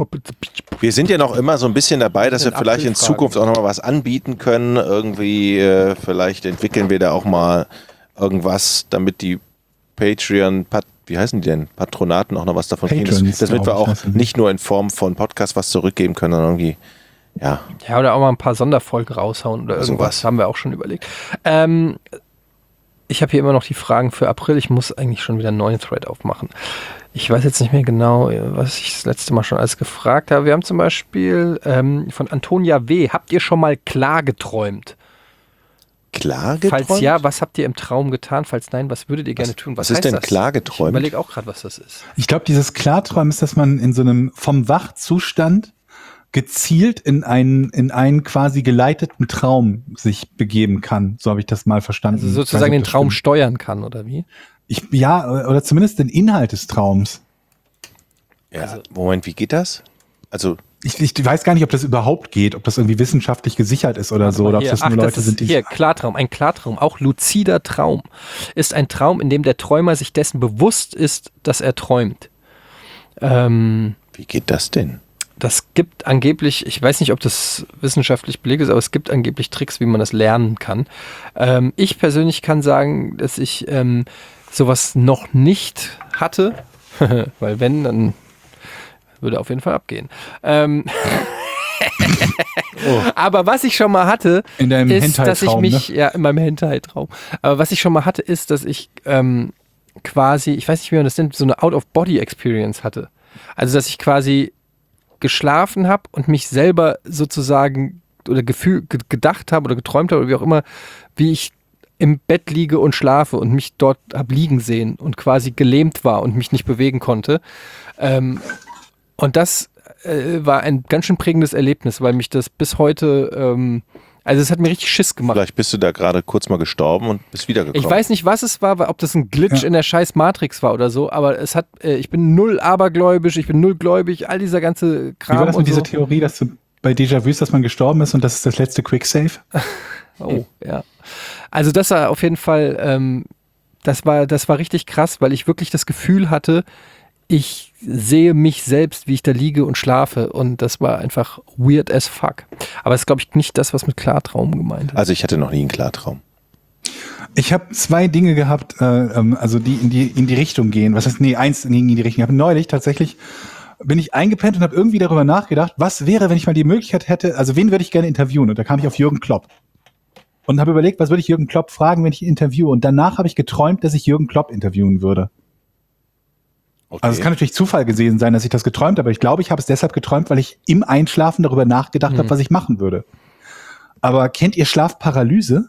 Wir sind ja noch immer so ein bisschen dabei, dass wir Den vielleicht in Aprilfragen. Zukunft auch noch mal was anbieten können. Irgendwie, äh, vielleicht entwickeln wir da auch mal irgendwas, damit die Patreon, Pat wie heißen die denn? Patronaten auch noch was davon kriegen. Patrons, Das, damit wir glaub ich, auch heißen die. nicht nur in Form von Podcast was zurückgeben können, sondern irgendwie, ja. ja, oder auch mal ein paar Sonderfolgen raushauen oder irgendwas. Sowas. Haben wir auch schon überlegt. Ähm, ich habe hier immer noch die Fragen für April. Ich muss eigentlich schon wieder einen neuen Thread aufmachen. Ich weiß jetzt nicht mehr genau, was ich das letzte Mal schon alles gefragt habe. Wir haben zum Beispiel ähm, von Antonia W. Habt ihr schon mal klar geträumt? Klar geträumt? Falls ja, was habt ihr im Traum getan? Falls nein, was würdet ihr gerne tun? was ist heißt denn das? klar Ich geträumt? überlege auch gerade, was das ist. Ich glaube, dieses Klarträumen ist, dass man in so einem vom Wachzustand gezielt in einen, in einen quasi geleiteten Traum sich begeben kann. So habe ich das mal verstanden. Also Ich sozusagen weiß den nicht, ob das Traum stimmt. steuern kann, oder wie? Ich, ja, oder zumindest den Inhalt des Traums. Ja, Also- Moment, wie geht das? Also, Ich, ich weiß gar nicht, ob das überhaupt geht, ob das irgendwie wissenschaftlich gesichert ist oder so, oder ob Hier, das ach, nur Leute das ist, sind, die hier, Klartraum, ein Klartraum, auch luzider Traum, ist ein Traum, in dem der Träumer sich dessen bewusst ist, dass er träumt. Ähm, wie geht das denn? das gibt angeblich, ich weiß nicht, ob das wissenschaftlich belegt ist, aber es gibt angeblich Tricks, wie man das lernen kann. Ähm, ich persönlich kann sagen, dass ich ähm, sowas noch nicht hatte, weil wenn, dann würde auf jeden Fall abgehen. Ähm oh. Aber was ich schon mal hatte, in deinem ist, dass ich Hentai-Traum, mich, ne? ja, in meinem Hentai-Traum, aber was ich schon mal hatte, ist, dass ich ähm, quasi, ich weiß nicht, wie man das nennt, so eine Out-of-Body-Experience hatte. Also, dass ich quasi geschlafen habe und mich selber sozusagen oder gefühl, ge- gedacht habe oder geträumt habe oder wie auch immer, wie ich im Bett liege und schlafe und mich dort habe liegen sehen und quasi gelähmt war und mich nicht bewegen konnte. Ähm, und das äh, war ein ganz schön prägendes Erlebnis, weil mich das bis heute, ähm, also es hat mir richtig Schiss gemacht. Vielleicht bist du da gerade kurz mal gestorben und bist wiedergekommen. Ich weiß nicht, was es war, ob das ein Glitch Ja. in der scheiß Matrix war oder so, aber es hat, äh, ich bin null abergläubisch, ich bin null gläubig, all dieser ganze Wie Kram war das und mit dieser so. Theorie, dass du bei Déjà-vus, dass man gestorben ist und das ist das letzte Quicksave? Oh, ja. Also das war auf jeden Fall, ähm, das war, das war richtig krass, weil ich wirklich das Gefühl hatte, ich sehe mich selbst, wie ich da liege und schlafe und das war einfach weird as fuck. Aber es ist, glaube ich, nicht das, was mit Klartraum gemeint ist. Also ich hatte noch nie einen Klartraum. Ich habe zwei Dinge gehabt, äh, ähm, also die in die in die Richtung gehen. Was heißt, nee, eins ging in die Richtung. Ich habe neulich tatsächlich, bin ich eingepennt und habe irgendwie darüber nachgedacht, was wäre, wenn ich mal die Möglichkeit hätte, also wen würde ich gerne interviewen? Und da kam ich auf Jürgen Klopp. Und habe überlegt, was würde ich Jürgen Klopp fragen, wenn ich ihn interviewe? Und danach habe ich geträumt, dass ich Jürgen Klopp interviewen würde. Okay. Also es kann natürlich Zufall gewesen sein, dass ich das geträumt habe, aber ich glaube, ich habe es deshalb geträumt, weil ich im Einschlafen darüber nachgedacht Mhm. habe, was ich machen würde. Aber kennt ihr Schlafparalyse?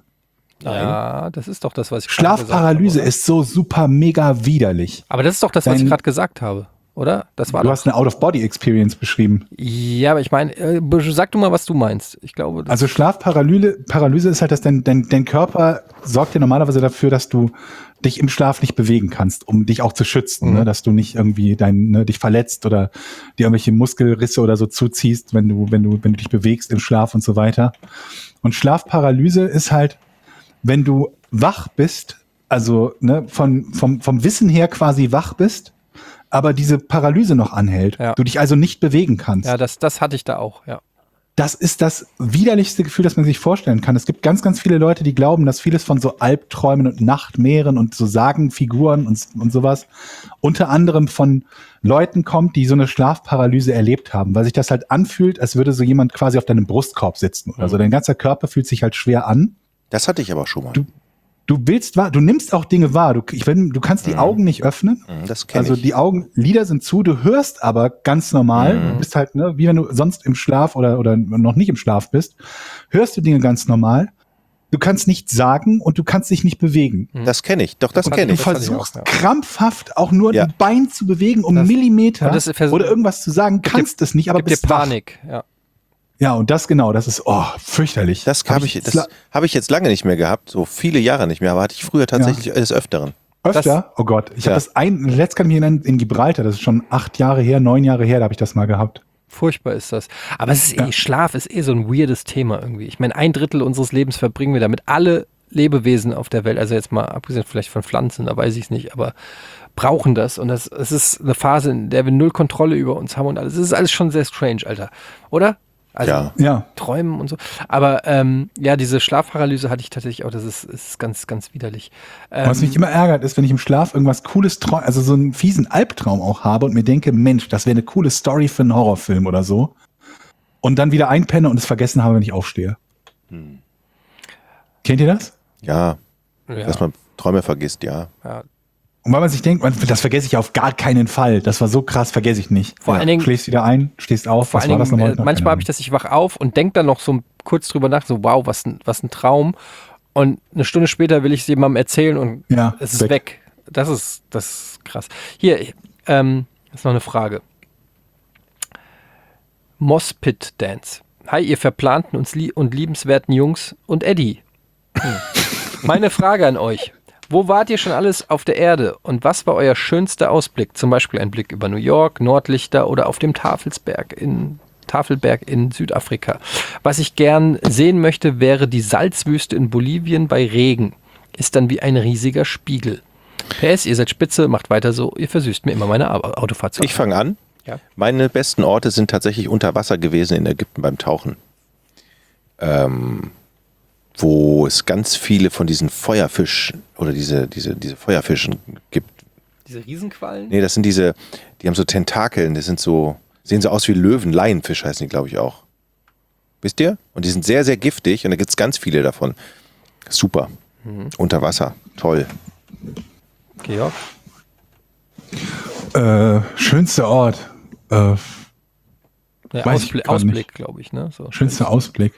Ja, das ist doch das, was ich gerade gesagt Schlafparalyse habe, ist so super mega widerlich. aber das ist doch das, was Dein- ich gerade gesagt habe, oder? Das war Du doch. hast eine Out-of-Body-Experience beschrieben. Ja, aber ich meine, äh, sag du mal, was du meinst. Ich glaube, das Also Schlafparalyse Paralyse ist halt, dass dein, dein, dein Körper sorgt ja normalerweise dafür, dass du dich im Schlaf nicht bewegen kannst, um dich auch zu schützen, Mhm. ne? Dass du nicht irgendwie dein, ne, dich verletzt oder dir irgendwelche Muskelrisse oder so zuziehst, wenn du, wenn du, wenn du dich bewegst im Schlaf und so weiter. Und Schlafparalyse ist halt, wenn du wach bist, also ne, von, vom, vom Wissen her quasi wach bist, aber diese Paralyse noch anhält, Ja. du dich also nicht bewegen kannst. ja, das, das hatte ich da auch, ja. Das ist das widerlichste Gefühl, das man sich vorstellen kann. Es gibt ganz, ganz viele Leute, die glauben, dass vieles von so Albträumen und Nachtmeeren und so Sagenfiguren und, und sowas unter anderem von Leuten kommt, die so eine Schlafparalyse erlebt haben, weil sich das halt anfühlt, als würde so jemand quasi auf deinem Brustkorb sitzen oder so. Dein ganzer Körper fühlt sich halt schwer an. Das hatte ich aber schon mal. Du- Du willst wahr, du nimmst auch Dinge wahr. Du, ich will, du kannst die Mhm. Augen nicht öffnen. Mhm, Das kenne Also ich. die Augenlider sind zu, du hörst aber ganz normal, Mhm. du bist halt, ne, wie wenn du sonst im Schlaf oder, oder noch nicht im Schlaf bist, hörst du Dinge ganz normal. Du kannst nichts sagen und du kannst dich nicht bewegen. Das kenne ich. Doch, das Und kenne Du ich. Das hatte ich versuchst auch, ja. krampfhaft auch nur Ja. ein Bein zu bewegen, um Das- Millimeter und das vers- oder irgendwas zu sagen, kannst es nicht, aber Gibt dir bist wach. Panik, ja. Ja, und das genau, das ist, oh, fürchterlich. Das Hab habe ich, jetzt das habe ich jetzt lange nicht mehr gehabt, so viele Jahre nicht mehr, aber hatte ich früher tatsächlich des Öfteren. öfter? Oh Gott, ich Ja. habe das ein, letzt kann ich mich erinnern, in Gibraltar, das ist schon acht Jahre her, neun Jahre her, da habe ich das mal gehabt. Furchtbar ist das. Aber es ist eh, Ja. Schlaf ist eh so ein weirdes Thema irgendwie. Ich meine, ein Drittel unseres Lebens verbringen wir damit. Alle Lebewesen auf der Welt, also jetzt mal abgesehen vielleicht von Pflanzen, da weiß ich es nicht, aber brauchen das. Und das, es ist eine Phase, in der wir null Kontrolle über uns haben und alles. Es ist alles schon sehr strange, Alter. Oder? Also Ja. Ja. Träumen und so. Aber ähm, ja, diese Schlafparalyse hatte ich tatsächlich auch. Das ist, ist ganz, ganz widerlich. Ähm, Was mich immer ärgert, ist, wenn ich im Schlaf irgendwas Cooles träume, also so einen fiesen Albtraum auch habe und mir denke, Mensch, das wäre eine coole Story für einen Horrorfilm oder so. Und dann wieder einpenne und es vergessen habe, wenn ich aufstehe. Hm. Kennt ihr das? Ja, ja, dass man Träume vergisst, ja. ja. Und weil man sich denkt, man, das vergesse ich auf gar keinen Fall. Das war so krass, vergesse ich nicht. Vor allen Dingen- Schläfst wieder ein, stehst auf, Vor was allen war das Dingen, nochmal? äh, manchmal habe ich das, ich wach auf und denke dann noch so kurz drüber nach, so wow, was ein, was ein Traum. Und eine Stunde später will ich es jemandem erzählen und Ja, es ist weg. weg. Das ist, das ist krass. Hier, ähm, ist noch eine Frage. Mospit Dance. Hi, ihr verplanten uns lie und liebenswerten Jungs und Eddie. Hm. Meine Frage an euch. Wo wart ihr schon alles auf der Erde und was war euer schönster Ausblick? Zum Beispiel ein Blick über New York, Nordlichter oder auf dem Tafelsberg in, Tafelberg in Südafrika. Was ich gern sehen möchte, wäre die Salzwüste in Bolivien bei Regen. Ist dann wie ein riesiger Spiegel. P S, ihr seid spitze, macht weiter so, ihr versüßt mir immer meine Au- Autofahrt. Ich fange an. Ja. Meine besten Orte sind tatsächlich unter Wasser gewesen in Ägypten beim Tauchen. Ähm, wo es ganz viele von diesen Feuerfischen oder diese, diese, diese Feuerfischen gibt. Diese Riesenquallen? Nee, das sind diese, die haben so Tentakeln, das sind so, sehen so aus wie Löwen, Laienfisch heißen die, glaube ich, auch. Wisst ihr? Und die sind sehr, sehr giftig und da gibt es ganz viele davon. Super. Mhm. Unter Wasser. Toll. Georg? Äh, schönster Ort. Äh, ja, weiß Ausbl- ich Ausblick, glaube ich. Ne? So. Schönster Ausblick.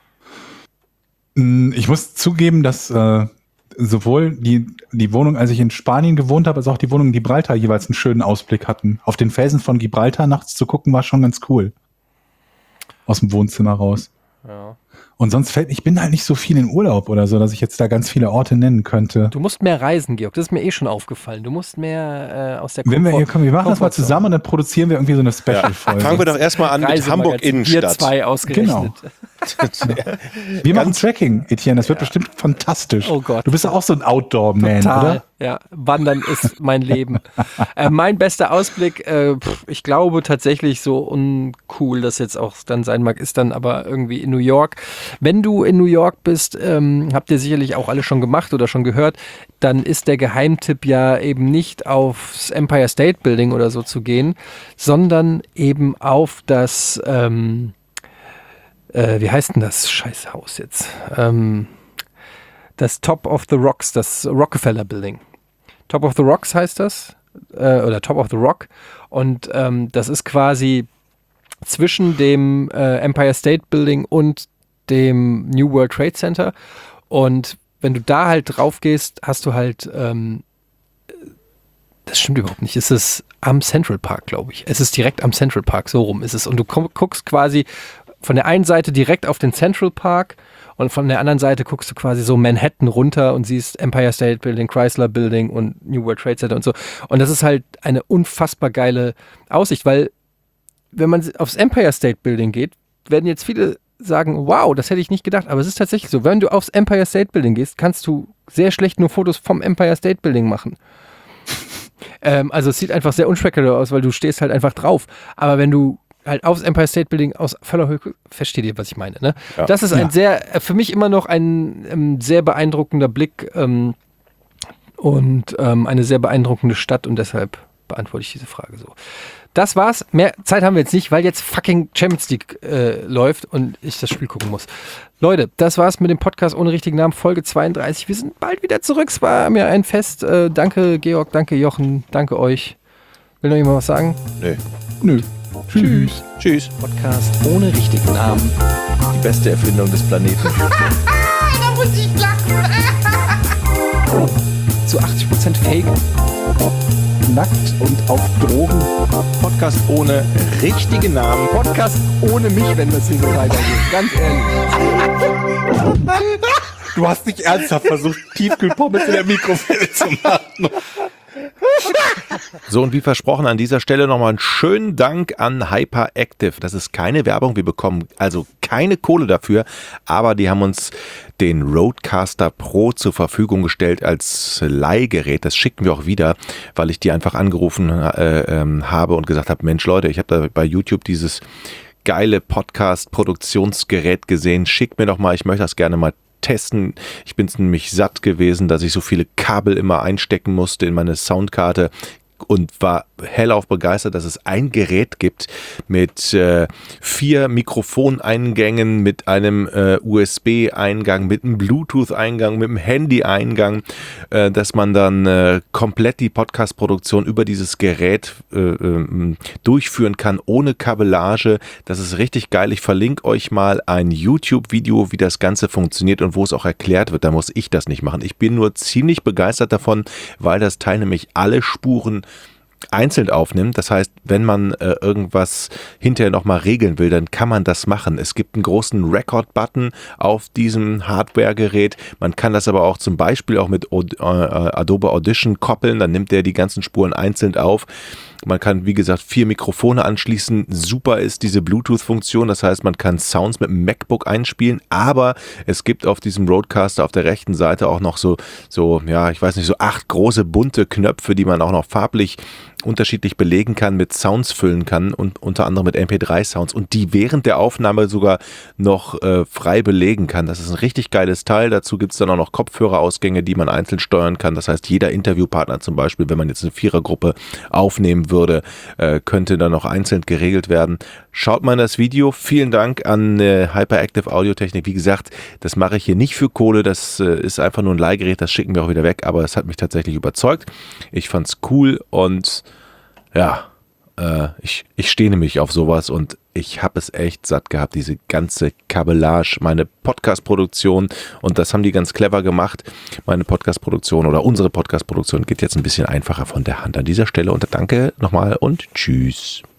Ich muss zugeben, dass äh, sowohl die, die Wohnung, als ich in Spanien gewohnt habe, als auch die Wohnung in Gibraltar jeweils einen schönen Ausblick hatten. Auf den Felsen von Gibraltar nachts zu gucken, war schon ganz cool. Aus dem Wohnzimmer raus. Ja. Und sonst fällt, ich bin halt nicht so viel in Urlaub oder so, dass ich jetzt da ganz viele Orte nennen könnte. Du musst mehr reisen, Georg. Das ist mir eh schon aufgefallen. Du musst mehr äh, aus der Wenn Komfort- wir hier kommen, wir machen das mal Komfortzone. zusammen und dann produzieren wir irgendwie so eine Special-Folge. Fangen wir doch erstmal an mit Reisemagazin, Hamburg Wir Innenstadt. zwei ausgerechnet. Wir machen Tracking, Etienne, das wird bestimmt fantastisch. Oh Gott. Du bist ja auch so ein Outdoor-Man, Total. oder? Ja, Wandern ist mein Leben. äh, mein bester Ausblick, äh, pff, ich glaube tatsächlich, so uncool das jetzt auch dann sein mag, ist dann aber irgendwie in New York. Wenn du in New York bist, ähm, habt ihr sicherlich auch alle schon gemacht oder schon gehört, dann ist der Geheimtipp ja eben nicht aufs Empire State Building oder so zu gehen, sondern eben auf das, ähm, äh, wie heißt denn das Scheißhaus jetzt? Ähm, das Top of the Rocks, das Rockefeller Building. Top of the Rocks heißt das, äh, oder Top of the Rock. Und ähm, das ist quasi zwischen dem äh, Empire State Building und dem New World Trade Center. Und wenn du da halt drauf gehst, hast du halt, ähm, das stimmt überhaupt nicht, es ist am Central Park, glaube ich. Es ist direkt am Central Park, so rum ist es. Und du gu- guckst quasi von der einen Seite direkt auf den Central Park und von der anderen Seite guckst du quasi so Manhattan runter und siehst Empire State Building, Chrysler Building und New World Trade Center und so. Und das ist halt eine unfassbar geile Aussicht, weil wenn man aufs Empire State Building geht, werden jetzt viele sagen, wow, das hätte ich nicht gedacht, aber es ist tatsächlich so. Wenn du aufs Empire State Building gehst, kannst du sehr schlecht nur Fotos vom Empire State Building machen. ähm, also es sieht einfach sehr unspektakulär aus, weil du stehst halt einfach drauf. Aber wenn du halt aufs Empire State Building aus voller Höhe, versteht ihr, was ich meine, ne? Ja. Das ist ein Ja. sehr, für mich immer noch ein ähm, sehr beeindruckender Blick ähm, und ähm, eine sehr beeindruckende Stadt und deshalb beantworte ich diese Frage so. Das war's. Mehr Zeit haben wir jetzt nicht, weil jetzt fucking Champions League äh, läuft und ich das Spiel gucken muss. Leute, das war's mit dem Podcast ohne richtigen Namen, Folge zweiunddreißig. Wir sind bald wieder zurück. Es war mir ein Fest. Äh, danke Georg, danke Jochen, danke euch. Will noch jemand was sagen? Nö. Nö. Tschüss. Tschüss. Podcast ohne richtigen Namen. Die beste Erfindung des Planeten. Da muss ich lachen. Zu achtzig Prozent Fake. Nackt und auf Drogen. Podcast ohne richtigen Namen. Podcast ohne mich, wenn das hier so weitergeht. Ganz ehrlich. Du hast nicht ernsthaft versucht, Tiefkühlpommes in der Mikrowelle zu machen. So, und wie versprochen an dieser Stelle nochmal einen schönen Dank an Hyperactive. Das ist keine Werbung, wir bekommen also keine Kohle dafür, aber die haben uns den Rodecaster Pro zur Verfügung gestellt als Leihgerät. Das schicken wir auch wieder, weil ich die einfach angerufen äh, ähm, habe und gesagt habe, Mensch Leute, ich habe da bei YouTube dieses geile Podcast-Produktionsgerät gesehen, schickt mir doch mal, ich möchte das gerne mal testen. Ich bin nämlich satt gewesen, dass ich so viele Kabel immer einstecken musste in meine Soundkarte und war hellauf begeistert, dass es ein Gerät gibt mit äh, vier Mikrofoneingängen, mit einem äh, U S B-Eingang, mit einem Bluetooth-Eingang, mit einem Handy-Eingang, äh, dass man dann äh, komplett die Podcast-Produktion über dieses Gerät äh, äh, durchführen kann, ohne Kabellage. Das ist richtig geil. Ich verlinke euch mal ein YouTube-Video, wie das Ganze funktioniert und wo es auch erklärt wird. Da muss ich das nicht machen. Ich bin nur ziemlich begeistert davon, weil das Teil nämlich alle Spuren einzeln aufnimmt. Das heißt, wenn man äh, irgendwas hinterher nochmal regeln will, dann kann man das machen. Es gibt einen großen Record-Button auf diesem Hardware-Gerät. Man kann das aber auch zum Beispiel auch mit Aud- äh, Adobe Audition koppeln. Dann nimmt der die ganzen Spuren einzeln auf. Man kann, wie gesagt, vier Mikrofone anschließen. Super ist diese Bluetooth-Funktion. Das heißt, man kann Sounds mit dem MacBook einspielen, aber es gibt auf diesem Rodecaster auf der rechten Seite auch noch so, so, ja, ich weiß nicht, so acht große bunte Knöpfe, die man auch noch farblich unterschiedlich belegen kann, mit Sounds füllen kann und unter anderem mit M P drei Sounds und die während der Aufnahme sogar noch äh, frei belegen kann. Das ist ein richtig geiles Teil. Dazu gibt es dann auch noch Kopfhörerausgänge, die man einzeln steuern kann. Das heißt, jeder Interviewpartner zum Beispiel, wenn man jetzt eine Vierergruppe aufnehmen würde, äh, könnte dann noch einzeln geregelt werden. Schaut mal in das Video. Vielen Dank an äh, Hyperactive Audiotechnik. Wie gesagt, das mache ich hier nicht für Kohle. Das äh, ist einfach nur ein Leihgerät. Das schicken wir auch wieder weg. Aber es hat mich tatsächlich überzeugt. Ich fand's cool und ja, äh, ich, ich stehe nämlich auf sowas und ich habe es echt satt gehabt, diese ganze Kabellage, meine Podcast-Produktion und das haben die ganz clever gemacht. Meine Podcast-Produktion oder unsere Podcast-Produktion geht jetzt ein bisschen einfacher von der Hand an dieser Stelle und danke nochmal und tschüss.